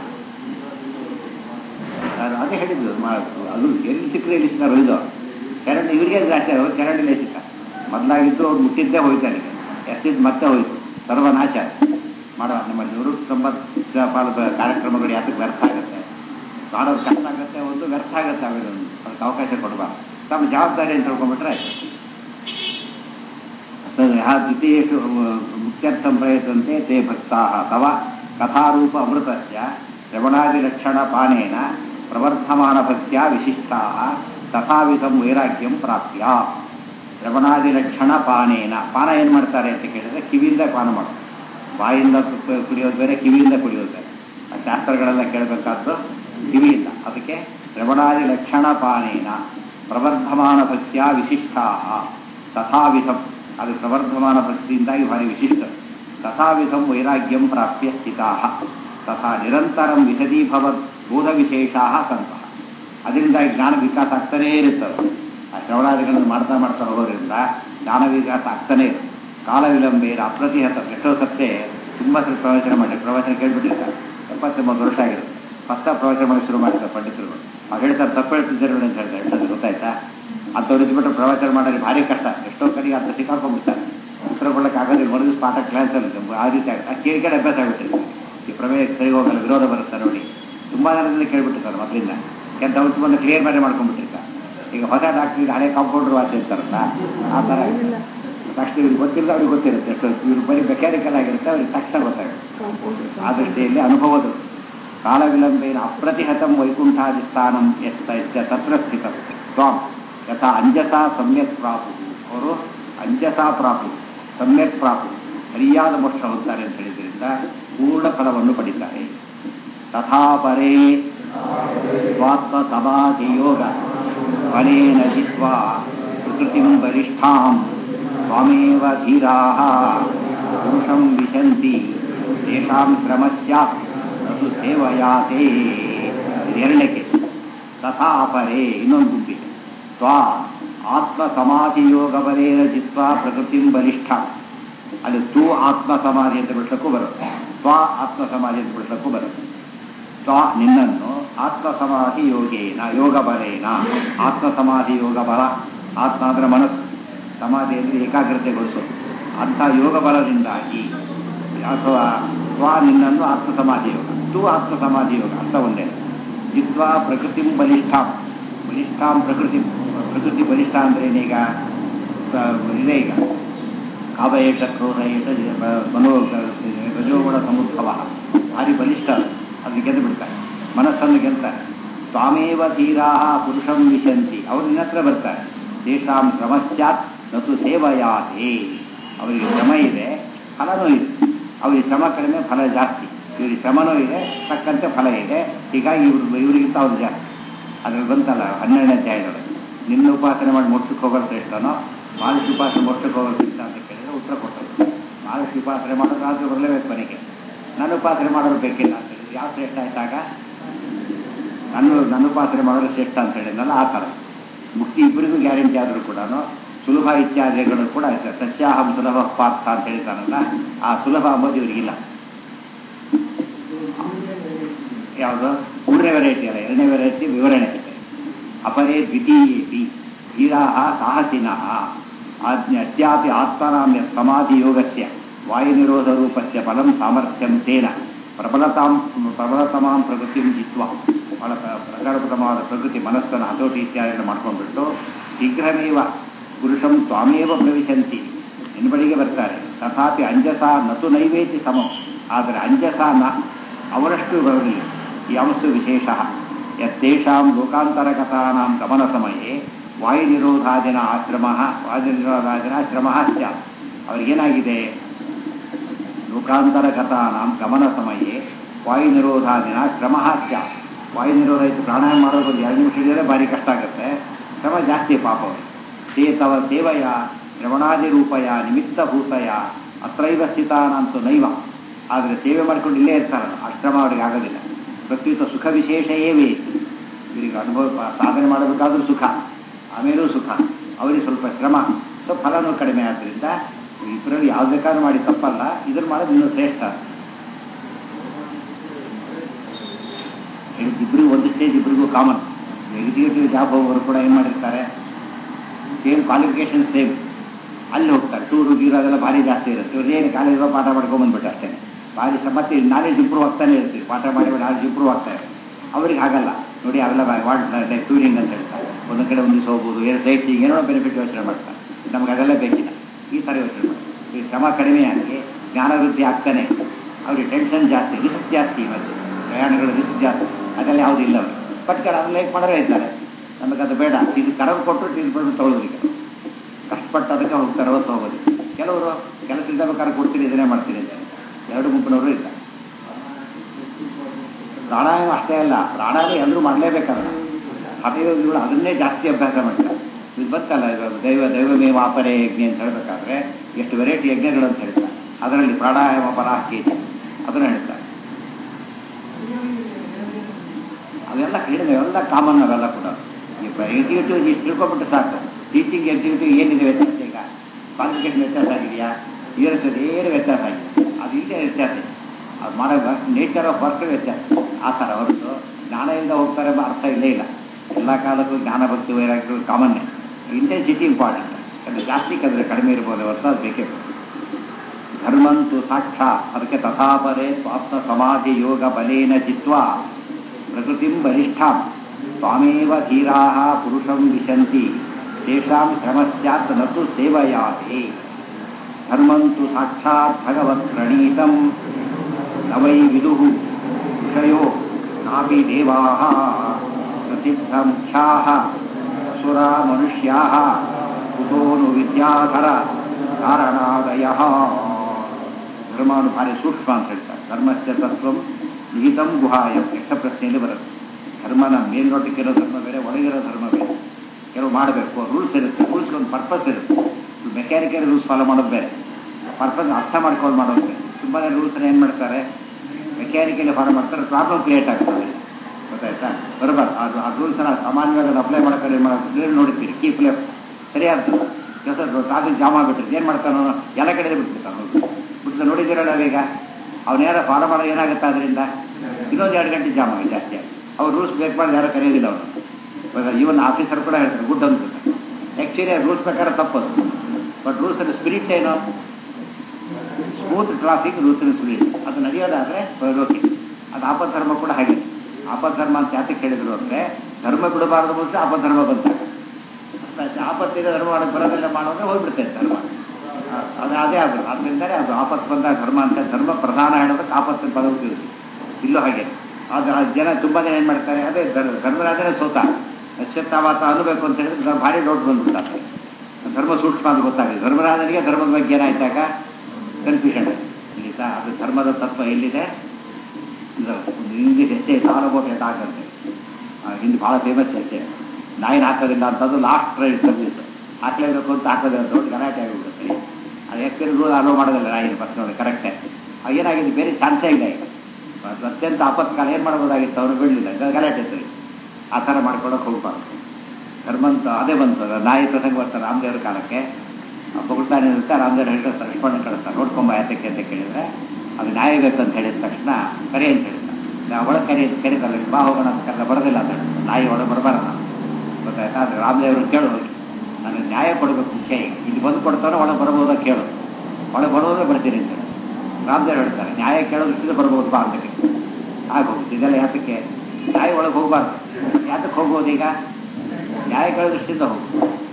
ಅದೇ ಹೇಳಿದ್ದು ಅದು ಎಲ್ಲಿ ಸಿಕ್ಕರೆ ಎಲ್ಲಿ ಸಿಕ್ಕಾರು ಇದು ಚರಂಡಿ ಇವರಿಗೆ ಜಾಸ್ತಿ ಅವರು ಚರಂಡಿಲೇ ಸಿಕ್ಕ. ಮೊದಲಾಗಿದ್ದು ಅವ್ರು ಮುಟ್ಟಿದ್ದೇ ಹೋಯ್ತಾನೆ, ಎಷ್ಟಿದ್ದು ಮತ್ತೆ ಹೋಯ್ತು, ಸರ್ವನಾಶ ಮಾಡುವ. ನಮ್ಮಲ್ಲಿ 190 ಪಾಲದ ಕಾರ್ಯಕ್ರಮಗಳು ಯಾತಕ್ಕೆ ವ್ಯರ್ಥ ಆಗುತ್ತೆ, ಮಾಡೋದು ಕಷ್ಟ ಆಗುತ್ತೆ, ಒಂದು ವ್ಯರ್ಥ ಆಗುತ್ತೆ. ಅವೇನೊಂದು ಅದಕ್ಕೆ ಅವಕಾಶ ಕೊಡಬಾರ್ದು. ತಮ್ಮ ಜವಾಬ್ದಾರಿ ಅಂತ ತಿಳ್ಕೊಂಡ್ಬಿಟ್ರೆ ಆಯ್ತು. ದ್ವಿತೀಯೇಷು ಮುಖ್ಯರ್ಥಂ ಪ್ರಯತಂತೆ ತೇ ಭಕ್ತಾ ತವ ಕಥಾರೂಪ ಅಮೃತಸ್ಯ ಶ್ರವಣಾದಿಲಕ್ಷಣ ಪಾನೇನ ಪ್ರವರ್ಧಮಾನ ಭಕ್ತ್ಯ ವಿಶಿಷ್ಟಾ ತಥಾವಿಧಂ ವೈರಾಗ್ಯಂ ಪ್ರಾಪ್ಯ. ಶ್ರವಣಾದಿಲಕ್ಷಣ ಪಾನೇನ, ಪಾನ ಏನು ಮಾಡ್ತಾರೆ ಅಂತ ಕೇಳಿದ್ರೆ ಕಿವಿಯಿಂದ ಪಾನ ಮಾಡೋದು. ಬಾಯಿಂದ ಕುಡಿಯೋದು ಬೇರೆ, ಕಿವಿಯಿಂದ ಕುಡಿಯೋದು ಬೇರೆ. ಆ ಶಾಸ್ತ್ರಗಳೆಲ್ಲ ಕೇಳಬೇಕಾದ್ದು ಕಿವಿಯಿಂದ. ಅದಕ್ಕೆ ಶ್ರವಣಾದಿಲಕ್ಷಣ ಪಾನೇನ ಪ್ರವರ್ಧಮಾನ ಭಕ್ತ್ಯ ವಿಶಿಷ್ಟಾ ತಥಾವಿಧಂ. ಅದು ಪ್ರವರ್ಧಮಾನ ಭಕ್ತಿಯಿಂದಾಗಿ ಭಾರಿ ವಿಶಿಷ್ಟ. ತಥಾವಿಧಂ ವೈರಾಗ್ಯಂ ಪ್ರಾಪ್ಯ ಸ್ಥಿತಾ ತಥಾ ನಿರಂತರಂ ವಿಶದೀಭವತ್ ಬೋಧ ವಿಶೇಷಾ ಸಂತಃ. ಅದರಿಂದಾಗಿ ಜ್ಞಾನ ವಿಕಾಸ ಆಗ್ತಾನೇ ಇರುತ್ತದೆ. ಆ ಶ್ರವಣಾದಿಗಳನ್ನು ಮಾಡ್ತಾ ಮಾಡ್ತಾ ಹೋಗೋದ್ರಿಂದ ಜ್ಞಾನ ವಿಕಾಸ ಆಗ್ತಾನೇ ಇರುತ್ತೆ. ಕಾಲ ವಿಳಂಬೇನ ಅಪ್ರತಿಹತ. ಎಷ್ಟೋ ಸತ್ತೆ ತುಂಬ ಪ್ರವಚನ ಮಾಡಿ ಪ್ರವಚನ ಕೇಳ್ಬಿಟ್ಟಿರ್ತಾರೆ. 79 ವರ್ಷ ಆಗಿರುತ್ತೆ. ಫಸ್ಟ್ ಪ್ರವಚನ ಮಾಡಿ ಶುರು ಮಾಡಿರ್ತಾರೆ ಪಂಡಿತರುಗಳು. ಅವ್ರು ಹೇಳ್ತಾರೆ ತಪ್ಪು ಹೇಳ್ತಿದ್ದಾರೆ ಅಂತ ಹೇಳ್ತಾರೆ. ಹೇಳ್ತಾರೆ ಗೊತ್ತಾಯ್ತಾ? ಅಂಥವ್ರು ಇದ್ಬಿಟ್ಟು ಪ್ರವಚನ ಮಾಡೋದು ಭಾರಿ ಕಷ್ಟ. ಎಷ್ಟೋ ಕಡೆಗೆ ಅಂತ ಸಿಕ್ಕಾಕೊಂಡ್ಬಿಡ್ತಾರೆ. ಉತ್ತರ ಕೊಡೋಕ್ಕೆ ಆಗೋದಿಲ್ಲ. ಒಂದು ಪಾಠ ಕ್ಲಾಸ್ ಅಲ್ಲಿ ಆ ರೀತಿ ಆಗುತ್ತೆ. ಆ ಕೇಳಿಕೆ ಅಭ್ಯಾಸ ಆಗಿಬಿಟ್ಟಿರ್ತಾರೆ. ಈ ಪ್ರಮೇಯ ಸರಿ ಹೋಗಲ್ಲ, ವಿರೋಧ ಬರುತ್ತೆ ನೋಡಿ. ತುಂಬ ಜನದಲ್ಲಿ ಕೇಳ್ಬಿಟ್ಟಿರ್ತಾರೆ ಮೊದಲಿಂದ. ಕೆಲ ಡೌಟ್ ಬಂದು ಕ್ಲಿಯರ್ ಬೇರೆ ಮಾಡ್ಕೊಂಡ್ಬಿಟ್ಟಿರ್ತಾರೆ. ಈಗ ಹೊಸ ಡಾಕ್ಟ್ರಿಗೆ ಹಳೆ ಕಾಂಪೌಂಡ್ರು ವಾಸಿ ಇರ್ತಾರಲ್ಲ, ಆ ಥರ ತಕ್ಷಣ ಇವ್ರಿಗೆ ಗೊತ್ತಿಲ್ಲ, ಅವ್ರಿಗೆ ಗೊತ್ತಿರುತ್ತೆ. ಎಷ್ಟು ಇವ್ರು ಬರೀ ಮೆಕ್ಯಾನಿಕಲ್ ಆಗಿರುತ್ತೆ, ಅವ್ರಿಗೆ ತಕ್ಷಣ ಗೊತ್ತಾಗುತ್ತೆ. ಆ ದೃಷ್ಟಿಯಲ್ಲಿ ಅನುಭವದ ಕಾಲ ವಿಳಂಬೇನ ಅಪ್ರತಿಹತಂ ವೈಕುಂಠಾದಿ ಸ್ಥಾನಂ ತತ್ರ ಸ್ಥಿತ ಸ್ವಾಂ ಯಥಾ ಅಂಜಸಾ ಸಮ್ಯಕ್ ಪ್ರಾಪು. ಅವರು ಅಂಜಸಾ ಪ್ರಾಪು ಸಮ್ಯಕ್ ಪ್ರಾಪು ಸರಿಯಾದ ಮೋಕ್ಷ ಹೋಗ್ತಾರೆ ಅಂತ ಹೇಳಿದ್ರಿಂದ ಪೂರ್ಣ ಫಲವನ್ನು ಪಡಿತಾರೆ. ತಥಾ ಪರೇ ಸ್ವಾತ್ಮ ಸಮಾಧಿ ಯೋಗ ಫಲೇನ ಜಿತ್ವಾ ಪ್ರಕೃತಿಂ ಬಲಿಷ್ಠಾಂ ಸ್ವಾಮೇವ ಧೀರಾಃ ಪುರುಷಂ ವಿಶಂತಿ ತೇಷಾಂ ಕ್ರಮಸ್ಯಾತ್ ನಸು ಸೇವಯಾತೆ. ಎರಡಕ್ಕೆ ತಥಾ ಪರೇ ಇನ್ನೊಂದು ಗುಂಪಿಗೆ ಸ್ವ ಆತ್ಮ ಸಮಾಧಿ ಯೋಗ ಬಲೇನ ಜಿತ್ವಾ ಪ್ರಕೃತಿಂ ಬಲಿಷ್ಠ. ಅಲ್ಲಿ ತು ಆತ್ಮ ಸಮಾಧಿ ಅಂತ ಬಿಡ್ಸಕ್ಕೂ ಬರುತ್ತೆ, ಸ್ವ ಆತ್ಮ ಸಮಾಧಿ ಅಂತ ಬಿಡ್ಸಕ್ಕೂ ಬರುತ್ತೆ. ಸ್ವ ನಿನ್ನನ್ನು ಆತ್ಮ ಸಮಾಧಿ ಯೋಗೇನ ಯೋಗ ಬಲೇನ. ಆತ್ಮ ಸಮಾಧಿ ಯೋಗ ಬಲ. ಆತ್ಮ ಅಂದರೆ ಮನಸ್ಸು, ಸಮಾಧಿ ಅಂದರೆ ಏಕಾಗ್ರತೆಗೊಳಿಸೋದು. ಅಂಥ ಯೋಗ ಬಲದಿಂದಾಗಿ ಅಥವಾ ಸ್ವ ನಿನ್ನನ್ನು ಆತ್ಮ ಸಮಾಧಿ ಯೋಗ, ತು ಆತ್ಮ ಸಮಾಧಿ ಯೋಗ ಅಂತ ಒಂದೇ. ಜಿತ್ವಾ ಪ್ರಕೃತಿಂ ಬಲಿಷ್ಠಾಂ. ಬಲಿಷ್ಠಾಂ ಪ್ರಕೃತಿ. ಪ್ರಕೃತಿ ಬಲಿಷ್ಠ ಅಂದ್ರೆ ಏನೀಗ ಇದೆ. ಈಗ ಕಾಮಯೇಷ ಕ್ರೋಧ ಏಷ ಮನೋ ರಜೋಗುಣ ಸಮುದ್ಭವ ಭಾರಿ ಬಲಿಷ್ಠ ಅದನ್ನು ಗೆದ್ದು ಬಿಡ್ತಾರೆ, ಮನಸ್ಸನ್ನು ಗೆಲ್ತಾರೆ. ತ್ವಾಮೇವ ಧೀರಾ ಪುರುಷಂ ವಿಶಂತಿ, ಅವರು ನಿನ್ನ ಹತ್ರ ಬರ್ತಾರೆ. ತೇಷಾಂ ಶ್ರಮಶ್ಚಾತ್ ನತು ಸೇವಯಾತೆ, ಅವರಿಗೆ ಶ್ರಮ ಇದೆ, ಫಲನೂ ಇದೆ. ಅವರಿಗೆ ಶ್ರಮ ಕಡಿಮೆ, ಫಲ ಜಾಸ್ತಿ. ಇವರಿಗೆ ಶ್ರಮನೂ ಇದೆ, ತಕ್ಕಂತೆ ಫಲ ಇದೆ. ಹೀಗಾಗಿ ಇವರಿಗಿಂತ ಅವ್ರು ಜಾಸ್ತಿ. ಅದ್ರಲ್ಲಿ ಬಂತಲ್ಲ 12ನೇ ಅಧ್ಯಾಯದೊಳಗೆ, ನಿನ್ನ ಉಪಾಸನೆ ಮಾಡಿ ಮೋಕ್ಷಕ್ಕೆ ಹೋಗೋದು ಶ್ರೇಷ್ಠನೋ ಮಹರ್ಷಿ ಉಪಾಸನೆ ಮೋಕ್ಷಕ್ಕೆ ಹೋಗೋದು ಶ್ರೇಷ್ಠ ಅಂತ ಕೇಳಿದ್ರೆ ಉತ್ತರ ಕೊಟ್ಟರು. ಮಹರ್ಷಿ ಉಪಾಸನೆ ಮಾಡೋದು ಆದರೂ ಬರಲೇಬೇಕು ಮನೆಗೆ, ನನ್ನ ಉಪಾಸನೆ ಮಾಡೋದು ಬೇಕಿಲ್ಲ ಅಂತ ಹೇಳಿದ್ರು. ಯಾವ ಶ್ರೇಷ್ಠ ಆಯ್ತಾಗ? ನನ್ನ ಉಪಾಸನೆ ಮಾಡೋದು ಶ್ರೇಷ್ಠ ಅಂತ ಹೇಳಿದ್ನಲ್ಲ ಆ ಥರ. ಮುಕ್ತಿ ಇಬ್ಬರಿಗೂ ಗ್ಯಾರಂಟಿ ಆದರೂ ಕೂಡ ಸುಲಭ ಇತ್ಯಾದಿಗಳು ಕೂಡ ಆಯ್ತು. ಸಸ್ಯಾಹಂ ಸುಲಭ ಪಾರ್ಥ ಅಂತ ಹೇಳ್ತಾನಲ್ಲ, ಆ ಸುಲಭ ಅಂಬೋದು ಇವರಿಗಿಲ್ಲ. ಯಾವುದು? 3ನೇ ವೆರೈಟಿ ಅಲ್ಲ, 2ನೇ ವೆರೈಟಿ ವಿವರಣೆ ಇದೆ. ಅಪರೇ ದ್ವಿತೀಯೇಪಿ ಧೀರಾ ಸಾಹಸಿನಃ ಅದ್ಯಾಪಿ ಆತ್ಮನಾಂ ಸಮಾಧಿಯೋಗಸ್ಯ ವಾಯುನಿರೋಧ ರೂಪಸ್ಯ ಫಲಂ ಸಾಮರ್ಥ್ಯಂ ತೇನ ಪ್ರಬಲತಮಾಂ ಪ್ರಕೃತಿಂ ಜಿತ್ವ, ಬಹಳ ಪ್ರಕಟತಮವಾದ ಪ್ರಕೃತಿ ಮನಸ್ಸನ್ನು ಹತೋಟಿ ಇತ್ಯಾದಿಗಳನ್ನು ಮಾಡ್ಕೊಂಡ್ಬಿಟ್ಟು ಶೀಘ್ರಮೇವ ಪುರುಷಂ ತ್ವಾಮೇವ ಪ್ರವಿಶಂತಿ, ನಿನ್ಬಳಿಗೆ ಬರ್ತಾರೆ. ತಥಾಪಿ ಅಂಜಸ ನತು ನೈವೇತಿ ಸಮಂ, ಆದರೆ ಅಂಜಸ ಅವರಷ್ಟು ಬರಲಿಲ್ಲ. ಯಾಂಸು ವಿಶೇಷ ಯತ್ತೇಷಾಂ ಲೋಕಾಂತರಗತಾನಾಂ ಗಮನ ಸಮಯೇ ವಾಯುನಿರೋಧಾದಿನ ಆಶ್ರಮ ಸ್ಯಾತ್. ಅವರಿಗೇನಾಗಿದೆ? ಲೋಕಾಂತರಗತಾನಾಂ ಗಮನ ಸಮಯೇ ವಾಯುನಿರೋಧಾದಿನ ಶ್ರಮ ಸ್ಯಾತ್. ವಾಯುನಿರೋಧ ಇತ್ತು, ಪ್ರಾಣಾಯಾಮ ಮಾಡೋದು ಒಂದು 2 ನಿಮಿಷದಲ್ಲೇ ಭಾರಿ ಕಷ್ಟ ಆಗುತ್ತೆ, ಶ್ರಮ ಜಾಸ್ತಿ ಪಾಪ ಅವರು. ತವ ಸೇವಯ ಶ್ರವಣಾದಿರೂಪಯ ನಿಮಿತ್ತಭೂತಯ ಅತ್ರೈವ ಸ್ಥಿತಾನಂತೂ ನೈವ, ಆದರೆ ಸೇವೆ ಮಾಡಿಕೊಂಡು ಇಲ್ಲೇ ಇರ್ತಾರಲ್ಲ, ಅಶ್ರಮ ಅವರಿಗೆ ಆಗೋದಿಲ್ಲ. ಪ್ರತ್ಯುತ ಸುಖ ವಿಶೇಷ ಏವೇ, ಇವರಿಗೆ ಅನುಭವ ಸಾಧನೆ ಮಾಡಬೇಕಾದ್ರೂ ಸುಖ, ಆಮೇಲೂ ಸುಖ, ಅವರಿಗೆ ಸ್ವಲ್ಪ ಶ್ರಮ, ಸ್ವಲ್ಪ ಫಲನೂ ಕಡಿಮೆ. ಆದ್ದರಿಂದ ಇಬ್ಬರಲ್ಲಿ ಯಾವ್ದು ಬೇಕಾದ್ರೂ ಮಾಡಿ ತಪ್ಪಲ್ಲ, ಇದನ್ನು ಮಾಡೋದು ಇನ್ನೂ ಶ್ರೇಷ್ಠ. ಇಬ್ಬರಿಗೂ ಒಂದು ಸ್ಟೇಜ್, ಇಬ್ಬರಿಗೂ ಕಾಮನ್. ಎಕ್ಸಿಕ್ಯೂಟಿವ್ ಜಾಬ್ ಹೋಗೋರು ಕೂಡ ಏನು ಮಾಡಿರ್ತಾರೆ, ಸೇಮ್ ಕ್ವಾಲಿಫಿಕೇಶನ್ ಸೇಮ್, ಅಲ್ಲಿ ಹೋಗ್ತಾರೆ. ಟೂರು ಗೀರು ಅದೆಲ್ಲ ಭಾರಿ ಜಾಸ್ತಿ ಇರುತ್ತೆ. ಇವ್ರು ಏನು ಕಾಲೇಜ್ ಪಾಠ ಮಾಡ್ಕೊಂಬಂದ್ಬಿಟ್ಟು ಅಷ್ಟೇ, ಭಾರಿ ಮತ್ತೆ ನಾಲೆಜ್ ಇಂಪ್ರೂವ್ ಆಗ್ತಾನೆ ಇರ್ತೀವಿ. ಪಾಠ ಮಾಡಿ ನಾಲೆಜ್ ಇಂಪ್ರೂವ್ ಆಗ್ತಾರೆ. ಅವ್ರಿಗೆ ಆಗಲ್ಲ ನೋಡಿ, ಅವೆಲ್ಲ ವಾಟ್ ಟೂರಿಂಗ್ ಅಂತ ಹೇಳ್ತಾರೆ. ಒಂದೊಂದು ಕಡೆ ಒಂದು ದಿವಸ ಹೋಗ್ಬೋದು, ಏನು ಸೈಟ್ ಸೀಯಿಂಗ್ ಏನೋ ಬೆನಿಫಿಟ್ ಯೋಚನೆ ಮಾಡ್ತಾರೆ. ನಮ್ಗೆ ಅದೆಲ್ಲ ಬೇಕಿಲ್ಲ, ಈ ಥರ ಯೋಚನೆ ಮಾಡ್ತಾರೆ. ಈ ಶ್ರಮ ಕಡಿಮೆ ಆಗಿ ಜ್ಞಾನ ವೃದ್ಧಿ ಆಗ್ತಾನೆ. ಅವ್ರಿಗೆ ಟೆನ್ಷನ್ ಜಾಸ್ತಿ, ರಿಸ್ಕ್ ಜಾಸ್ತಿ, ಮತ್ತು ಪ್ರಯಾಣಗಳು ರಿಸ್ಕ್ ಜಾಸ್ತಿ, ಅದೆಲ್ಲ ಯಾವುದೂ ಇಲ್ಲ. ಅವರು ಪಟ್ಕಡೆ ಅದನ್ನ ಲೈಕ್ ಮಾಡೋರೇ ಇದ್ದಾರೆ. ನಮಗದು ಬೇಡ, ಇದು ಕರವು ಕೊಟ್ಟರು ಟ್ರೀಟ್ಮೆಂಟ್ ತೊಗೊಳೋದಿಲ್ಲ, ಕಷ್ಟಪಟ್ಟು ಅದಕ್ಕೆ ಹೋಗ್ತಾರೆ, ಅವತ್ತು ಹೋಗೋದು. ಕೆಲವರು ಕೆಲಸದಿಂದ ಬೇಕಾದ್ರೆ ಕೊಡ್ತೀನಿ, ಇದನ್ನೇ ಮಾಡ್ತೀನಿ ಅಂತ 2 ಗುಂಪಿನವರು ಇಲ್ಲ. ಪ್ರಾಣಾಯಾಮ ಅಷ್ಟೇ ಅಲ್ಲ, ಪ್ರಾಣಾಯಾಮ ಎಲ್ಲರೂ ಮಾಡಲೇಬೇಕಾದ್ರೆ ಹಠಯೋಗಿಗಳು ಅದನ್ನೇ ಜಾಸ್ತಿ ಅಭ್ಯಾಸ ಮಾಡ್ತಾರೆ. ಇದು ಗೊತ್ತಲ್ಲ, ದೈವಮೇ ವಾಪರೇ ಯಜ್ಞ ಅಂತ ಹೇಳಬೇಕಾದ್ರೆ ಎಷ್ಟು ವೆರೈಟಿ ಯಜ್ಞಗಳು ಅಂತ ಹೇಳ್ತಾರೆ. ಅದರಲ್ಲಿ ಪ್ರಾಣಾಯಾಮ ಪರಾಕೇತಿ ಅದನ್ನು ಹೇಳ್ತಾರೆ. ಅವೆಲ್ಲ ಹೇಳಿದೆ, ಅವೆಲ್ಲ ಕಾಮನ್, ಅವೆಲ್ಲ ಕೂಡ ಎಕ್ಸಿಕ್ಯೂಟಿವ್ ಇಷ್ಟು ತಿಳ್ಕೊಬಿಟ್ಟು ಸಾಕು. ಟೀಚಿಂಗ್ ಎಕ್ಸಿಕ್ಯೂಟಿವ್ ಏನಿದೆ ವ್ಯತ್ಯಾಸ? ಈಗ ಕ್ವಾಲಿಫಿಕೇಶನ್ ವ್ಯತ್ಯಾಸ ಆಗಿದೆಯಾ? ಇರುತ್ತೆ, ಏನು ವ್ಯತ್ಯಾಸ ಆಗಿದೆ? ಅದು ಇಲ್ಲೇ ವ್ಯತ್ಯಾಸ. ಅದು ಮಾಡೋ ನೇಚರ್ ಆಫ್ ವರ್ಕ್ ವ್ಯತ್ಯಾಸ. ಆ ಥರ ಹೊರತು ಜ್ಞಾನದಿಂದ ಹೋಗ್ತಾರೆ ಅರ್ಥ ಇಲ್ಲೇ ಇಲ್ಲ. ಎಲ್ಲ ಕಾಲಕ್ಕೂ ಜ್ಞಾನ ಭಕ್ತಿ ವೈರಾಗ್ಯಗಳು ಕಾಮನ್ನೇ. ಇಂಟೆನ್ಸಿಟಿ ಇಂಪಾರ್ಟೆಂಟ್, ಅದು ಜಾಸ್ತಿ ಕದ್ರೆ ಕಡಿಮೆ ಇರ್ಬೋದು ಹೊರತು ಅದು ಬೇಕೇ ಬೇಕು. ಧರ್ಮಂತು ಸಾಕ್ಷಾತ್, ಅದಕ್ಕೆ ತಥಾಪರೇ ಸ್ವಾತ್ಮ ಸಮಾಧಿ ಯೋಗ ಬಲೇನ ಚಿತ್ವಾ ಪ್ರಕೃತಿಂ ಬಲಿಷ್ಠಾಂ ತ್ವಾಮೇವ ಧೀರಾಃ ಪುರುಷಂ ವಿಶಂತಿ ತೇಷಾಂ ಶ್ರಮಸ್ಯಾತ್ ನತು ಸೇವಯಾತೆ. ಧರ್ಮಂತು ಸಾಕ್ಷಾತ್ ಭಗವತ್ ಪ್ರಣೀತಂ ನ ವೈ ವಿದುಃ ಋಷಯೋ ನಾಪಿ ದೇವಾಃ ಪ್ರಸಿದ್ಧ ಮುಖ್ಯಾಃ ಅಸುರಾ ಮನುಷ್ಯಾಃ ಕುತೋನು ವಿದ್ಯಾಧರ ಕಾರಣಾದಯಃ. ಧರ್ಮಾನು ಭಾರಿ ಸೂಕ್ಷ್ಮ ಅಂತ ಹೇಳ್ತಾರೆ. ಧರ್ಮಸ್ಯ ತತ್ವಂ ನಿಹಿತಂ ಗುಹಾಯಂ, ಯಕ್ಷ ಪ್ರಶ್ನೆಯಲ್ಲಿ ಬರುತ್ತೆ. ಧರ್ಮನ ಮೇಲ್ನೋಟಕ್ಕಿರೋ ಧರ್ಮ ಬೇರೆ, ಒಳಗಿರೋ ಧರ್ಮ ಬೇರೆ. ಕೆಲವು ಮಾಡಬೇಕು, ರೂಲ್ಸ್ ಇರುತ್ತೆ, ರೂಲ್ಸ್ ಒಂದು ಪರ್ಪಸ್ ಇರುತ್ತೆ. ಮೆಕ್ಯಾನಿಕಲ್ ರೂಲ್ಸ್ ಫಾಲೋ ಮಾಡೋದು ಬೇರೆ, ಪರ್ಪಸ್ ಅರ್ಥ ಮಾಡ್ಕೊಂಡು ಮಾಡೋದು ಬೇರೆ. ತುಂಬ ರೂಲ್ಸ್ನ ಏನು ಮಾಡ್ತಾರೆ, ಮೆಕ್ಯಾನಿಕಲಿ ಫಾಲೋ ಮಾಡ್ತಾರೆ, ಪ್ರಾಬ್ಲಮ್ ಕ್ರಿಯೇಟ್ ಆಗ್ತದೆ. ಗೊತ್ತಾಯ್ತಾ? ಬರಬಾರ್ದು. ಆ ರೂಲ್ಸನ್ನು ಸಾಮಾನ್ಯವಾಗಿ ಅದು ಅಪ್ಲೈ ಮಾಡೋಕೆ ಏನು ಮಾಡೋದು ನೋಡ್ತೀರಿ. ಕೀಪ್ ಲೆಫ್ಟ್ ಸರಿಯಾಗ್ತದೆ. ಕೆಲಸ ಟ್ರಾಫಿಕ್ ಜಾಮ್ ಆಗಿಬಿಟ್ಟಿರ್ತೀವಿ, ಏನು ಮಾಡ್ತಾನೋ ಎಲ್ಲ ಕಡೆ ಬಿಟ್ಬಿಡ್ತಾನೆ. ಬಿಟ್ಟು ನೋಡಿದ್ದೀರಲ್ಲ ಈಗ, ಅವನ್ಯಾರೋ ಫಾಲೋ ಮಾಡೋದು ಏನಾಗುತ್ತೆ, ಅದರಿಂದ ಇನ್ನೊಂದು 2 ಗಂಟೆ ಜಾಮ್ ಆಗಿ ಜಾಸ್ತಿ ಆಗಿ. ಅವ್ರು ರೂಲ್ಸ್ ಬ್ರೇಕ್ ಮಾಡಿ ಯಾರೋ ಕರೆಯೋದಿಲ್ಲ ಅವನು. ಇವಾಗ ಈವನ್ ಆಫೀಸರ್ ಕೂಡ ಹೇಳ್ತಾರೆ ಗುಡ್ ಅಂದ್ಬಿಟ್ಟು. ಆ್ಯಕ್ಚುಲಿ ರೂಲ್ಸ್ ಪ್ರಕಾರ ತಪ್ಪದು, ಬಟ್ ರೂಲ್ಸಲ್ಲಿ ಸ್ಪಿರಿಟ್ ಏನೋ ಸ್ಮೂತ್ ಟ್ರಾಫಿಕ್, ರೂಲ್ಸಿನ ಸ್ಪಿರಿಟ್ ಅದು ನಡೆಯೋದಾದರೆ ಓಕೆ. ಅದು ಆಪಧರ್ಮ ಕೂಡ ಹಾಗೆ. ಆಪಧರ್ಮ ಅಂತ ಯಾತಕ್ಕೆ ಹೇಳಿದ್ರು ಅಂದರೆ, ಧರ್ಮ ಬಿಡಬಾರ್ದು ಮುಂಚೆ ಆಪಧರ್ಮ ಬಂದಾಗ. ಆಪತ್ತಿನ ಧರ್ಮ ಮಾಡೋಕ್ಕೆ ಬರೋದಿಲ್ಲ ಮಾಡೋದ್ರೆ ಹೋಗ್ಬಿಡ್ತೇನೆ ಧರ್ಮ. ಅದೇ ಅದು ಅದರಿಂದಲೇ ಅದು ಆಪತ್ತು ಬಂದಾಗ ಧರ್ಮ ಅಂತ ಧರ್ಮ ಪ್ರಧಾನ ಹೇಳೋದಕ್ಕೆ ಆಪತ್ತಿನ ಪದ ಉಪಯೋಗಿಸಿ. ಇಲ್ಲೂ ಹಾಗೆ ಅದು ಜನ ತುಂಬ ಜನ ಏನು ಮಾಡ್ತಾರೆ, ಅದೇ ಧರ್ಮರಾಜನೇ ಸೋತ ಅಶ್ವತ್ಥಾವಾತ ಅನ್ನಬೇಕು ಅಂತ ಹೇಳಿದ್ರೆ ಭಾರಿ ಡೌಟ್ ಬಂದ್ಬಿಡ್ತಾರೆ. ಧರ್ಮ ಸೂಕ್ಷ್ಮ ಅದು ಗೊತ್ತಾಗಿದೆ. ಧರ್ಮರಾಜನಿಗೆ ಧರ್ಮದ ಬಗ್ಗೆ ಏನಾಯ್ತಾಗ ಕನ್ಫ್ಯೂಷನ್ ಇಲ್ಲಿ ಅದು ಧರ್ಮದ ತತ್ವ ಎಲ್ಲಿದೆ. ಒಂದು ಇಂಗ್ಲೀಷ್ ಹೆಸೆ ಸಾಲಬೋಟ್ ಹಾಕಂತೆ ಹಿಂದೆ ಭಾಳ ಫೇಮಸ್ ಹೆಸೆ. ನಾಯಿನ ಹಾಕೋದಿಲ್ಲ ಅಂತದ್ದು ಲಾಸ್ಟ್ ಟ್ರೈಲ್ ಸರ್ವಿಸ್ ಹಾಕಲೇಬೇಕು ಅಂತ ಹಾಕೋದಿಲ್ಲ, ದೊಡ್ಡ ಗಲಾಟೆ ಆಗಿಬಿಡುತ್ತೆ. ಅದು ಯಾಕೆ ರೂಲ್ ಅಲೋ ಮಾಡೋದಿಲ್ಲ ನಾಯಿನ ಪರ್ಸನಲ್ ಕರೆಕ್ಟೇ. ಏನಾಗಿದೆ ಬೇರೆ ಚಾನ್ಸೇ ಇಲ್ಲ. ಈಗ ಅದು ಅತ್ಯಂತ ಆಪತ್ಕಾಲ ಏನು ಮಾಡ್ಬೋದಾಗಿತ್ತು, ಅವರು ಬಿಡಲಿಲ್ಲ, ಗಲಾಟೆ ಇತ್ತು. ಆ ಥರ ಮಾಡ್ಕೊಳಕ್ಕೆ ಹೋಗ್ಬಾರ್ದು. ಧರ್ಮ ಅಂತ ಅದೇ ಬಂತು. ನಾಯಿ ಪ್ರಸಂಗ ಬರ್ತಾರೆ ರಾಮದೇವ್ರ ಕಾಲಕ್ಕೆ, ಬೊಗಳ್ತಾನೆ ಇರುತ್ತೆ. ರಾಮದೇವ್ರು ಹೇಳ್ತಾರೆ ಲಕ್ಷ್ಮಣ ಕಳಿಸ್ತಾರೆ ನೋಡ್ಕೊಂಬ ಯಾತಕ್ಕೆ ಅಂತ ಕೇಳಿದರೆ ಅದು ನ್ಯಾಯ ಬೇಕಂತ ಹೇಳಿದ ತಕ್ಷಣ ಕರೆ ಅಂತ ಹೇಳ್ತಾರೆ. ಒಳಗೆ ಕರೀತಾರೆ ಬಾ ಹೋಗೋಣ ಅಂತ ಕರೆದ ಬರೋದಿಲ್ಲ ಅಂತ ಹೇಳ್ತಾರೆ. ನಾಯಿ ಒಳಗೆ ಬರಬಾರಲ್ಲ ಗೊತ್ತಾಯ್ತಾ. ಆದರೆ ರಾಮದೇವರು ಕೇಳು ಹೋಗಿ ನನಗೆ ನ್ಯಾಯ ಕೊಡಬೇಕು ಮುಖ್ಯ. ಇಲ್ಲಿ ಬಂದು ಕೊಡ್ತಾರೋ ಒಳಗೆ ಬರ್ಬೋದಾ ಕೇಳು, ಒಳಗೆ ಬರೋದೇ ಬರ್ತೀನಿ ಅಂತ ಹೇಳಿ ರಾಮದೇವ್ರು ಹೇಳ್ತಾರೆ. ನ್ಯಾಯ ಕೇಳೋದಕ್ಕಿಂತ ಬರ್ಬೋದು ಬಾ ಅಂತ ಆಗೋಗುತ್ತೆ. ಇದೆಲ್ಲ ಯಾತಕ್ಕೆ ನ್ಯಾಯ ಒಳಗೆ ಹೋಗಬಾರ್ದು. ಯಾತಕ್ಕೆ ಹೋಗ್ಬೋದು, ಈಗ ನ್ಯಾಯ ಕೇಳೋ ದೃಷ್ಟಿಯಿಂದ ಹೋಗು.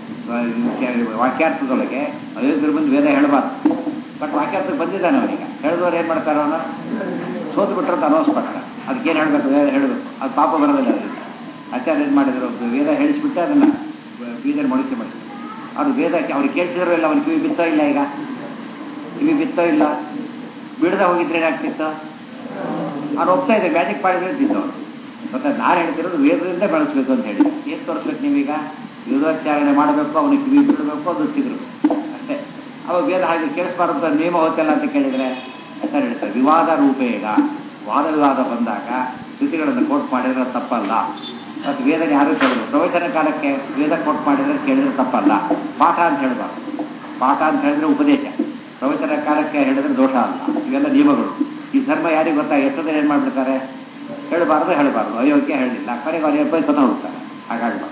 ವಾಕ್ಯಾರ್ಥದೊಳಗೆ ಅಯೋಧ್ಯರ ಬಂದು ವೇದ ಹೇಳಬಾರ್ದು. ಬಟ್ ವಾಕ್ಯಾರ್ಥಕ್ಕೆ ಬಂದಿದ್ದಾನೆ ಅವನೀಗ. ಹೇಳಿದವ್ರು ಏನು ಮಾಡ್ತಾರೆ, ಅವನು ಸೋತು ಬಿಟ್ಟರು ಅನೌನ್ಸ್ ಮಾಡ್ತಾರೆ. ಅದಕ್ಕೇನು ಹೇಳಬೇಕು, ವೇದ ಹೇಳಬೇಕು. ಅದು ಪಾಪ ಬರೋದಿಲ್ಲ. ಅದರಿಂದ ಆಚಾರ್ಯ ಏನು ಮಾಡಿದ್ರು, ವೇದ ಹೇಳಿಸ್ಬಿಟ್ಟೆ ಅದನ್ನು ಬೀದರ್ ಮೊಳಕೆ ಮಾಡಿದ್ರು. ಅವ್ರು ವೇದಕ್ಕೆ ಅವ್ರಿಗೆ ಕೇಳಿಸಿದ್ರು ಇಲ್ಲ, ಅವ್ನು ಕಿವಿ ಬಿತ್ತೋ ಇಲ್ಲ. ಈಗ ಕಿವಿ ಬಿತ್ತೋ ಇಲ್ಲ, ಬಿಡದೆ ಹೋಗಿದ್ರೆ ಏನಾಗ್ತಿತ್ತು. ಅವ್ನು ಒಪ್ತಾ ಇದೆ ಮ್ಯಾಜಿಕ್ ಮಾಡಿದ್ರೆ ತಿದ್ದವನು. ಮತ್ತೆ ನಾನು ಹೇಳ್ತಿರೋದು ವೇದದಿಂದ ಬೆಳೆಸ್ಬೇಕು ಅಂತ ಹೇಳಿ. ಏನು ತೋರಿಸ್ಬೇಕು ನೀವೀಗ, ವೇದೋಚ್ಚಾರಣೆ ಮಾಡಬೇಕು, ಅವನಿಗೆ ಕಿವಿ ಬಿಡಬೇಕು, ಅದು ಸಿಗಬೇಕು ಅಷ್ಟೇ. ಅವಾಗ ವೇದ ಹಾಗೆ ಕೇಳಿಸ್ಬಾರ್ದು ನಿಯಮ ಹೋಗ್ತಿಲ್ಲ ಅಂತ ಕೇಳಿದರೆ ಅಂತ ಹೇಳ್ತಾರೆ. ವಿವಾದ ರೂಪೇಗ ವಾದ ವಿವಾದ ಬಂದಾಗ ಶ್ರುತಿಗಳನ್ನು ಕೋಟ್ ಮಾಡಿದ್ರೆ ತಪ್ಪಲ್ಲ. ಮತ್ತು ವೇದನೆ ಯಾರು ಕೇಳಿದ್ರು ಪ್ರವಚನ ಕಾಲಕ್ಕೆ ವೇದ ಕೋಟ್ ಮಾಡಿದ್ರೆ ಕೇಳಿದ್ರೆ ತಪ್ಪಲ್ಲ. ಪಾಠ ಅಂತ ಹೇಳಬಾರ್ದು. ಪಾಠ ಅಂತ ಹೇಳಿದ್ರೆ ಉಪದೇಶ. ಪ್ರವಚನ ಕಾಲಕ್ಕೆ ಹೇಳಿದ್ರೆ ದೋಷ ಅಲ್ಲ. ಇವೆಲ್ಲ ನಿಯಮಗಳು. ಈ ಧರ್ಮ ಯಾರಿಗೆ ಗೊತ್ತಾ, ಎಷ್ಟೊಂದು ಏನು ಮಾಡಿಬಿಡ್ತಾರೆ, ಹೇಳಬಾರ್ದು ಅಯೋಗ್ಯ ಹೇಳಿಲ್ಲ, ಕರೆಗೆ ಅವ್ರು ಎಬ್ಬೈ ಸತ ಹೋಗ್ತಾರೆ. ಹಾಗಾಗಬಾರ್ದು.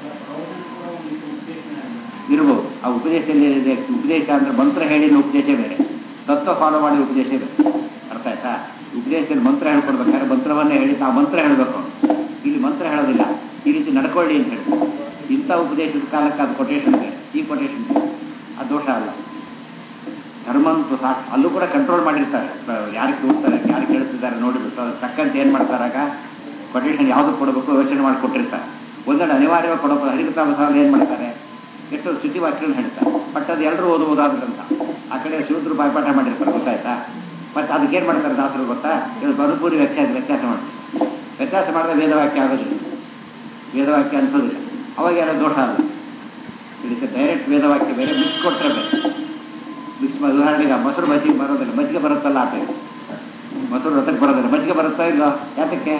ಇರ್ಬೋದು ಆ ಉಪದೇಶದಲ್ಲಿ ಏನಿದೆ. ಉಪದೇಶ ಅಂದರೆ ಮಂತ್ರ ಹೇಳಿದ ಉಪದೇಶ ಬೇರೆ, ತತ್ವ ಫಾಲೋ ಮಾಡಿದ ಉಪದೇಶ ಬೇರೆ. ಅರ್ಥ ಆಯ್ತಾ. ಉಪದೇಶದಲ್ಲಿ ಮಂತ್ರ ಹೇಳ್ಕೊಡ್ಬೇಕಾದ್ರೆ ಮಂತ್ರವನ್ನೇ ಹೇಳಿ ಆ ಮಂತ್ರ ಹೇಳಬೇಕು. ಇಲ್ಲಿ ಮಂತ್ರ ಹೇಳೋದಿಲ್ಲ, ಈ ರೀತಿ ನಡ್ಕೊಳ್ಳಿ ಅಂತ ಹೇಳಿ. ಇಂಥ ಉಪದೇಶದ ಕಾಲಕ್ಕೆ ಅದು ಕೊಟೇಶನ್ ಬೇರೆ, ಈ ಕೊಟೇಶನ್ ಬೇರೆ. ಅದು ದೋಷ ಅಲ್ಲ. ಧರ್ಮಂತೂ ಸಾಕು. ಅಲ್ಲೂ ಕೂಡ ಕಂಟ್ರೋಲ್ ಮಾಡಿರ್ತಾರೆ. ಯಾರು ಕೂಡ್ತಾರೆ, ಯಾರು ಕೇಳ್ತಿದ್ದಾರೆ ನೋಡಿಬಿಟ್ಟು ಅದು ತಕ್ಕಂತ ಏನು ಮಾಡ್ತಾರಾಗ ಕೊಟೇಶನ್ ಯಾವುದು ಕೊಡಬೇಕು ಯೋಚನೆ ಮಾಡಿ ಕೊಟ್ಟಿರ್ತಾರೆ. ಒಂದೆರಡು ಅನಿವಾರ್ಯವಾಗಿ ಕೊಡಬೇಕು. ಹರಿಕತಾಮಸಾಲ ಏನು ಮಾಡ್ತಾರೆ, ಎಷ್ಟು ಶ್ರುತಿವಾಕ್ಯಗಳನ್ನು ಹೇಳ್ತಾರೆ. ಬಟ್ ಅದು ಎಲ್ಲರೂ ಓದಬಹುದಾದ್ರಂತ ಆ ಕಡೆ ಶಿವದ್ರು ಬಾಯ್ಪಾಠ ಮಾಡಿರ್ತಾರೆ. ಗೊತ್ತಾಯ್ತಾ. ಮತ್ತು ಅದಕ್ಕೇನು ಮಾಡ್ತಾರೆ ದಾಸರು ಗೊತ್ತಾ, ಇದು ಬದುಕೂರಿ ವ್ಯತ್ಯಾಸ ಮಾಡ್ತಾರೆ. ವ್ಯತ್ಯಾಸ ಮಾಡಿದ್ರೆ ವೇದವಾಕ್ಯ ಆಗೋದಿಲ್ಲ, ವೇದವಾಕ್ಯ ಅನ್ಸೋದಿಲ್ಲ. ಅವಾಗ ಏನೋ ದೋಷ ಅಲ್ಲ. ಇದಕ್ಕೆ ಡೈರೆಕ್ಟ್ ವೇದವಾಕ್ಯ ಬೇರೆ, ಮಿಕ್ಸ್ ಕೊಟ್ಟರೆ ಬೇರೆ. ಮಿಕ್ಸ್ ಉದಾಹರಣೆಗೆ ಮೊಸರು ಮಜ್ಜಿಗೆ ಬರೋದಿಲ್ಲ, ಮಜ್ಜಿಗೆ ಬರುತ್ತಲ್ಲ ಆ ಟೈಮ್. ಮೊಸರು ರಥಕ್ಕೆ ಬರೋದಿಲ್ಲ, ಮಜ್ಜಿಗೆ ಬರುತ್ತಾ ಇಲ್ಲ. ಯಾತಕ್ಕೆ,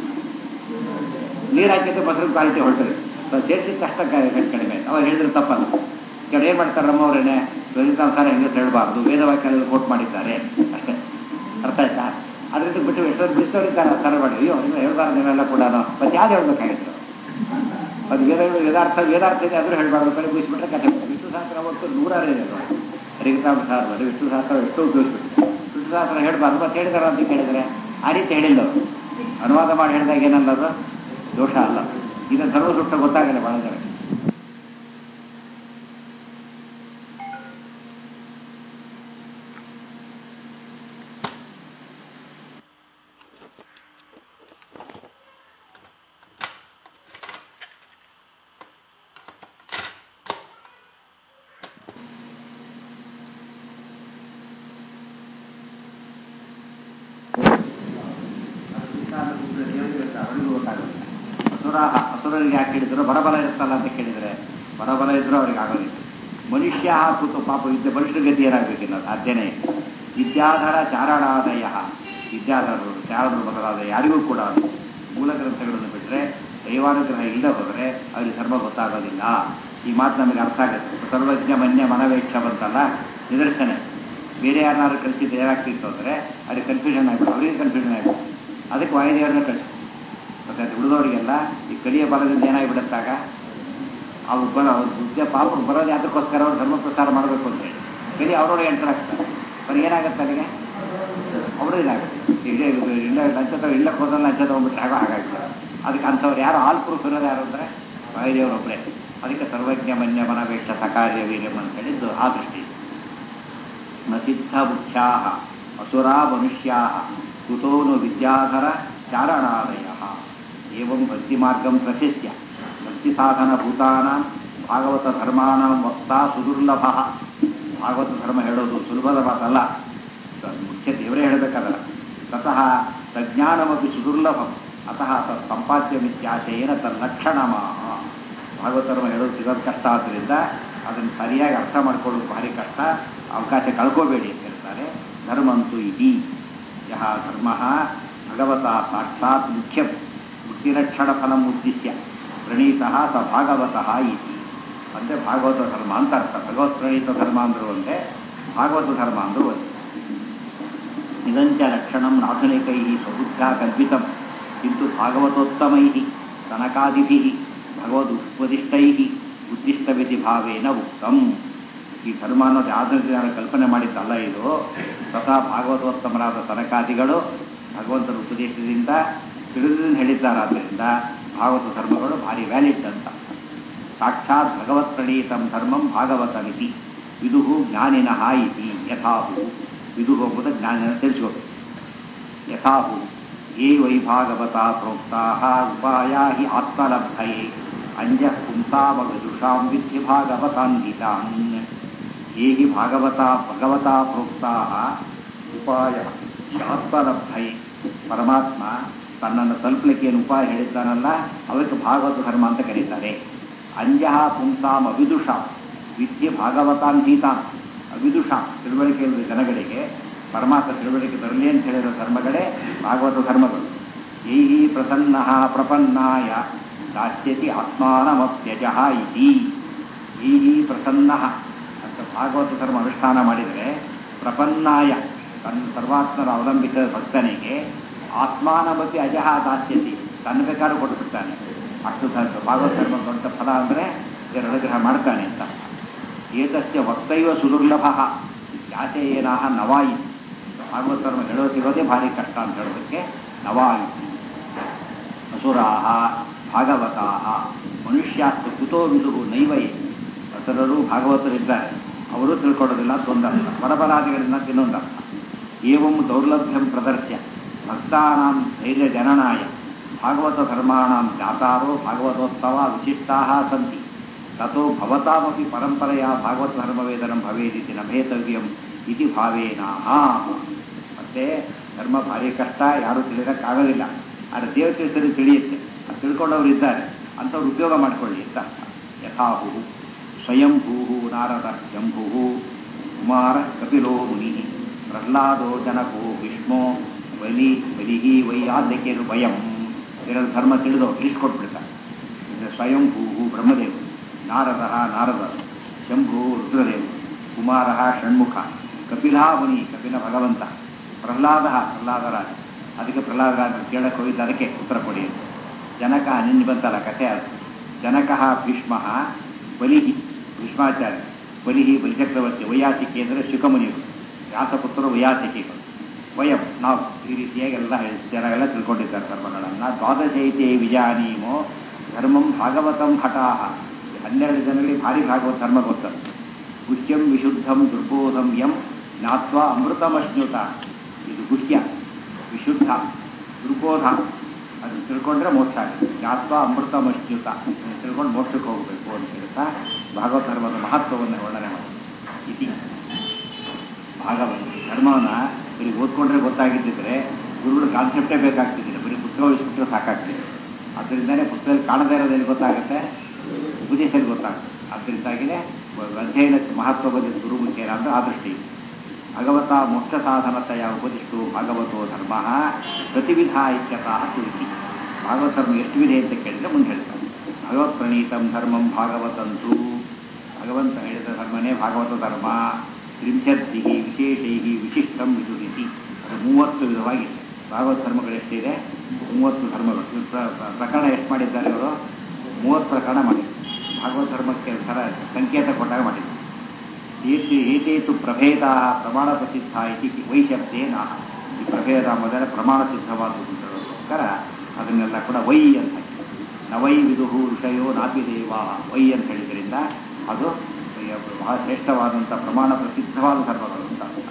ನೀರು ಹಾಕಿದ್ರೆ ಮೊಸರು ಕ್ವಾಲಿಟಿ ಹೊರಟದೆ. ಸೇರಿಸಿದ ಕಷ್ಟ ಕಡಿಮೆ. ಅವಾಗ ಹೇಳಿದ್ರೆ ತಪ್ಪಲ್ಲ. ಕೆಲವು ಏನು ಮಾಡ್ತಾರೆ ನಮ್ಮವರೇನೆ ವೇದಾಂತರ ಹೆಂಗೆ ಹೇಳಬಾರ್ದು, ವೇದವಾಕ್ಯ ಕೋಟ್ ಮಾಡಿದ್ದಾರೆ ಅಷ್ಟೇ. ಅರ್ಥ ಆಯ್ತಾ. ಅದರಿಂದ ಬಿಟ್ಟು ಎಷ್ಟೊಂದು ಬಿಡಿಸೋರಿದ್ದಾರೆ ಥರ ಮಾಡಿ. ಅಯ್ಯೋ ನೀವು ಹೇಳ್ಬಾರ್ದು ನೀವೆಲ್ಲ ಕೂಡ ಮತ್ತೆ ಯಾವ್ದು ಹೇಳ್ಬೇಕಾಗಿತ್ತು. ಅದು ವೇದಾರ್ಥ ಇದೆ ಆದರೂ ಹೇಳಬಾರ್ದು. ಕಡೆ ಬಿಡಿಸ್ಬಿಟ್ರೆ ಕಥೆ. ವಿಷ್ಣು ಶಾಸ್ತ್ರ ಅವತ್ತು ನೂರಾರು ಇದೆ ನೋಡಿ. ಹರಿಕತಾಮಸಾರ ಮಾಡಿ ವಿಷ್ಣು ಶಾಸ್ತ್ರ ಎಷ್ಟೋ ಉಪಯೋಗಿಸ್ಬಿಟ್ಟು ವಿಷ್ಣು ಶಾಸ್ತ್ರ ಹೇಳಬಾರ್ದು ಮತ್ತೆ ಹೇಳಿದಾರ ಅಂತ ಕೇಳಿದರೆ ಆ ರೀತಿ ಹೇಳಿಲ್ಲ ಅವರು. ಅನುವಾದ ಮಾಡಿ ಹೇಳಿದಾಗ ಏನಲ್ಲದು ದೋಷ ಅಲ್ಲ. ಇದನ್ನು ಸರ್ವ ಸುಟ್ಟ ಗೊತ್ತಾಗಲ್ಲ ಭಾಳ ಜನ. ಅಸುರರಿಗೆ ಯಾಕೆ ಹೇಳಿದ್ರು, ಬರಬಲ ಇರುತ್ತಲ್ಲ ಅಂತ ಕೇಳಿದರೆ ಬರಬಲ ಇದ್ರೂ ಅವ್ರಿಗೆ ಆಗೋದಿಲ್ಲ. ಮನುಷ್ಯ ಕೂತು ಪಾಪ ವಿದ್ಯೆ ಮನುಷ್ಯರ ಗತಿ ಏನಾಗಬೇಕಿಲ್ಲ ಸಾಧ್ಯನೇ. ವಿದ್ಯಾಧರ ಚಾರಣಾದಯ, ವಿದ್ಯಾಧರರು ಚಾರಣರು ಮೊದಲಾದ ಯಾರಿಗೂ ಕೂಡ ಮೂಲ ಗ್ರಂಥಗಳನ್ನು ಬಿಟ್ಟರೆ ದೈವಾನುಗ್ರಹ ಇಲ್ಲದೆ ಹೋದರೆ ಅವ್ರಿಗೆ ಧರ್ಮ ಗೊತ್ತಾಗೋದಿಲ್ಲ. ಈ ಮಾತು ನಮಗೆ ಅರ್ಥ ಆಗುತ್ತೆ. ಸರ್ವಜ್ಞ ಮನ್ಯ ಮನವೇಕ್ಷ ಬಂತಲ್ಲ ನಿದರ್ಶನ. ಬೇರೆ ಯಾರನ್ನಾರು ಕಲಿಸಿದ್ದು ಏನಾಗ್ತಿತ್ತು ಅಂದರೆ ಅವ್ರಿಗೆ ಕನ್ಫ್ಯೂಷನ್ ಆಗ್ಬಿಟ್ಟು ಅವರಿಗೆ ಕನ್ಫ್ಯೂಷನ್ ಆಗ್ಬಿಟ್ಟು ಅದಕ್ಕೆ ವಾಯುದೇವರನ್ನ ಕಳಿಸ್ತಾರೆ. ಮತ್ತು ಅದು ಉಳಿದವರಿಗೆಲ್ಲ ಈ ಕಲಿಯ ಬಲದಿಂದ ಏನಾಗಿಬಿಡುತ್ತಾಗ ಅವು ಬುದ್ಧ ಪಾಪ ಬರೋದು ಅದಕ್ಕೋಸ್ಕರ ಅವ್ರು ಧರ್ಮ ಪ್ರಸಾರ ಮಾಡಬೇಕು ಅಂತೇಳಿ ಕಲಿ ಅವರೊಳಗೆ ಎಂಟರ್ ಆಗ್ತಾರೆ. ಅವ್ರಿಗೆ ಏನಾಗುತ್ತೆ ಅಲ್ಲಿಗೆ ಅವರು ಇದಾಗುತ್ತೆ. ಇಲ್ಲ ಲಂಚ ಇಲ್ಲಕ್ಕೆ ಹೋದಲ್ಲ ಲಂಚ ತೊಗೊಂಡ್ಬಿಟ್ರೆ ಹಾಗಾಗ್ತಾರೆ. ಅದಕ್ಕೆ ಅಂಥವ್ರು ಯಾರು ಆಲ್ ಪ್ರೂಫ್ ಇರೋದು ಯಾರು ಅಂದರೆ ವಾಯುದೇವರೊಬ್ಬರೇ. ಅದಕ್ಕೆ ಸರ್ವಜ್ಞ ಮನ್ಯ ಮನವೇಕ್ಷ ಸಕಾರ್ಯ ವೀರ್ಯಂ ಅಂತ ಹೇಳಿದ್ದು ಆ ದೃಷ್ಟಿ. ನ ಸಿದ್ಧಬುದ್ಧ್ಯಾ ಅಸುರಾ ಮನುಷ್ಯಾ ಕುತೋನು ವಿದ್ಯಾಧರ ಚಾರಣಾಲಯ ಏವಂ ಭಕ್ತಿಮಾರ್ಗಂ ಪ್ರಶಸ್ತ್ಯ ಭಕ್ತಿಸಾಧನಭೂತಾನಾಂ ಭಾಗವತ ಧರ್ಮಾಣಂ ವಕ್ತಾ ಸುದುರ್ಲಭ. ಭಾಗವತ ಧರ್ಮ ಹೇಳೋದು ಸುಲಭದ ಮಾತಲ್ಲ, ಮುಖ್ಯ ದೇವರೇ ಹೇಳಬೇಕಾದಲ್ಲ. ತತಃ ತಜ್ಞಾನಮಪಿ ಸುದುರ್ಲಭಂ ಅತಃ ತತ್ ಸಂಪಾದ್ಯಮಿತ್ಯಾಶಯೇನ ತಲ್ಲಕ್ಷಣಮಾಹ. ಭಾಗವತ ಧರ್ಮ ಹೇಳೋದು ಸಿಗೋದು ಕಷ್ಟ ಆದ್ದರಿಂದ ಅದನ್ನು ಸರಿಯಾಗಿ ಅರ್ಥ ಮಾಡ್ಕೊಳ್ಳೋದು ಭಾರಿ ಕಷ್ಟ, ಅವಕಾಶ ಕಳ್ಕೋಬೇಡಿ ಅಂತ ಹೇಳ್ತಾರೆ. ಧರ್ಮಂತು ಇತಿ ಯಹ ಧರ್ಮ ಭಗವತ ಸಾಕ್ಷಾತ್ ಮುಖ್ಯ ಬುದ್ಧಿರಕ್ಷಣ ಫಲಂ ಉದ್ದೇಶ್ಯ ಪ್ರಣೀತಃ ಸ ಭಾಗವತಃ ಇತಿ. ಅಂದರೆ ಭಾಗವತ ಧರ್ಮ ಅಂತ ಅರ್ಥ. ಭಗವತ್ ಪ್ರಣೀತ ಧರ್ಮ ಅಂದರೂ ಒಂದೇ, ಭಾಗವತ ಧರ್ಮ ಅಂದರೂ ಒಂದೇ. ಇದಂಚ ಲಕ್ಷಣಂ ನಾಥುನಿಕೈ ಸ್ವಬುದ್ಧ್ಯಾ ಕಲ್ಪಿತಂ ಕಿಂತು ಭಾಗವತೋತ್ತಮೈ ತನಕಾದಿಭಿ ಭಗವದುಪದಿಷ್ಟೈ ಉದ್ದಿಷ್ಟವಿಧಿ ಭಾವೇನ ಉಕ್ತಂ. ಈ ಧರ್ಮ ಅನ್ನೋದು ಯಾವ್ದು ಕಲ್ಪನೆ ಮಾಡಿದ್ದಲ್ಲ ಇದು. ಸ್ವತಃ ಭಾಗವತೋತ್ತಮರಾದ ತನಕಾದಿಗಳು ಭಗವಂತನ ಉಪದೇಶದಿಂದ ತಿಳಿದಿಂದ ಹೇಳಿದ್ದಾರಾದ್ದರಿಂದ ಭಾಗವತ ಧರ್ಮಗಳು ಭಾರಿ ವ್ಯಾಲಿಡ್ ಅಂತ. ಸಾಕ್ಷಾತ್ ಭಗವತ್ ಪ್ರಣೀತಂ ಧರ್ಮಂ ಭಾಗವತಮಿತಿ ವಿದುಹು ಜ್ಞಾನಿನಃ ಇತಿ ಯಥಾಹು. ವಿದುಹು ಎಂಬುದು ಜ್ಞಾನಿನ ತಿಳಿಸ್ಕೋಬೇಕು. ಯಥಾಹು ಯೇ ವೈಭಾಗವತ ಪ್ರೋಕ್ತಾ ಉಪಾಯಾ ಹಿ ಆತ್ಮಲಬ್ಧಯೇ ಅಂಜಃ ಪುಂಸಾಮಗಜುಷಾಂ ವಿಧಿ ಭಾಗವತಾನ್ವಿತಾನ್. ಯೇ ಹಿ ಭಗವತಾ ಪ್ರೋಕ್ತಾ ಉಪಾಯ ಆತ್ಮಲಬ್ಧಯೇ, ಪರಮಾತ್ಮ ತನ್ನನ್ನು ತಲುಪಲಿಕ್ಕೆ ಏನು ಉಪಾಯ ಹೇಳಿದ್ದಾನಲ್ಲ ಅವಕ್ಕೆ ಭಾಗವತ ಧರ್ಮ ಅಂತ ಕರೀತಾರೆ. ಅಂಜಃ ಪುಂಸಾಂ ಅವಿದುಷಾಂ ವಿದ್ಯೆ ಭಾಗವತಾನ್ವಿತಾನ್. ಅವಿದುಷ ತಿಳುವಳಿಕೆ ಇಲ್ಲದ ಜನಗಳಿಗೆ ಪರಮಾತ್ಮ ತಿಳುವಳಿಕೆ ಬರಲಿ ಅಂತ ಹೇಳಿರೋ ಧರ್ಮಗಳೇ ಭಾಗವತ ಧರ್ಮಗಳು. ಯೈ ಪ್ರಸನ್ನ ಪ್ರಪನ್ನಾಯ ದಾಸ್ಯತಿ ಆತ್ಮಾನಮಪ್ಯಜಃ ಇತಿ. ಯೈ ಪ್ರಸನ್ನ ಅಂತ ಭಾಗವತ ಧರ್ಮ ಅನುಷ್ಠಾನ ಮಾಡಿದರೆ ಪ್ರಪನ್ನಾಯ ತನ್ನ ಸರ್ವಾತ್ಮರ ಅವಲಂಬಿತ ಭಕ್ತನಿಗೆ ಆತ್ಮಾನಮಪಿ ಅಜಃ ದಾಸ್ಯತಿ, ತನ್ನ ಬೇಕಾದ್ರೂ ಕೊಟ್ಟುಬಿಡ್ತಾನೆ. ಅಷ್ಟು ಭಾಗವತ ಧರ್ಮ ದೊಡ್ಡ ಫಲ ಅಂದರೆ ಅನುಗ್ರಹ ಮಾಡ್ತಾನೆ ಅಂತ. ಏತಸ್ಯ ವಕ್ತೈವ ಸುದುರ್ಲಭ ಯಾಚಯೇನಾಹ ನವಾಯಿ. ಭಾಗವತ ಧರ್ಮ ಹೇಳೋದಿರೋದೇ ಭಾರಿ ಕಷ್ಟ ಅಂತ ಹೇಳೋದಕ್ಕೆ ನವಾಯಿ. ಅಸುರಾಹ ಭಾಗವತಾಹ ಮನುಷ್ಯಾಸ್ತು ಕುತೋ ವಿದುಹು ನೈವಯೇ. ಅಸುರರು ಭಾಗವತರಿದ್ದಾರೆ, ಅವರು ತಿಳ್ಕೊಳ್ಳೋದಿಲ್ಲ ಅಂತ ಒಂದರ್ಥ, ಪರಪರಾದಿಗಳಿಂದ ಇನ್ನೊಂದರ್ಥ. ಏವಂ ದೌರ್ಲಭ್ಯಂ ಪ್ರದರ್ಶ್ಯ ಭಕ್ತಾನಾಂ ಧೈರ್ಯ ಜನನಾಯ ಭಾಗವತ ಧರ್ಮಾಣಾಂ ಜಾತಾರೋ ಭಾಗವತೋತ್ಸವ ವಿಶಿಷ್ಟಾಃ ಸಂತಿ ತಥೋ ಭವತಾಮಪಿ ಪರಂಪರೆಯ ಭಾಗವತ ಧರ್ಮವೇದನಂ ಭವೇದಿತಿ ನಭೇತವ್ಯಂ ಇತಿ ಭಾವೇನಾಹ. ಮತ್ತೆ ಧರ್ಮ ಭಾರಿ ಕಷ್ಟ, ಯಾರೂ ತಿಳಿಯೋಕ್ಕಾಗೋದಿಲ್ಲ. ಆದರೆ ದೇವತೆ ಸರಿ ತಿಳಿಯುತ್ತೆ, ಅದು ತಿಳ್ಕೊಂಡವ್ರು ಇದ್ದಾರೆ, ಅಂಥವ್ರು ಉಪಯೋಗ ಮಾಡಿಕೊಳ್ಳಿ ಅಂತ. ಯಥಾಭೂ ಸ್ವಯಂಭೂ ನಾರದ ಶಂಭೂ ಕುಮಾರ ಕಪಿಲೋ ಮುನಿ ಪ್ರಹ್ಲಾದೋ ಜನಕೋ ವಿಷ್ಣು ಬಲಿಹಿ ವೈಯಾದ್ಯಕೇನು ಭಯಂ. ಎರಡು ಧರ್ಮ ತಿಳಿದವರು ಲಿಸ್ಟ್ ಕೊಟ್ಬಿಡ್ತಾರೆ. ಸ್ವಯಂಭೂ ಬ್ರಹ್ಮದೇವರು, ನಾರದ ಶಂಭು ರುದ್ರದೇವರು, ಕುಮಾರ ಷಣ್ಮುಖ, ಕಪಿಲ ಮುನಿ ಕಪಿಲ ಭಗವಂತ, ಪ್ರಹ್ಲಾದರಾಜ ಅದಕ್ಕೆ ಪ್ರಹ್ಲಾದರಾಜ ಕೇಳಕ್ಕೆ ಹೋಗಿದ್ದ, ಅದಕ್ಕೆ ಉತ್ತರ ಕೊಡಿ ಅಂತ. ಜನಕ ನಿನ್ನೆ ಬಂತಲ್ಲ ಕಥೆ, ಅದು ಜನಕ ಭೀಷ್ಮ ಬಲಿಹಿ ಭೀಷ್ಮಾಚಾರ್ಯ, ಬಲಿಹಿ ಬಲಿಚಕ್ರವರ್ತಿ, ವೈಯಾಸಿಕೆ ಅಂದರೆ ಶುಕಮುನಿಗಳು, ವ್ಯಾಸಪುತ್ರರು ವೈಯಾಸಿಕೆಗಳು, ವಯಂ ನಾವು ಈ ರೀತಿಯಾಗಿ ಎಲ್ಲ ಜನರೆಲ್ಲ ತಿಳ್ಕೊಂಡಿದ್ದಾರೆ ಧರ್ಮಗಳನ್ನು. ದ್ವಾದಶೈತೆ ವಿಜಾನೀಮೋ ಧರ್ಮಂ ಭಾಗವತಂ ಹಠಾಹ. 12 ಜನರಲ್ಲಿ ಭಾರಿ ಭಾಗವತ ಧರ್ಮ ಗೊತ್ತದು. ಗುಹ್ಯಂ ವಿಶುದ್ಧಂ ದುರ್ಬೋಧಂ ಯಂ ಜ್ಞಾತ್ವಾ ಅಮೃತಮಶ್ನುತ. ಇದು ಗುಹ್ಯ, ವಿಶುದ್ಧ, ದುರ್ಬೋಧ, ಅದು ತಿಳ್ಕೊಂಡ್ರೆ ಮೋಕ್ಷ ಆಗುತ್ತೆ. ಜ್ಞಾತ್ವಾ ಅಮೃತಮಶ್ನುತ, ತಿಳ್ಕೊಂಡು ಮೋಕ್ಷಕ್ಕೆ ಹೋಗಬೇಕು ಅಂತ ಹೇಳ್ತಾ ಭಾಗವತ ಧರ್ಮದ ಮಹತ್ವವನ್ನು ವರ್ಣನೆ ಮಾಡಿ. ಇತಿ ಭಾಗವತ ಧರ್ಮವನ್ನು ಬರೀ ಓದ್ಕೊಂಡ್ರೆ ಗೊತ್ತಾಗಿದ್ದಿದ್ರೆ ಗುರುಗಳು ಕಾನ್ಸೆಪ್ಟೇ ಬೇಕಾಗ್ತಿದ್ದಿಲ್ಲ, ಬರೀ ಪುಸ್ತಕ ಓದಿಸ್ಬಿಟ್ರೆ ಸಾಕಾಗ್ತಿದೆ. ಅದರಿಂದಲೇ ಪುಸ್ತಕದಲ್ಲಿ ಕಾಣದೇ ಇರೋದೇನು ಗೊತ್ತಾಗುತ್ತೆ, ಉಪದೇಶದಲ್ಲಿ ಗೊತ್ತಾಗುತ್ತೆ. ಅದರಿಂದಾಗಿಯೇ ಅಧ್ಯಯನ ಮಹತ್ವ ಬಂದಿದ್ದು ಗುರು ಮುಖ್ಯರ ಅಂದರೆ ಆ ದೃಷ್ಟಿ. ಭಗವತ ಮೋಕ್ಷ ಸಾಧನತೆಯ ಉಪದಿಷ್ಟು ಭಾಗವತೋ ಧರ್ಮ ಪ್ರತಿವಿಧ ಇತ್ಯತಃ ತುಳಸಿ. ಭಾಗವತ ಧರ್ಮ ಎಷ್ಟು ವಿಧೆ ಅಂತ ಕೇಳಿದರೆ ಮುಂದೆ ಹೇಳ್ತಾರೆ. ಭಗವತ್ ಪ್ರಣೀತಂ ಧರ್ಮಂ ಭಾಗವತಂತು, ಭಗವಂತ ಹೇಳಿದ ಧರ್ಮನೇ ಭಾಗವತ ಧರ್ಮ. ತ್ರಿಂಶದ್ದಿ ವಿಶೇಷೈ ವಿಶಿಷ್ಟಂ ವಿದುರಿತಿ, ಅದು 30 ವಿಧವಾಗಿದೆ. ಭಾಗವತ ಧರ್ಮಗಳು ಎಷ್ಟಿದೆ? 30 ಧರ್ಮಗಳು. ಪ್ರಕರಣ ಎಷ್ಟು ಮಾಡಿದ್ದಾರೆ ಇವರು? 30 ಪ್ರಕರಣ ಮಾಡಿದ್ದಾರೆ. ಭಾಗವತ ಧರ್ಮಕ್ಕೆ ಥರ ಸಂಕೇತ ಕೊಟ್ಟಾಗ ಮಾಡಿದ್ದಾರೆ. ಏತೇತು ಪ್ರಭೇದ ಪ್ರಮಾಣ ಪ್ರಸಿದ್ಧ ಇತಿ ವೈಶಬ್ದೇನ. ಈ ಪ್ರಭೇದ ಮೊದಲ ಪ್ರಮಾಣ ಸಿದ್ಧವಾದಕ್ಕೋಸ್ಕರ ಅದನ್ನೆಲ್ಲ ಕೂಡ ವೈ ಅಂತ. ನವೈ ವಿದುಹು ಋಷಯೋ ನಾಪಿ ದೇವಾ, ವೈ ಅಂತ ಹೇಳಿದ್ರಿಂದ ಅದು ಬಹಳ ಶ್ರೇಷ್ಠವಾದಂಥ ಪ್ರಮಾಣ ಪ್ರಸಿದ್ಧವಾದ ಧರ್ಮಗಳು ಅಂತ.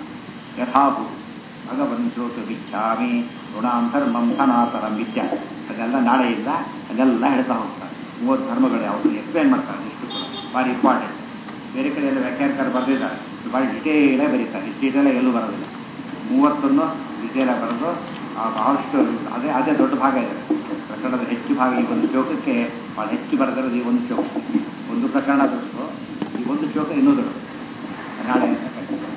ಯಥಾಭೂ ಭಗವನ್ ಶ್ರೋತುಮಿಚ್ಛಾಮಿ ಋಣಾಂ ಧರ್ಮಂ ಸನಾತನಂ ವಿದ್ಯ ಅದೆಲ್ಲ ನಾಳೆಯಿಂದ ಅದೆಲ್ಲ ಹೇಳ್ತಾ ಹೋಗ್ತಾರೆ. 30 ಧರ್ಮಗಳು ಯಾವುದು ಎಕ್ಸ್ಪ್ಲೇನ್ ಮಾಡ್ತಾರೆ. ಇಷ್ಟು ಕೂಡ ಭಾರಿ ಇಂಪಾರ್ಟೆಂಟ್. ಬೇರೆ ಕಡೆ ಎಲ್ಲ ವ್ಯಾಖ್ಯಾನಕಾರ ಬರೆದಿದ್ದಾರೆ, ಭಾರಿ ಡಿಟೇಲಾಗಿ ಬರೀತಾರೆ. ಇಷ್ಟು ಡೀಟೇಲಾಗಿ ಎಲ್ಲೂ ಬರೋದಿಲ್ಲ. 30 ಡಿಟೇಲಾಗಿ ಬರೆದು ಬಹಳಷ್ಟು ಅದೇ ದೊಡ್ಡ ಭಾಗ ಇದೆ. ಪ್ರಕರಣದ ಹೆಚ್ಚು ಭಾಗ ಈ ಒಂದು ಶ್ಲೋಕಕ್ಕೆ ಭಾಳ ಹೆಚ್ಚು ಬರೆದಿರೋದು ಈ ಒಂದು ಶ್ಲೋಕ. ಒಂದು ಪ್ರಕರಣ ದೊಡ್ಡದು, ಈ ಒಂದು ಶ್ಲೋಕ ಇನ್ನೂ ದೊಡ್ಡದು. ನಾಳೆ ಅಂತ ಕರೀತಾರೆ.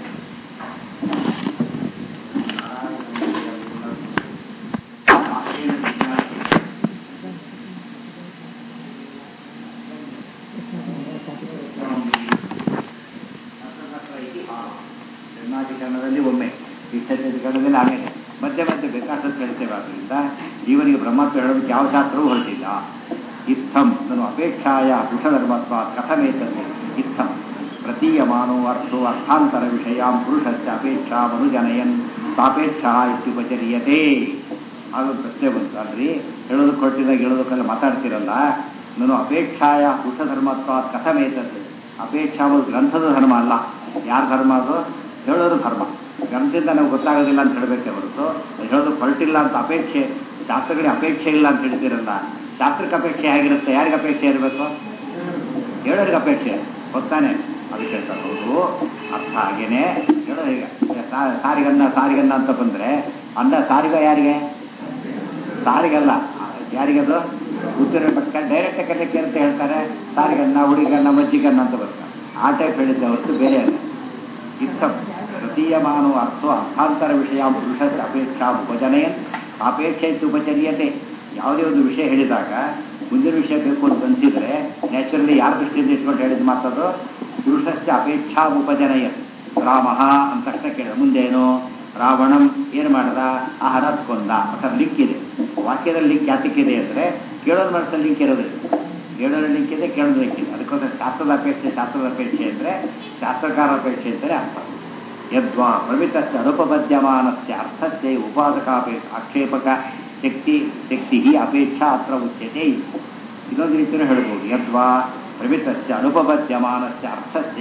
ಜನ್ಮಾಧಿಕರಣದಲ್ಲಿ ಒಮ್ಮೆ, ಇಷ್ಟಧಿಕರಣದಲ್ಲಿ ಆಮೇಲೆ ಮಧ್ಯೆ ಮಧ್ಯೆ ಬೇಕಾದಷ್ಟು ಹೇಳ್ತೇವೆ. ಆದ್ದರಿಂದ ಜೀವನಿಗೆ ಬ್ರಹ್ಮತ್ವ ಹೇಳೋದಕ್ಕೆ ಯಾವ ಶಾಸ್ತ್ರವೂ ಹೊರಟಿಲ್ಲ. ಇತ್ತಂ ನಾನು ಅಪೇಕ್ಷಾಯ ಪುರುಷಧರ್ಮತ್ವ ಕಥಮೇತದೆ. ಇತ್ತಂ ಪ್ರತೀಯಮಾನೋ ಅರ್ಥೋ ಅರ್ಥಾಂತರ ವಿಷಯಾಂ ಪುರುಷಸ್ಯ ಅಪೇಕ್ಷಾ ಮನುಜನಯನ್ ಸಾಪೇಕ್ಷಾ ಇತ್ಯುಪಚರ್ಯತೆ. ಅದೊಂದು ಪ್ರಶ್ನೆ ಬಂತು. ಅಲ್ರಿ ಹೇಳೋದಕ್ಕೆ ಹೊರಟಿದಾಗ ಹೇಳೋದಕ್ಕೆಲ್ಲ ಮಾತಾಡ್ತಿರಲ್ಲ, ನಾನು ಅಪೇಕ್ಷಾಯ ಪುರುಷಧರ್ಮತ್ವ ಕಥಮೇತದೆ. ಅಪೇಕ್ಷಾ ಒಂದು ಗ್ರಂಥದ ಧರ್ಮ ಅಲ್ಲ. ಯಾರ ಧರ್ಮ ಅದು? ಹೇಳೋದು ಧರ್ಮ. ಗ್ರಂಥದಿಂದ ನಮ್ಗೆ ಗೊತ್ತಾಗೋದಿಲ್ಲ ಅಂತ ಹೇಳಬೇಕೆ ಹೊರತು ಹೇಳೋದಕ್ಕೆ ಹೊರಟಿಲ್ಲ ಅಂತ ಅಪೇಕ್ಷೆ, ಶಾಸ್ತ್ರಗಳಿಗೆ ಅಪೇಕ್ಷೆ ಇಲ್ಲ ಅಂತ ಹೇಳ್ತಿರಲ್ಲ. ಶಾಸ್ತ್ರಕ್ಕೆ ಅಪೇಕ್ಷೆ ಹೇಗಿರುತ್ತೆ? ಯಾರಿಗೆ ಅಪೇಕ್ಷೆ ಇರಬೇಕು? ಹೇಳೋರಿಗೆ ಅಪೇಕ್ಷೆ ಗೊತ್ತಾನೆ. ಅದಕ್ಕೆ ಹೇಳ್ತಾರೆ ಹೌದು, ಅರ್ಥ ಹಾಗೇನೆ ಹೇಳೋದು. ಈಗ ಸಾರಿಗನ್ನ ಅಂತ ಬಂದರೆ ಅನ್ನ ಸಾರಿಗ ಯಾರಿಗೆ? ಸಾರಿಗಲ್ಲ, ಯಾರಿಗದು? ಉತ್ತರ ಡೈರೆಕ್ಟ್ ಕಲಿಕೆ ಅಂತ ಹೇಳ್ತಾರೆ. ಸಾರಿಗನ್ನ, ಹುಡುಗನ್ನ, ಮಜ್ಜಿಗನ್ನ ಅಂತ ಬರ್ತಾರೆ. ಆ ಟೈಪ್ ಹೇಳಿದ್ದೆ ಹೊರತು ಬೇರೆ ಅಲ್ಲ. ಇತ್ತಂ ಪ್ರತೀಯಮಾನೋ ಅರ್ಥೋ ಅರ್ಥಾಂತರ ವಿಷಯ ಪುರುಷದ ಅಪೇಕ್ಷಾ ಉಪಜನೆಯನ್ ಅಪೇಕ್ಷೆ ಉಪಚರ್ಯತೆ. ಯಾವುದೇ ಒಂದು ವಿಷಯ ಹೇಳಿದಾಗ ಮುಂದಿನ ವಿಷಯ ಬೇಕು ಅಂತ ಅನಿಸಿದರೆ ನ್ಯಾಚುರಲಿ ಯಾರ ದೃಷ್ಟಿಯಿಂದ ಇಟ್ಕೊಂಡು ಹೇಳಿದ ಮಾತದು? ಪುರುಷಸ್ಯ ಅಪೇಕ್ಷಾ ಉಪಜನಯನ್. ರಾಮ ಅಂತ ತಕ್ಷಣ ಕೇಳಿದ, ಮುಂದೇನು? ರಾವಣಂ ಏನು ಮಾಡ್ದ? ಆಹಾರದ ಕೊಂದ. ಅಥವಾ ಲಿಂಕ್ ಇದೆ ವಾಕ್ಯದಲ್ಲಿ. ಲಿಂಕ್ ಯಾತಕ್ಕಿದೆ ಅಂದರೆ ಕೇಳೋದು ಮನಸ್ಸಲ್ಲಿ ಲಿಂಕ್ ಇರೋದಿಲ್ಲ. ಹೇಳೋದು ಲಿಂಕ್ ಇದೆ, ಕೇಳೋದು ಲಿಂಕ್ ಇದೆ. ಅದಕ್ಕೋಸ್ಕರ ಶಾಸ್ತ್ರದ ಅಪೇಕ್ಷೆ ಅಂದರೆ ಶಾಸ್ತ್ರಕಾರ ಅಪೇಕ್ಷೆ ಅಂತಲೇ ಅರ್ಥ. ಯದ್ವಾ ಪ್ರಮಿತಸ್ಯ ಅನುಪಪದ್ಯಮಾನಸ್ಯ ಅರ್ಥಸ್ಯ ಆಕ್ಷೇಪಕ ಶಕ್ತಿ ಅಪೇಕ್ಷಾ ಅತ್ರ ಉಚ್ಯತೆ. ಇದೊಂದು ರೀತಿಯೂ ಹೇಳ್ಬೋದು. ಯದ್ವಾ ಪ್ರಮಿತಸ್ಯ ಅನುಪಪದ್ಯಮಾನಸ್ಯ ಅರ್ಥಸ್ಯ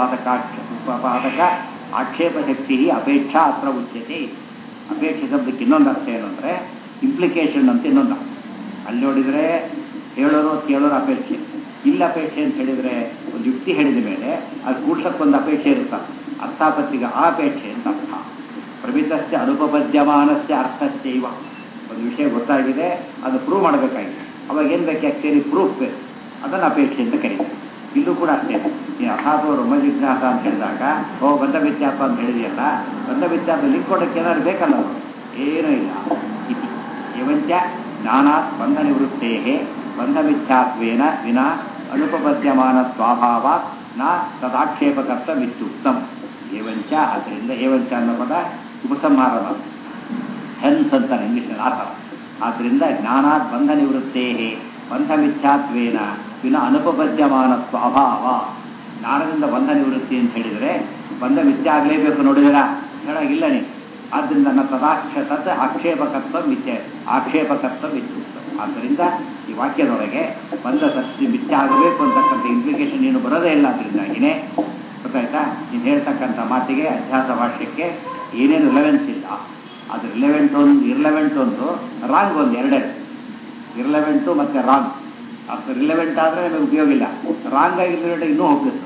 ಉಪಾದಕ ಆಕ್ಷೇಪ ಶಕ್ತಿ ಅಪೇಕ್ಷಾ ಅತ್ರ ಉಚ್ಯತೆ. ಅಪೇಕ್ಷೆ ಶಬ್ದಕ್ಕೆ ಇನ್ನೊಂದು ಅರ್ಥ ಏನು ಅಂದರೆ ಇಂಪ್ಲಿಕೇಶನ್ ಅಂತ ಇನ್ನೊಂದು. ಅಲ್ಲಿ ನೋಡಿದರೆ ಹೇಳೋರು ಕೇಳೋರು ಅಪೇಕ್ಷೆ, ಇಲ್ಲ ಅಪೇಕ್ಷೆ ಅಂತ ಹೇಳಿದರೆ ಒಂದು ಯುಕ್ತಿ ಹೇಳಿದ ಮೇಲೆ ಅದು ಕೂಡ್ಸಕ್ಕೊಂದು ಅಪೇಕ್ಷೆ ಇರುತ್ತೆ. ಅರ್ಥಾಪತ್ತಿಗೆ ಆ ಅಪೇಕ್ಷೆ ಅಂತ ಅರ್ಥ. ಪ್ರಮಿತಸ್ಯ ಅನುಪಪದ್ಯಮಾನಸ್ಯ ಅರ್ಥಸ್ಯ ಇವ. ಒಂದು ವಿಷಯ ಗೊತ್ತಾಗಿದೆ, ಅದು ಪ್ರೂವ್ ಮಾಡಬೇಕಾಗಿದೆ. ಅವಾಗ ಏನು ಬೇಕು? ಆ್ಯಕ್ಚುಲಿ ಪ್ರೂಫ್ ಬೇಕು. ಅದನ್ನು ಅಪೇಕ್ಷೆ ಅಂತ ಕರೀತಾರೆ. ಇಲ್ಲೂ ಕೂಡ ಅಷ್ಟೇ. ಈ ಅರ್ಥಾತ್ ಬ್ರಹ್ಮಜಿಜ್ಞಾಸ ಅಂತ ಹೇಳಿದಾಗ ಬಂಧ ವ್ಯತ್ಯಾಸ ಅಂತ ಹೇಳಿದೆಯಲ್ಲ, ಬಂಧ ವ್ಯತ್ಯಾಸ ಲಿಂಕ್ ಕೊಡೋಕ್ಕೆ ಏನಾದ್ರು ಬೇಕಲ್ಲ? ಏನೂ ಇಲ್ಲ. ಇತಿ ಏವಂಚ ಜ್ಞಾನಾತ್ ಬಂಧ ನಿವೃತ್ತೇ ಬಂಧ ಮಿಥ್ಯಾತ್ವೇನ ವಿನಾ ಅನುಪಪದ್ಯಮಾನ ಸ್ವಭಾವಾತ್ ನ ತದಾಕ್ಷೇಪಕರ್ತವಿತ್ಯುಕ್ತಂ. ಏವಂಚ, ಆದ್ದರಿಂದ ಏವಂಚ ಅನ್ನೋ ಪದ ಉಪಸಂಹಾರ ಹೆನ್ಸ್ ಅಂತಾನೆ ಇಂಗ್ಲೀಷ್ನಲ್ಲಿ ಆ ಥರ. ಆದ್ದರಿಂದ ಜ್ಞಾನಾತ್ ಬಂಧ ನಿವೃತ್ತೇ ಬಂಧ ಮಿಥ್ಯಾತ್ವೇನ ವಿನ ಅನುಪಪದ್ಯಮಾನ ಸ್ವಭಾವ. ಜ್ಞಾನದಿಂದ ಬಂಧ ನಿವೃತ್ತಿ ಅಂತ ಹೇಳಿದರೆ ಬಂಧ ಮಿಥ್ಯ ಆಗಲೇಬೇಕು. ನೋಡಿದಿರ ಹೇಳಾಗಿಲ್ಲ ನೀವು. ಆದ್ದರಿಂದ ತತ್ ಆಕ್ಷೇಪಕತ್ವ ಇತ್ಯುಕ್ತ. ಆದ್ದರಿಂದ ಈ ವಾಕ್ಯದೊಳಗೆ ಬಂಧ ಸತ್ಯ ಮಿಥ್ಯ ಆಗಬೇಕು ಅಂತಕ್ಕಂಥ ಇಂಪ್ಲಿಕೇಶನ್ ಏನು ಬರೋದೇ ಇಲ್ಲ. ಅದರಿಂದಾಗಿನೇ ಗೊತ್ತಾಯ್ತಾ? ನೀನು ಹೇಳ್ತಕ್ಕಂಥ ಮಾತಿಗೆ ಅಧ್ಯಾಸ ಭಾಷ್ಯಕ್ಕೆ ಏನೇನು ರಿಲೆವೆನ್ಸ್ ಇಲ್ಲ. ಅದು ಇರ್ಲೆವೆಂಟ್ ಒಂದು ರಾಂಗ್ ಒಂದು ಎರಡೆರಡು. ಇರ್ಲೆವೆಂಟು ಮತ್ತು ರಾಂಗ್. ಅದು ರಿಲೆವೆಂಟ್ ಆದರೆ ನಮಗೆ ಉಪಯೋಗ ಇಲ್ಲ. ರಾಂಗ್ ಆಗಿರ್ಲೆವೆಂಟ್ ಇನ್ನೂ ಹೋಗ್ಬೇಕು.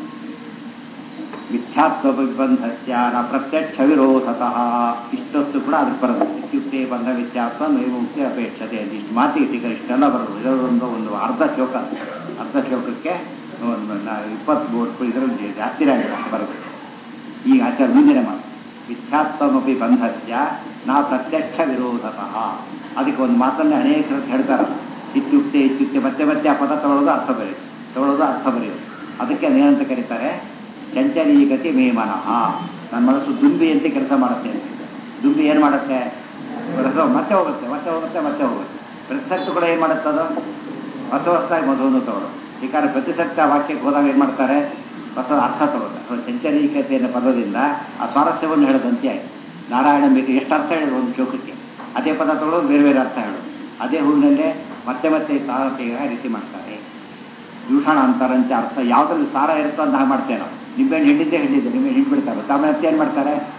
ಮಿಥ್ಯಾತ್ವ ಬಂಧಸ್ಯ ನ ಪ್ರತ್ಯಕ್ಷ ವಿರೋಧತಃ. ಇಷ್ಟೊತ್ತು ಕೂಡ ಅದಕ್ಕೆ ಬರೋದು. ಇತ್ಯುಕ್ತೆ ಬಂಧ ಮಿಥ್ಯಾತ್ವ ನೈವಮುಕ್ತಿ ಅಪೇಕ್ಷತೆ ಅಂತ ಇಷ್ಟು ಮಾತಿಗೆ ಟೀಕರ್ ಇಷ್ಟೆಲ್ಲ ಬರೋದು. ಇದರೊಂದು ಅರ್ಧ ಶ್ಲೋಕಕ್ಕೆ 20 ಇದರಲ್ಲಿ ಜಾಸ್ತಿ ಬರೋದು. ಈಗ ಆಚಾರ ಮುಂದಿನ ಮಾತು ಮಿಥ್ಯಾತ್ವಮಪಿ ಬಂಧಸ್ಯ ನಾ ಪ್ರತ್ಯಕ್ಷ ವಿರೋಧತಃ. ಅದಕ್ಕೆ ಒಂದು ಮಾತನ್ನು ಅನೇಕರು ಹೇಳ್ತಾರಲ್ಲ, ಇತ್ಯುಕ್ತೆ ಮತ್ತೆ ಆ ಪದ ತಗೊಳ್ಳೋದು ಅರ್ಥ ಬರೆಯೋದು. ಅದಕ್ಕೆ ಅದೇನಂತ ಕರೀತಾರೆ? ಚಂಚಲೀಗತಿ ಮೇ ಮನಃ. ನನ್ನ ಮನಸ್ಸು ದುಂಬಿಯಂತೆ ಕೆಲಸ ಮಾಡುತ್ತೆ. ದುಂಬಿ ಏನು ಮಾಡುತ್ತೆ? ಮತ್ತೆ ಹೋಗುತ್ತೆ. ಪ್ರತಿಸತ್ತು ಕೂಡ ಏನು ಮಾಡುತ್ತೆ? ಅದು ಹೊಸದಾಗಿ ಮಧುವನ್ನು ತಗೊಳ್ಳೋದು. ಈಕಾರ ಪ್ರತಿಸತ್ತ ವಾಕ್ಯಕ್ಕೆ ಹೋದಾಗ ಏನು ಮಾಡ್ತಾರೆ? ಹೊಸ ಅರ್ಥ ತಗೊಳ್ತಾರೆ. ಚಂಚಲೀಕತೆ ಅನ್ನೋ ಪದದಿಂದ ಆ ಸ್ವಾರಸ್ಯವನ್ನು ಹೇಳೋದಂತೆ ಆಯಿತು. ನಾರಾಯಣ ಬೇಕು ಎಷ್ಟು ಅರ್ಥ ಹೇಳೋದು ಒಂದು ಶ್ಲೋಕಕ್ಕೆ. ಅದೇ ಪದ ತಗೊಳ್ಳೋದು ಬೇರೆ ಅರ್ಥ ಹೇಳೋದು. ಅದೇ ಹೂವಿನಲ್ಲೇ ಮತ್ತೆ ಸಾರತೆಯ ರೀತಿ ಮಾಡ್ತಾರೆ. ದೂಷಣ ಅಂತಾರಂಚ ಅರ್ಥ ಯಾವುದ್ರಲ್ಲಿ ಸಾರ ಇರುತ್ತೋ ಅಂತ ಹಾಗೆ ಮಾಡ್ತೇವೆ ನಾವು. ನಿಂಬೆಹಣ್ಣು ಹಿಂಡಿದ್ದೆ ನಿಂಬೆಹಣ್ಣು ಹಿಂಡ್ಬಿಡ್ತಾರೆ. ಆಮೇಲೆ ಮತ್ತೆ ಏನು ಮಾಡ್ತಾರೆ?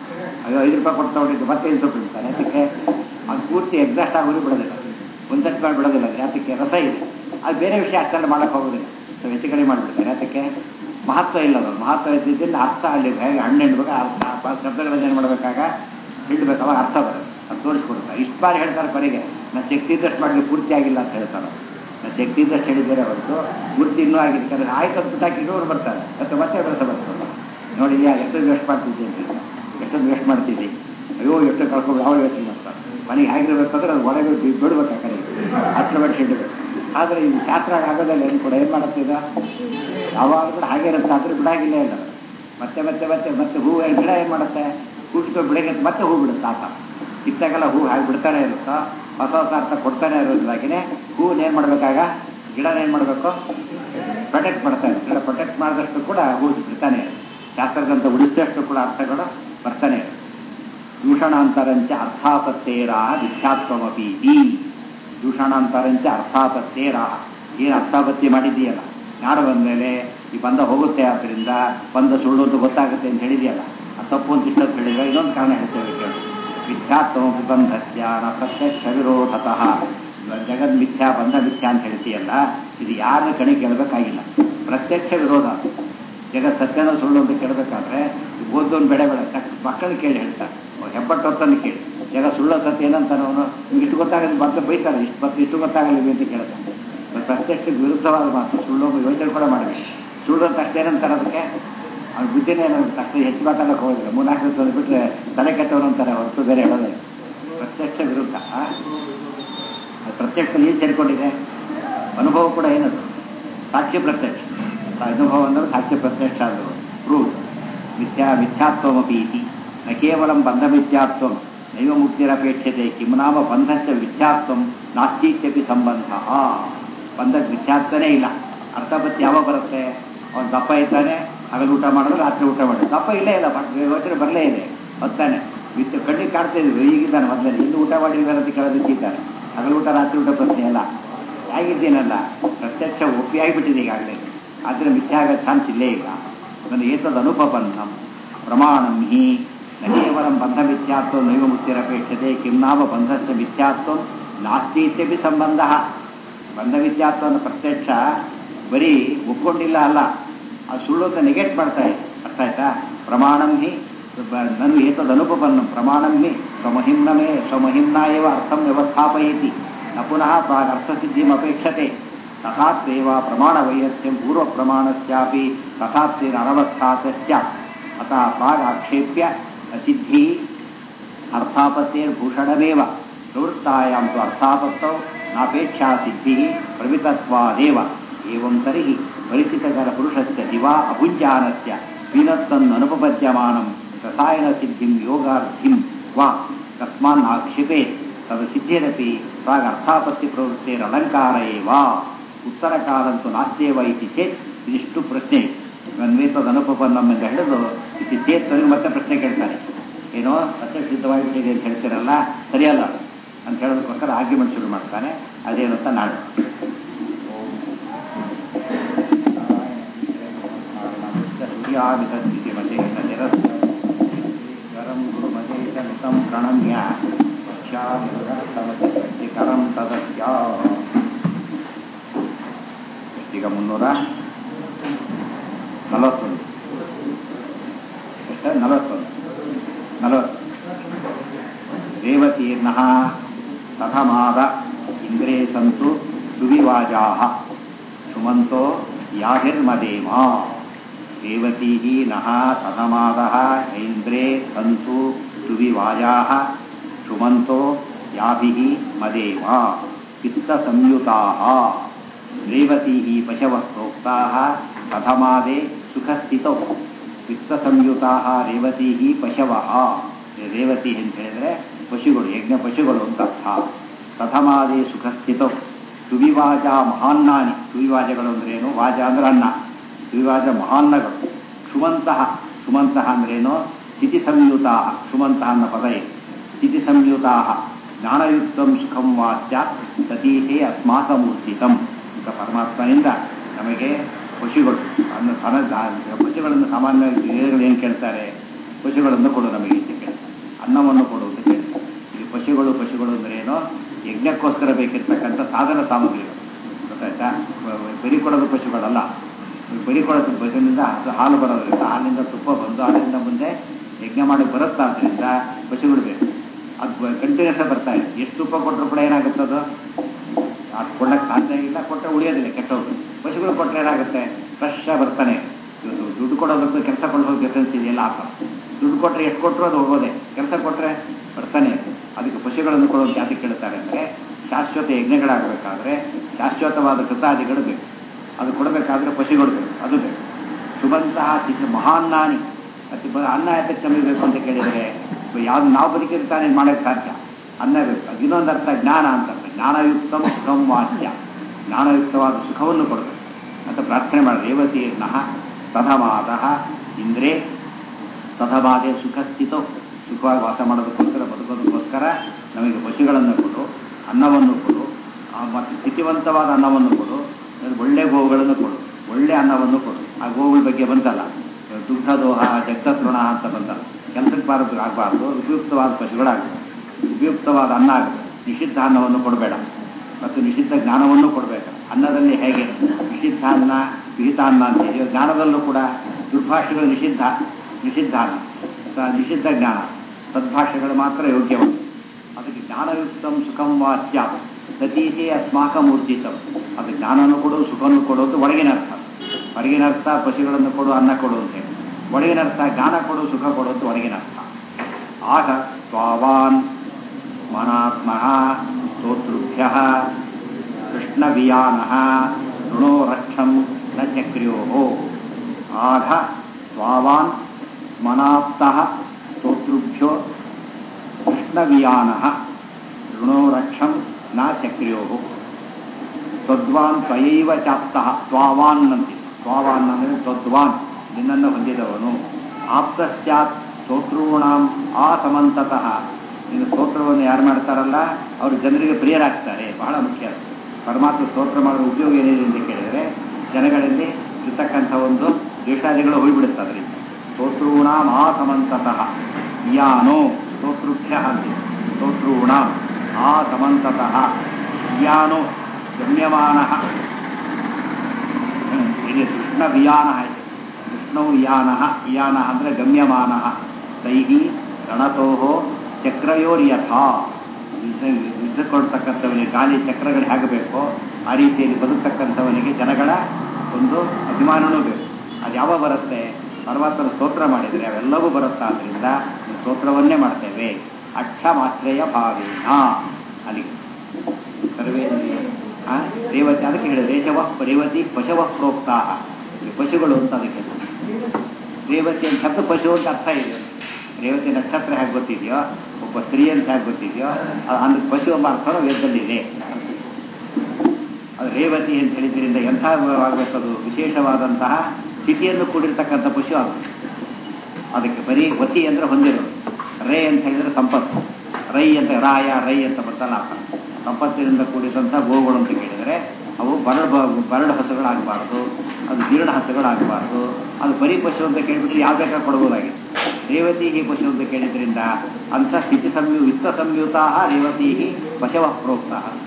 ₹5 ಕೊಟ್ಟು ತಗೊಂಡಿದ್ದು ಮತ್ತೆ ₹5 ಬಿಡ್ತಾರೆ. ಅದಕ್ಕೆ ಅದು ಪೂರ್ತಿ ಎಕ್ಸಾಕ್ಟ್ ಆಗೋದು ಬಿಡೋದಿಲ್ಲ, ಒಂದಷ್ಟು ಮಾಡಿ ಬಿಡೋದಿಲ್ಲ. ಅದಕ್ಕೆ ರಸ ಇದೆ, ಅದು ಬೇರೆ ವಿಷಯ ಅಷ್ಟೆಲ್ಲ ಮಾಡೋಕ್ಕೆ ಹೋಗೋದಿಲ್ಲ, ಹೆಚ್ಚು ಕಡಿಮೆ ಮಾಡಿಬಿಡ್ತಾರೆ. ಅದಕ್ಕೆ ಮಹತ್ವ ಇಲ್ಲ, ಅದು ಮಹತ್ವ ಇದ್ದಿದ್ದರಿಂದ ಅರ್ಥ ಅಲ್ಲಿ ಹೇಗೆ ಹಣ್ಣು ಹಿಂಡ್ಬೇಕು, ಅರ್ಥ ಶಬ್ದಗಳನ್ನು ಏನು ಮಾಡಬೇಕಾಗ ಹಿಡ್ಬೇಕು, ಅವಾಗ ಅರ್ಥ ಬರುತ್ತೆ, ಅದು ತೋರಿಸ್ಕೊಡ್ತಾರೆ. ಇಷ್ಟು ಬಾರಿ ಹೇಳ್ತಾರೆ ಕೊನೆಗೆ, ನಾನು ಶಕ್ತಿ ಇದ್ದಷ್ಟು ಮಾಡಲಿ ಪೂರ್ತಿ ಆಗಿಲ್ಲ ಅಂತ ಹೇಳ್ತಾರೆ. ನಾನು ಶಕ್ತಿ ಇದ್ದಷ್ಟು ಹೇಳಿದ್ದೇನೆ ಹೊರತು ಪೂರ್ತಿ ಇನ್ನೂ ಆಗಿರ್ತಾರೆ. ಆಯ್ತು ಅಂತ ಬಿಟ್ಟಾಕಿ ಇನ್ನೂರು ಬರ್ತಾರೆ, ಮತ್ತು ಮತ್ತೆ ಕೆಲಸ ಬರ್ತದೆ. ನೋಡಿ ಎಷ್ಟೊಂದು ವೇಸ್ಟ್ ಮಾಡ್ತಿದ್ದೆ ಅಂತ, ಎಷ್ಟೊಂದು ವೇಸ್ಟ್ ಮಾಡ್ತಿದ್ದೆ, ಅಯ್ಯೋ ಎಷ್ಟು ಕಳ್ಕೊಂಡು ಯಾವ ಯೋಚನೆ ಮಾಡ್ತಾರೆ. ಮನೆಗೆ ಹೇಗಿರ್ಬೇಕಂದ್ರೆ ಅದು ಒಳಗೆ ಬಿಡ್ಬೇಕು, ಆ ಕಡೆ ಹತ್ರ ವರ್ಷ ಹಿಡಬೇಕು. ಆದರೆ ಇದು ಶಾಸ್ತ್ರ ಆಗೋದಲ್ಲ, ಏನು ಕೂಡ ಏನು ಮಾಡುತ್ತೀಗ ಯಾವಾಗ ಕೂಡ ಹಾಗೆ ಇರುತ್ತೆ, ಆದರೆ ಬಿಡಾಗಿಲ್ಲ ಇಲ್ಲ. ಮತ್ತೆ ಮತ್ತೆ ಮತ್ತೆ ಮತ್ತೆ ಹೂವು ಗಿಡ ಏನು ಮಾಡುತ್ತೆ, ಕೂಡಿಸ್ಕೊಂಡು ಬೆಳಗ್ಗೆ ಮತ್ತೆ ಹೂ ಬಿಡುತ್ತೆ. ಆತ ಕಿತ್ತಾಗೆಲ್ಲ ಹೂ ಹಾಗೆ ಬಿಡ್ತಾನೆ ಇರುತ್ತೋ, ಹೊಸ ಹೊಸ ಅರ್ಥ ಕೊಡ್ತಾನೆ ಇರೋದ್ರಾಗಿನೇ ಹೂವನ್ನ ಏನು ಮಾಡಬೇಕಾಗ ಗಿಡನ ಏನು ಮಾಡಬೇಕು, ಪ್ರೊಟೆಕ್ಟ್ ಮಾಡ್ತಾನೆ. ಗಿಡ ಪ್ರೊಟೆಕ್ಟ್ ಮಾಡಿದಷ್ಟು ಕೂಡ ಹೂ ಬಿಡ್ತಾನೆ. ಶಾಸ್ತ್ರದಂತ ಉಳಿಸಿದಷ್ಟು ಕೂಡ ಅರ್ಥಗಳು ಬರ್ತಾನೆ. ದೂಷಣಾಂತರಂಚ ಅರ್ಥಾಪತ್ತೇರ ವಿಖ್ಯಾತ್ವಮಪಿ ಈ ದೂಷಣಾಂತರಂಚ ಅರ್ಥಾಪತ್ತೇರ, ಏನು ಅರ್ಥಾಪತ್ತಿ ಮಾಡಿದೆಯಲ್ಲ, ಜ್ಞಾನ ಬಂದಮೇಲೆ ಈ ಬಂದ ಹೋಗುತ್ತೆ, ಆದ್ದರಿಂದ ಬಂದ ಸುಳ್ಳು ಅಂತ ಗೊತ್ತಾಗುತ್ತೆ ಅಂತ ಹೇಳಿದೆಯಲ್ಲ, ಆ ತಪ್ಪು ಅಂತ ಇಷ್ಟೊಂದು ಹೇಳಿದ್ರೆ ಇನ್ನೊಂದು ಕಾರಣ ಹೇಳ್ತೇವೆ ಕೇಳಿ. ಮಿಥ್ಯಾತ್ವಮಪಿ ಬಂಧಸ್ಯ ನ ಪ್ರತ್ಯಕ್ಷ ವಿರೋಧತಃ. ಜಗದ್ ಮಿಥ್ಯಾ ಬಂಧ ಮಿಥ್ಯಾ ಅಂತ ಹೇಳ್ತೀಯಲ್ಲ, ಇದು ಯಾರನ್ನ ಕಣಿ ಕೇಳಬೇಕಾಗಿಲ್ಲ, ಪ್ರತ್ಯಕ್ಷ ವಿರೋಧ. ಜಗತ್ ಸತ್ಯನ ಸುಳ್ಳು ಅಂತ ಕೇಳಬೇಕಾದ್ರೆ ಓದೋನು ಬೇಡ ಮಕ್ಕಳನ್ನ ಕೇಳಿ ಹೇಳ್ತಾರೆ, ಹೆಬ್ಬಟ್ಟು ಹೊತ್ತನ್ನು ಕೇಳಿ, ಜಗ ಸುಳ್ಳು ಸತ್ಯ ಏನಂತಾನೆ ಅವನು, ಇಷ್ಟು ಗೊತ್ತಾಗಲಿ ಮತ್ತೆ ಬೈತಾರೆ, ಇಷ್ಟು ಗೊತ್ತಾಗಲಿ ಅಂತ ಕೇಳ್ತಾನೆ. ಪ್ರತ್ಯಕ್ಷ ವಿರುದ್ಧವಾದ ಮಾತು, ಸುಳ್ಳು ಯೋಚನೆ ಕೂಡ ಮಾಡಬೇಕು. ಸುಳ್ಳು ಅಂತ ಅಷ್ಟೇನಂತಾರೆ, ಅದಕ್ಕೆ ಅವ್ನ ಬುದ್ಧಿನೇ ತಕ್ಷಣ ಹೆಚ್ಚು ಮಾತಾಡೋಕೆ ಹೋಗೋದಿಲ್ಲ, 3-4 ತಂದು ಬಿಟ್ಟರೆ ತಲೆ ಕೆಟ್ಟವನು ಅಂತಾರೆ ಹೊರತು ಬೇರೆ ಹೇಳೋದೇ. ಪ್ರತ್ಯಕ್ಷ ವಿರುದ್ಧ. ಪ್ರತ್ಯಕ್ಷದಲ್ಲಿ ಏನು ಸೇರಿಕೊಂಡಿದೆ, ಅನುಭವ ಕೂಡ ಏನದು, ಸಾಕ್ಷ್ಯ ಪ್ರತ್ಯಕ್ಷ. ಅನುಭವ ಅಂದರೆ ಸಾಕ್ಷ್ಯ ಪ್ರತ್ಯಕ್ಷ ಅಂದರು. ಪ್ರೂವ್ ಮಿಥ್ಯಾತ್ವಮಪಿ ಇತಿ ನ ಕೇವಲ ಬಂಧ ಮಿಥ್ಯಾತ್ವಂ ನೈವ ಮುಕ್ತಿರಪೇಕ್ಷತೆ ಕಿಂ ನಾಮ ಬಂಧಸ್ಯ ಮಿಥ್ಯಾತ್ವಂ ನಾಸ್ತೀತ್ಯಪಿ ಸಂಬಂಧ. ಬಂಧಕ್ಕೆ ಮಿಥ್ಯಾತ್ವನೇ ಇಲ್ಲ. ಅರ್ಥಪತ್ತಿ ಯಾವಾಗ ಬರುತ್ತೆ, ಅವನು ದಪ್ಪ ಇದ್ದಾನೆ, ಹಗಲು ಊಟ ಮಾಡಿದ್ರೆ ರಾತ್ರಿ ಊಟ ಮಾಡಿದ್ರೆ ದಪ್ಪ ಇಲ್ಲೇ ಇಲ್ಲ, ಯೋಚನೆ ಬರಲೇ ಇದೆ, ಹೊತ್ತಾನೆ ಕಣ್ಣಿಗೆ ಕಾಡ್ತಾ ಇದ್ವಿ. ಈಗಿದ್ದಾನೆ ಮೊದಲೇ ಇನ್ನು ಊಟ ಮಾಡಿದ್ದಾರೆ ಅಂತ ಕೇಳೋದಕ್ಕಿದ್ದಾನೆ, ಹಗಲು ಊಟ ರಾತ್ರಿ ಊಟ ಪ್ರಶ್ನೆ ಅಲ್ಲ, ಹೇಗಿದ್ದೇನಲ್ಲ ಪ್ರತ್ಯಕ್ಷ ಒಪ್ಪಿಯಾಗಿಬಿಟ್ಟಿದೆ ಈಗಾಗಲೇ. ಆದರೆ ಮಿಥ್ಯಾ ಆಗೋ ಚಾನ್ಸ್ ಇಲ್ಲೇ ಇಲ್ಲ. ನನ್ನ ಏತದ ಅನುಪಬಂಧಂ ಪ್ರಮಾಣಂ ಹಿ ನ ಕೇವಲಂ ಬಂಧ ಮಿಥ್ಯಾತ್ವ ನೈವ ಮುಕ್ತಿರಪೇಕ್ಷತೆ ಕಿಂ ನಾಮ ಬಂಧಸ್ಯ ಮಿಥ್ಯಾತ್ವ ನಾಸ್ತೀತ್ಯಪಿ ಸಂಬಂಧ. ಬಂಧ ಮಿಥ್ಯಾತ್ವವನ್ನು ಪ್ರತ್ಯಕ್ಷ ಬರೀ ಒಪ್ಕೊಂಡಿಲ್ಲ ಅಲ್ಲ, ಅದು ಸುಳ್ಳು ಅಂತ ನೆಗೆಟ್ ಮಾಡ್ತಾರೆ. ಅರ್ಥ ಆಯ್ತಾ? ಪ್ರಮಾಣಂ ಹಿ ನನು ಏತದ ಅನುಪಬಂಧಂ ಪ್ರಮಾಣಂ ಹಿ ಸ್ವಮಹಿಮ್ನಾ ಏವ ಅರ್ಥಂ ವ್ಯವಸ್ಥಾಪಯತಿ ನ ಪುನಃ ಪ್ರಾಗರ್ಥಸಿದ್ಧಿಂ ಅಪೇಕ್ಷತೆ. ತಥಾತ್ವೇವ ಪ್ರಮಾಣವೈಯಸ್ಯಂ ಪೂರ್ವಪ್ರಮಾಣಸ್ಯಾಪಿ ತಥಾತ್ವೇರನವಸ್ಥಾತಸ್ಯ ಅತಃ ಪ್ರಾಗಾಕ್ಷೇಪ್ಯ ಅಸಿದ್ಧಿ ಅರ್ಥಾಪತ್ತೇರ್ಭೂಷಣಮೇವ ಪ್ರವೃತ್ತಾಯಾಂ ತು ಅರ್ಥಾಪತ್ತೌ ನಾಪೇಕ್ಷಾ ಸಿದ್ಧಿ ಪ್ರವಿತತ್ವಾದೇವ. ಏವಂ ತರ್ಹಿ ಪರಿಚಿತಕರ ಪುರುಷಸ್ಯ ದಿವಾ ಅಭುಂಜಾನಸ್ಯ ವಿನತ್ತನ್ನನುಪಪದ್ಯಮಾನಂ ರಸಾಯನಸಿದ್ಧಿಂ ಯೋಗಾರ್ಥಿಂ ವಾ ತಸ್ಮಾನ್ನಾಕ್ಷೇಪೇತ್ ತದ ಸಿದ್ಧಿರಪಿ ಪ್ರಾಗರ್ಥಾಪತ್ತಿ ಪ್ರವೃತ್ತೇರಲಂಕಾರ ಏವ. ಉತ್ತರ ಕಾಲಂತೂ ನಾಸ್ತ್ಯೇವ ಇತಿ ಚೇತ್. ಇದಿಷ್ಟು ಪ್ರಶ್ನೆ ಅನ್ವೇತದ ಅನುಪಪನ್ನಂ ಎಂದು ಹೇಳಿದು ಇತಿ ಚೇತ್ ಮತ್ತೆ ಪ್ರಶ್ನೆ ಕೇಳ್ತಾರೆ, ಏನೋ ಸತ್ಯ ಸಿದ್ಧವಾಗಿಬಿಟ್ಟಿದೆ ಅಂತ ಹೇಳ್ತೀರಲ್ಲ, ಸರಿಯಲ್ಲ ಅಂತ ಹೇಳೋದಕ್ಕೋಸ್ಕರ ಆರ್ಗ್ಯುಮೆಂಟ್ ಶುರು ಮಾಡ್ತಾನೆ. ಅದೇನು ಅಂತ ನಾಳೆ ಸೂರ್ಯಾಮಿತಿ ಮತೇನ ನಿರಸ್ಕರಂ ಗುರುಮತೇಶ ಮಿತಂ ಪ್ರಣಮ್ಯ ಕರಂ ತದಸ್ಯ. ಈಗ 341 40 ರೇವತೀರ್ನಃ ಸಧಮಾದ ಇಂದ್ರೇ ಸಂತು ಸುವಿವಾಜಾಃ ಸುಮಂತೋ ಯಾಭಿರ್ಮದೇಮ. ರೇವತೀಃ ನಃ ಸಧಮಾದಃ ಇಂದ್ರೇ ಸಂತು ಸುವಿವಾಜಾಃ ಸುಮಂತೋ ಯಾಭಿಃ ಮದೇಮ. ಪಿತ್ತಸಂಯುತಾಃ ರೇವತೀಃ ಪಶವಃ ಪ್ರೋಕ್ತಾಃ ಸಧಮಾದೆ ಸುಖಸ್ಥಿತೌ. ಪಿತ್ತಸಂಯುತಾಃ ರೇವತೀಃ ಪಶವಃ. ರೇವತಿ ಅಂತ ಹೇಳಿದರೆ ಪಶುಗಳು, ಯಜ್ಞ ಪಶುಗಳು ಅಂತ ಅರ್ಥ. ಸಧಮಾದೆ ಸುಖಸ್ಥಿತೌ. ಸುವಿವಾಜ ಮಹಾನ್ನಾನಿ. ಸುವಿವಾಜಗಳು ಅಂದ್ರೇನು? ವಾಜ ಅಂದ್ರೆ ಅನ್ನ, ಸುವಿವಾಜ ಮಹಾನ್ನಗಳು. ಸುಮಂತಹ ಅಂದ್ರೇನು? ಸ್ಥಿತಿ ಸಂಯುತಾ. ಸುಮಂತಹ ಅನ್ನೋ ಪದ ಇದೆ. ಸ್ಥಿತಿ ಸಂಯುತಾ ಜ್ಞಾನಯುಕ್ತಂ ಸುಖಂ ವಾಚ್ಯ ಸತೀಶೇ ಅಸ್ಮಾಕಮೂರ್ತಿತಂ. ಅಂತ ಪರಮಾತ್ಮನಿಂದ ನಮಗೆ ಪಶುಗಳು ಪಶುಗಳನ್ನು ಸಾಮಾನ್ಯವಾಗಿ ಏನು ಕೇಳ್ತಾರೆ? ಪಶುಗಳನ್ನು ಕೊಡು ನಮಗೆ ಅಂತ ಕೇಳ್ತಾರೆ. ಅನ್ನವನ್ನು ಕೊಡು ಅಂತ ಕೇಳ್ತಾರೆ. ಈ ಪಶುಗಳು ಅಂದ್ರೇನೋ ಯಜ್ಞಕ್ಕೋಸ್ಕರ ಬೇಕಿರ್ತಕ್ಕಂಥ ಸಾಧನ ಸಾಮಗ್ರಿಗಳು ಗೊತ್ತಾಯ್ತಾ. ಬರಿ ಕೊಡೋದು ಪಶುಗಳಲ್ಲ. ಬರಿ ಕೊಡೋದು ಪಶುವಿನಿಂದ ಹಾಲು ಬರೋದ್ರಿಂದ ಹಾಲಿನಿಂದ ತುಪ್ಪ ಬಂದು ಹಾಲಿನಿಂದ ಮುಂದೆ ಯಜ್ಞ ಮಾಡಿ ಬರುತ್ತಾ ಆದ್ದರಿಂದ ಪಶುಗಳು ಬೇಕು. ಅದು ಕಂಟಿನ್ಯೂಸ್ ಬರ್ತಾ ಇದೆ. ಎಷ್ಟು ತುಪ್ಪ ಕೊಟ್ಟರು ಕೂಡ ಏನಾಗುತ್ತದು ಅದು ಕೊಡಕ್ಕೆ ಸಾಧ್ಯ ಇಲ್ಲ, ಕೊಟ್ಟರೆ ಉಳಿಯೋದಿಲ್ಲ, ಕೆಟ್ಟೋದು. ಪಶುಗಳು ಕೊಟ್ಟರೆ ಏನಾಗುತ್ತೆ, ಫ್ರೆಶ್ ಬರ್ತಾನೆ. ಇವತ್ತು ದುಡ್ಡು ಕೊಡೋದಕ್ಕೂ ಕೆಲಸ ಕೊಡೋದು ಡಿಫ್ರೆನ್ಸ್ ಇದೆಯಲ್ಲ ಆ ಥರ. ದುಡ್ಡು ಕೊಟ್ಟರೆ ಎಷ್ಟು ಕೊಟ್ಟರು ಅದು ಹೋಗೋದೆ, ಕೆಲಸ ಕೊಟ್ಟರೆ ಬರ್ತಾನೆ. ಅದಕ್ಕೆ ಪಶುಗಳನ್ನು ಕೊಡೋದು ಜಾತಿ ಕೇಳ್ತಾರೆ ಅಂದರೆ ಶಾಶ್ವತ ಯಜ್ಞಗಳಾಗಬೇಕಾದ್ರೆ ಶಾಶ್ವತವಾದ ಕೃತಾದಿಗಳು ಬೇಕು. ಅದು ಕೊಡಬೇಕಾದ್ರೆ ಪಶುಗಳು ಬೇಕು, ಅದು ಬೇಕು. ಶುಭಂತಹ ಮಹಾನ್ನಾನಿ ಅತಿ ಅನ್ನ ಯಾತಕ್ಕೆ ನಮಗೆ ಬೇಕು ಅಂತ ಕೇಳಿದರೆ ಯಾವ್ದು ನಾವು ಬದುಕಿರ್ತಾನೆ ಮಾಡೋಕ್ಕೆ ಸಾಧ್ಯ, ಅನ್ನ ಬೇಕು. ಅದು ಇನ್ನೊಂದು ಅರ್ಥ ಜ್ಞಾನ ಅಂತ. ಜ್ಞಾನಯುಕ್ತಂ ಸುಖಂ ವಾಚ್ಯ, ಜ್ಞಾನಯುಕ್ತವಾದ ಸುಖವನ್ನು ಕೊಡಬೇಕು ಅಂತ ಪ್ರಾರ್ಥನೆ ಮಾಡಿ. ರೇವತೀರ್ನಃ ತಥಮಾದಃ ಇಂದ್ರೇ ತಥಮಾದೇ ಸುಖಸ್ಥಿತೋ, ಸುಖವಾಗಿ ವಾಸ ಮಾಡೋದಕ್ಕೋಸ್ಕರ ಬದುಕೋದಕ್ಕೋಸ್ಕರ ನಮಗೆ ಪಶುಗಳನ್ನು ಕೊಡು, ಅನ್ನವನ್ನು ಕೊಡು, ಮತ್ತು ಸ್ಥಿತಿವಂತವಾದ ಅನ್ನವನ್ನು ಕೊಡು, ಒಳ್ಳೆ ಗೋವುಗಳನ್ನು ಕೊಡು, ಒಳ್ಳೆ ಅನ್ನವನ್ನು ಕೊಡು. ಆ ಗೋವುಗಳ ಬಗ್ಗೆ ಬಂತಲ್ಲ, ದುಗ್ಧದೋಹ ಜಗತ್ತೃಣ ಅಂತ ಬಂತಲ್ಲ, ಕೆಲಸಕ್ಕೆ ಬಾರದು ಆಗಬಾರ್ದು, ಉಪಯುಕ್ತವಾದ ಪಶುಗಳಾಗಬೇಕು, ಉಪಯುಕ್ತವಾದ ಅನ್ನ ಆಗಬೇಕು. ನಿಷಿದ್ಧ ಅನ್ನವನ್ನು ಕೊಡಬೇಡ ಮತ್ತು ನಿಷಿದ್ಧ ಜ್ಞಾನವನ್ನು ಕೊಡಬೇಕು. ಅನ್ನದಲ್ಲಿ ಹೇಗೆ ನಿಷಿದ್ಧ ಅನ್ನ ವಿಹಿತ ಅನ್ನ ಅಂತಿದೆಯೋ, ಜ್ಞಾನದಲ್ಲೂ ಕೂಡ ದುರ್ಭಾಷೆಗಳು ನಿಷಿದ್ಧ, ನಿಷಿದ್ಧ ಅನ್ನ ನಿಷಿದ್ಧ ಜ್ಞಾನ, ಸದ್ಭಾಷೆಗಳು ಮಾತ್ರ ಯೋಗ್ಯವನ್ನು. ಅದಕ್ಕೆ ಜ್ಞಾನಯುಕ್ತಂ ಸುಖಂ ವಾಚ್ಯ ಸತೀತಿ ಅಸ್ಮಾಕಂ ಊರ್ಜಿತಂ. ಅದು ಜ್ಞಾನವನ್ನು ಕೊಡು, ಸುಖವನ್ನು ಕೊಡೋದು ಒಳಗಿನ ಅರ್ಥ. ಹೊರಗಿನ ಅರ್ಥ ಪಶುಗಳನ್ನು ಕೊಡು, ಅನ್ನ ಕೊಡು ಅಂತೇಳಿ. ಒಳಗಿನ ಅರ್ಥ ಜ್ಞಾನ ಕೊಡು, ಸುಖ ಕೊಡೋದು ಒಳಗಿನ ಅರ್ಥ. ಆಗ ಸ್ವಾವಾನ್ ಮನಾತ್ಮಃ ಸ್ತೋತೃಭ್ಯಃ ಕೃಷ್ಣವಿಯಾನಃ ಋಣೋ ರಕ್ಷಂ ನ ಚಕ್ರ್ಯೋಃ. ಆಘ ಸ್ವಾವಾನ್ ಮನಾಪ್ತಃ ಸ್ತೋತೃಭ್ಯೋ ಕೃಷ್ಣವಿಯಾನಃ ಋಣೋ ರಕ್ಷಂ ನ ಚಕ್ರ್ಯೋಃ. ತ್ವದ್ವಾನ್ ತ್ವಯೈವ ಚಾಪ್ತಃ. ತ್ವಾವಾನ್ ಅಂತೆ. ತ್ವಾವಾನ್ ಅಂದರೆ ತ್ವದ್ವಾನ್, ನಿನ್ನನ್ನು ಹೊಂದಿದವನು. ಆಪ್ತಶ್ಚಾತ್ ಸ್ತೋತೃಣಾಂ ಆಸಮಂತತಃ. ನೀನು ಸ್ತೋತ್ರವನ್ನು ಯಾರು ಮಾಡ್ತಾರಲ್ಲ ಅವರು ಜನರಿಗೆ ಪ್ರಿಯರಾಗ್ತಾರೆ. ಬಹಳ ಮುಖ್ಯ. ಪರಮಾತ್ಮ ಸ್ತೋತ್ರ ಮಾಡೋ ಉಪಯೋಗ ಏನಿದೆ ಅಂತ ಕೇಳಿದರೆ ಜನಗಳಲ್ಲಿ ಇರ್ತಕ್ಕಂಥ ಒಂದು ದ್ವೇಷಾದಿಗಳು ಹೋಗಿಬಿಡುತ್ತೆ. ಅದರಿಂದ ಸ್ತೋತೃಣಾಂ ಆಸಮಂತತಃ ಯಾನೋ ಸ್ತೋತೃಭ್ಯ ಅಂತೆ. ಸ್ತೋತೃಣಾಂ ಆಸಮಂತತಃ ಯಾನೋ ಗಮ್ಯಮಾನಃ. ಇದು ಕೃಷ್ಣವಿಯಾನಃ ಇದೆ. ಕೃಷ್ಣೌ ಯಾನಃ. ಯಾನಃ ಅಂದರೆ ಗಮ್ಯಮಾನಃ. ತೈಹಿ ಗಣತೋಃ ಚಕ್ರಯೋರ್ಯಥಾ. ಯುದ್ಧ ಕೊಡ್ತಕ್ಕಂಥವನಿಗೆ ಗಾಲಿ ಚಕ್ರಗಳು ಹೇಗೆ ಬೇಕೋ ಆ ರೀತಿಯಲ್ಲಿ ಬದುಕ್ತಕ್ಕಂಥವನಿಗೆ ಜನಗಳ ಒಂದು ಅಭಿಮಾನವೂ ಬೇಕು. ಅದು ಯಾವಾಗ ಬರುತ್ತೆ? ಪರಮಾತ್ಮನ ಸ್ತೋತ್ರ ಮಾಡಿದರೆ ಅವೆಲ್ಲವೂ ಬರುತ್ತಾ. ಆದ್ದರಿಂದ ಸ್ತೋತ್ರವನ್ನೇ ಮಾಡ್ತೇವೆ. ಅಕ್ಷಮಾಶ್ರಯ ಭಾವೇನ. ಅಲ್ಲಿಗೆ ಸರ್ವೇ ರೇವತಿ. ಅದಕ್ಕೆ ಹೇಳಿದೆ ರೇವತಿ ಪಶವ ಪ್ರೋಕ್ತಾ. ಪಶುಗಳು ಅಂತ ಅದಕ್ಕೆ ರೇವತಿ ಅಂತ ಶಬ್ದ ಪಶು ಅಂತ ಅರ್ಥ ಇದೆ. ರೇವತಿ ನಕ್ಷತ್ರ ಹೇಗೆ ಗೊತ್ತಿದೆಯೋ, ಒಬ್ಬ ಸ್ತ್ರೀ ಅಂತ ಹೇಗೆ ಗೊತ್ತಿದೆಯೋ, ಅಂದ್ರೆ ಪಶು ಎಂಬ ಅರ್ಥನೂ ವೇದದಲ್ಲಿದೆ. ಅದು ರೇವತಿ ಅಂತ ಹೇಳಿದ್ರಿಂದ ಎಂಥ ಆಗಬೇಕದು ವಿಶೇಷವಾದಂತಹ ಸ್ಥಿತಿಯನ್ನು ಕೂಡಿರ್ತಕ್ಕಂಥ ಪಶು ಆಗುತ್ತೆ. ಅದಕ್ಕೆ ಬರೀ ವತಿ ಅಂದರೆ ಹೊಂದಿರೋದು. ರೇ ಅಂತ ಹೇಳಿದರೆ ಸಂಪತ್ತು. ರೈ ಅಂತ ರಾಯ ರೈ ಅಂತ ಬರ್ತಲ್ಲ, ಸಂಪತ್ತಿನಿಂದ ಕೂಡಿದಂಥ ಗೋವುಗಳು ಅಂತ ಕೇಳಿದರೆ ಅವು ಬರಡು ಹಸುಗಳಾಗಬಾರ್ದು, ಅದು ಜೀರ್ಣ ಹಸುಗಳಾಗಬಾರ್ದು. ಅದು ಬರೀ ಪಶು ಅಂತ ಕೇಳಿಬಿಟ್ರೆ ಯಾವ ಬೇಕಾದ್ರೆ ಕೊಡ್ಬೋದಾಗಿದೆ. ರೇವತಿ ಪಶು ಅಂತ ಕೇಳಿದ್ರಿಂದ ಅಂಥ ಸ್ಥಿತಿ ವಿತ್ತ ಸಂಯುತಾ ರೇವತಿ ಪಶವ ಪ್ರೋಕ್ತ.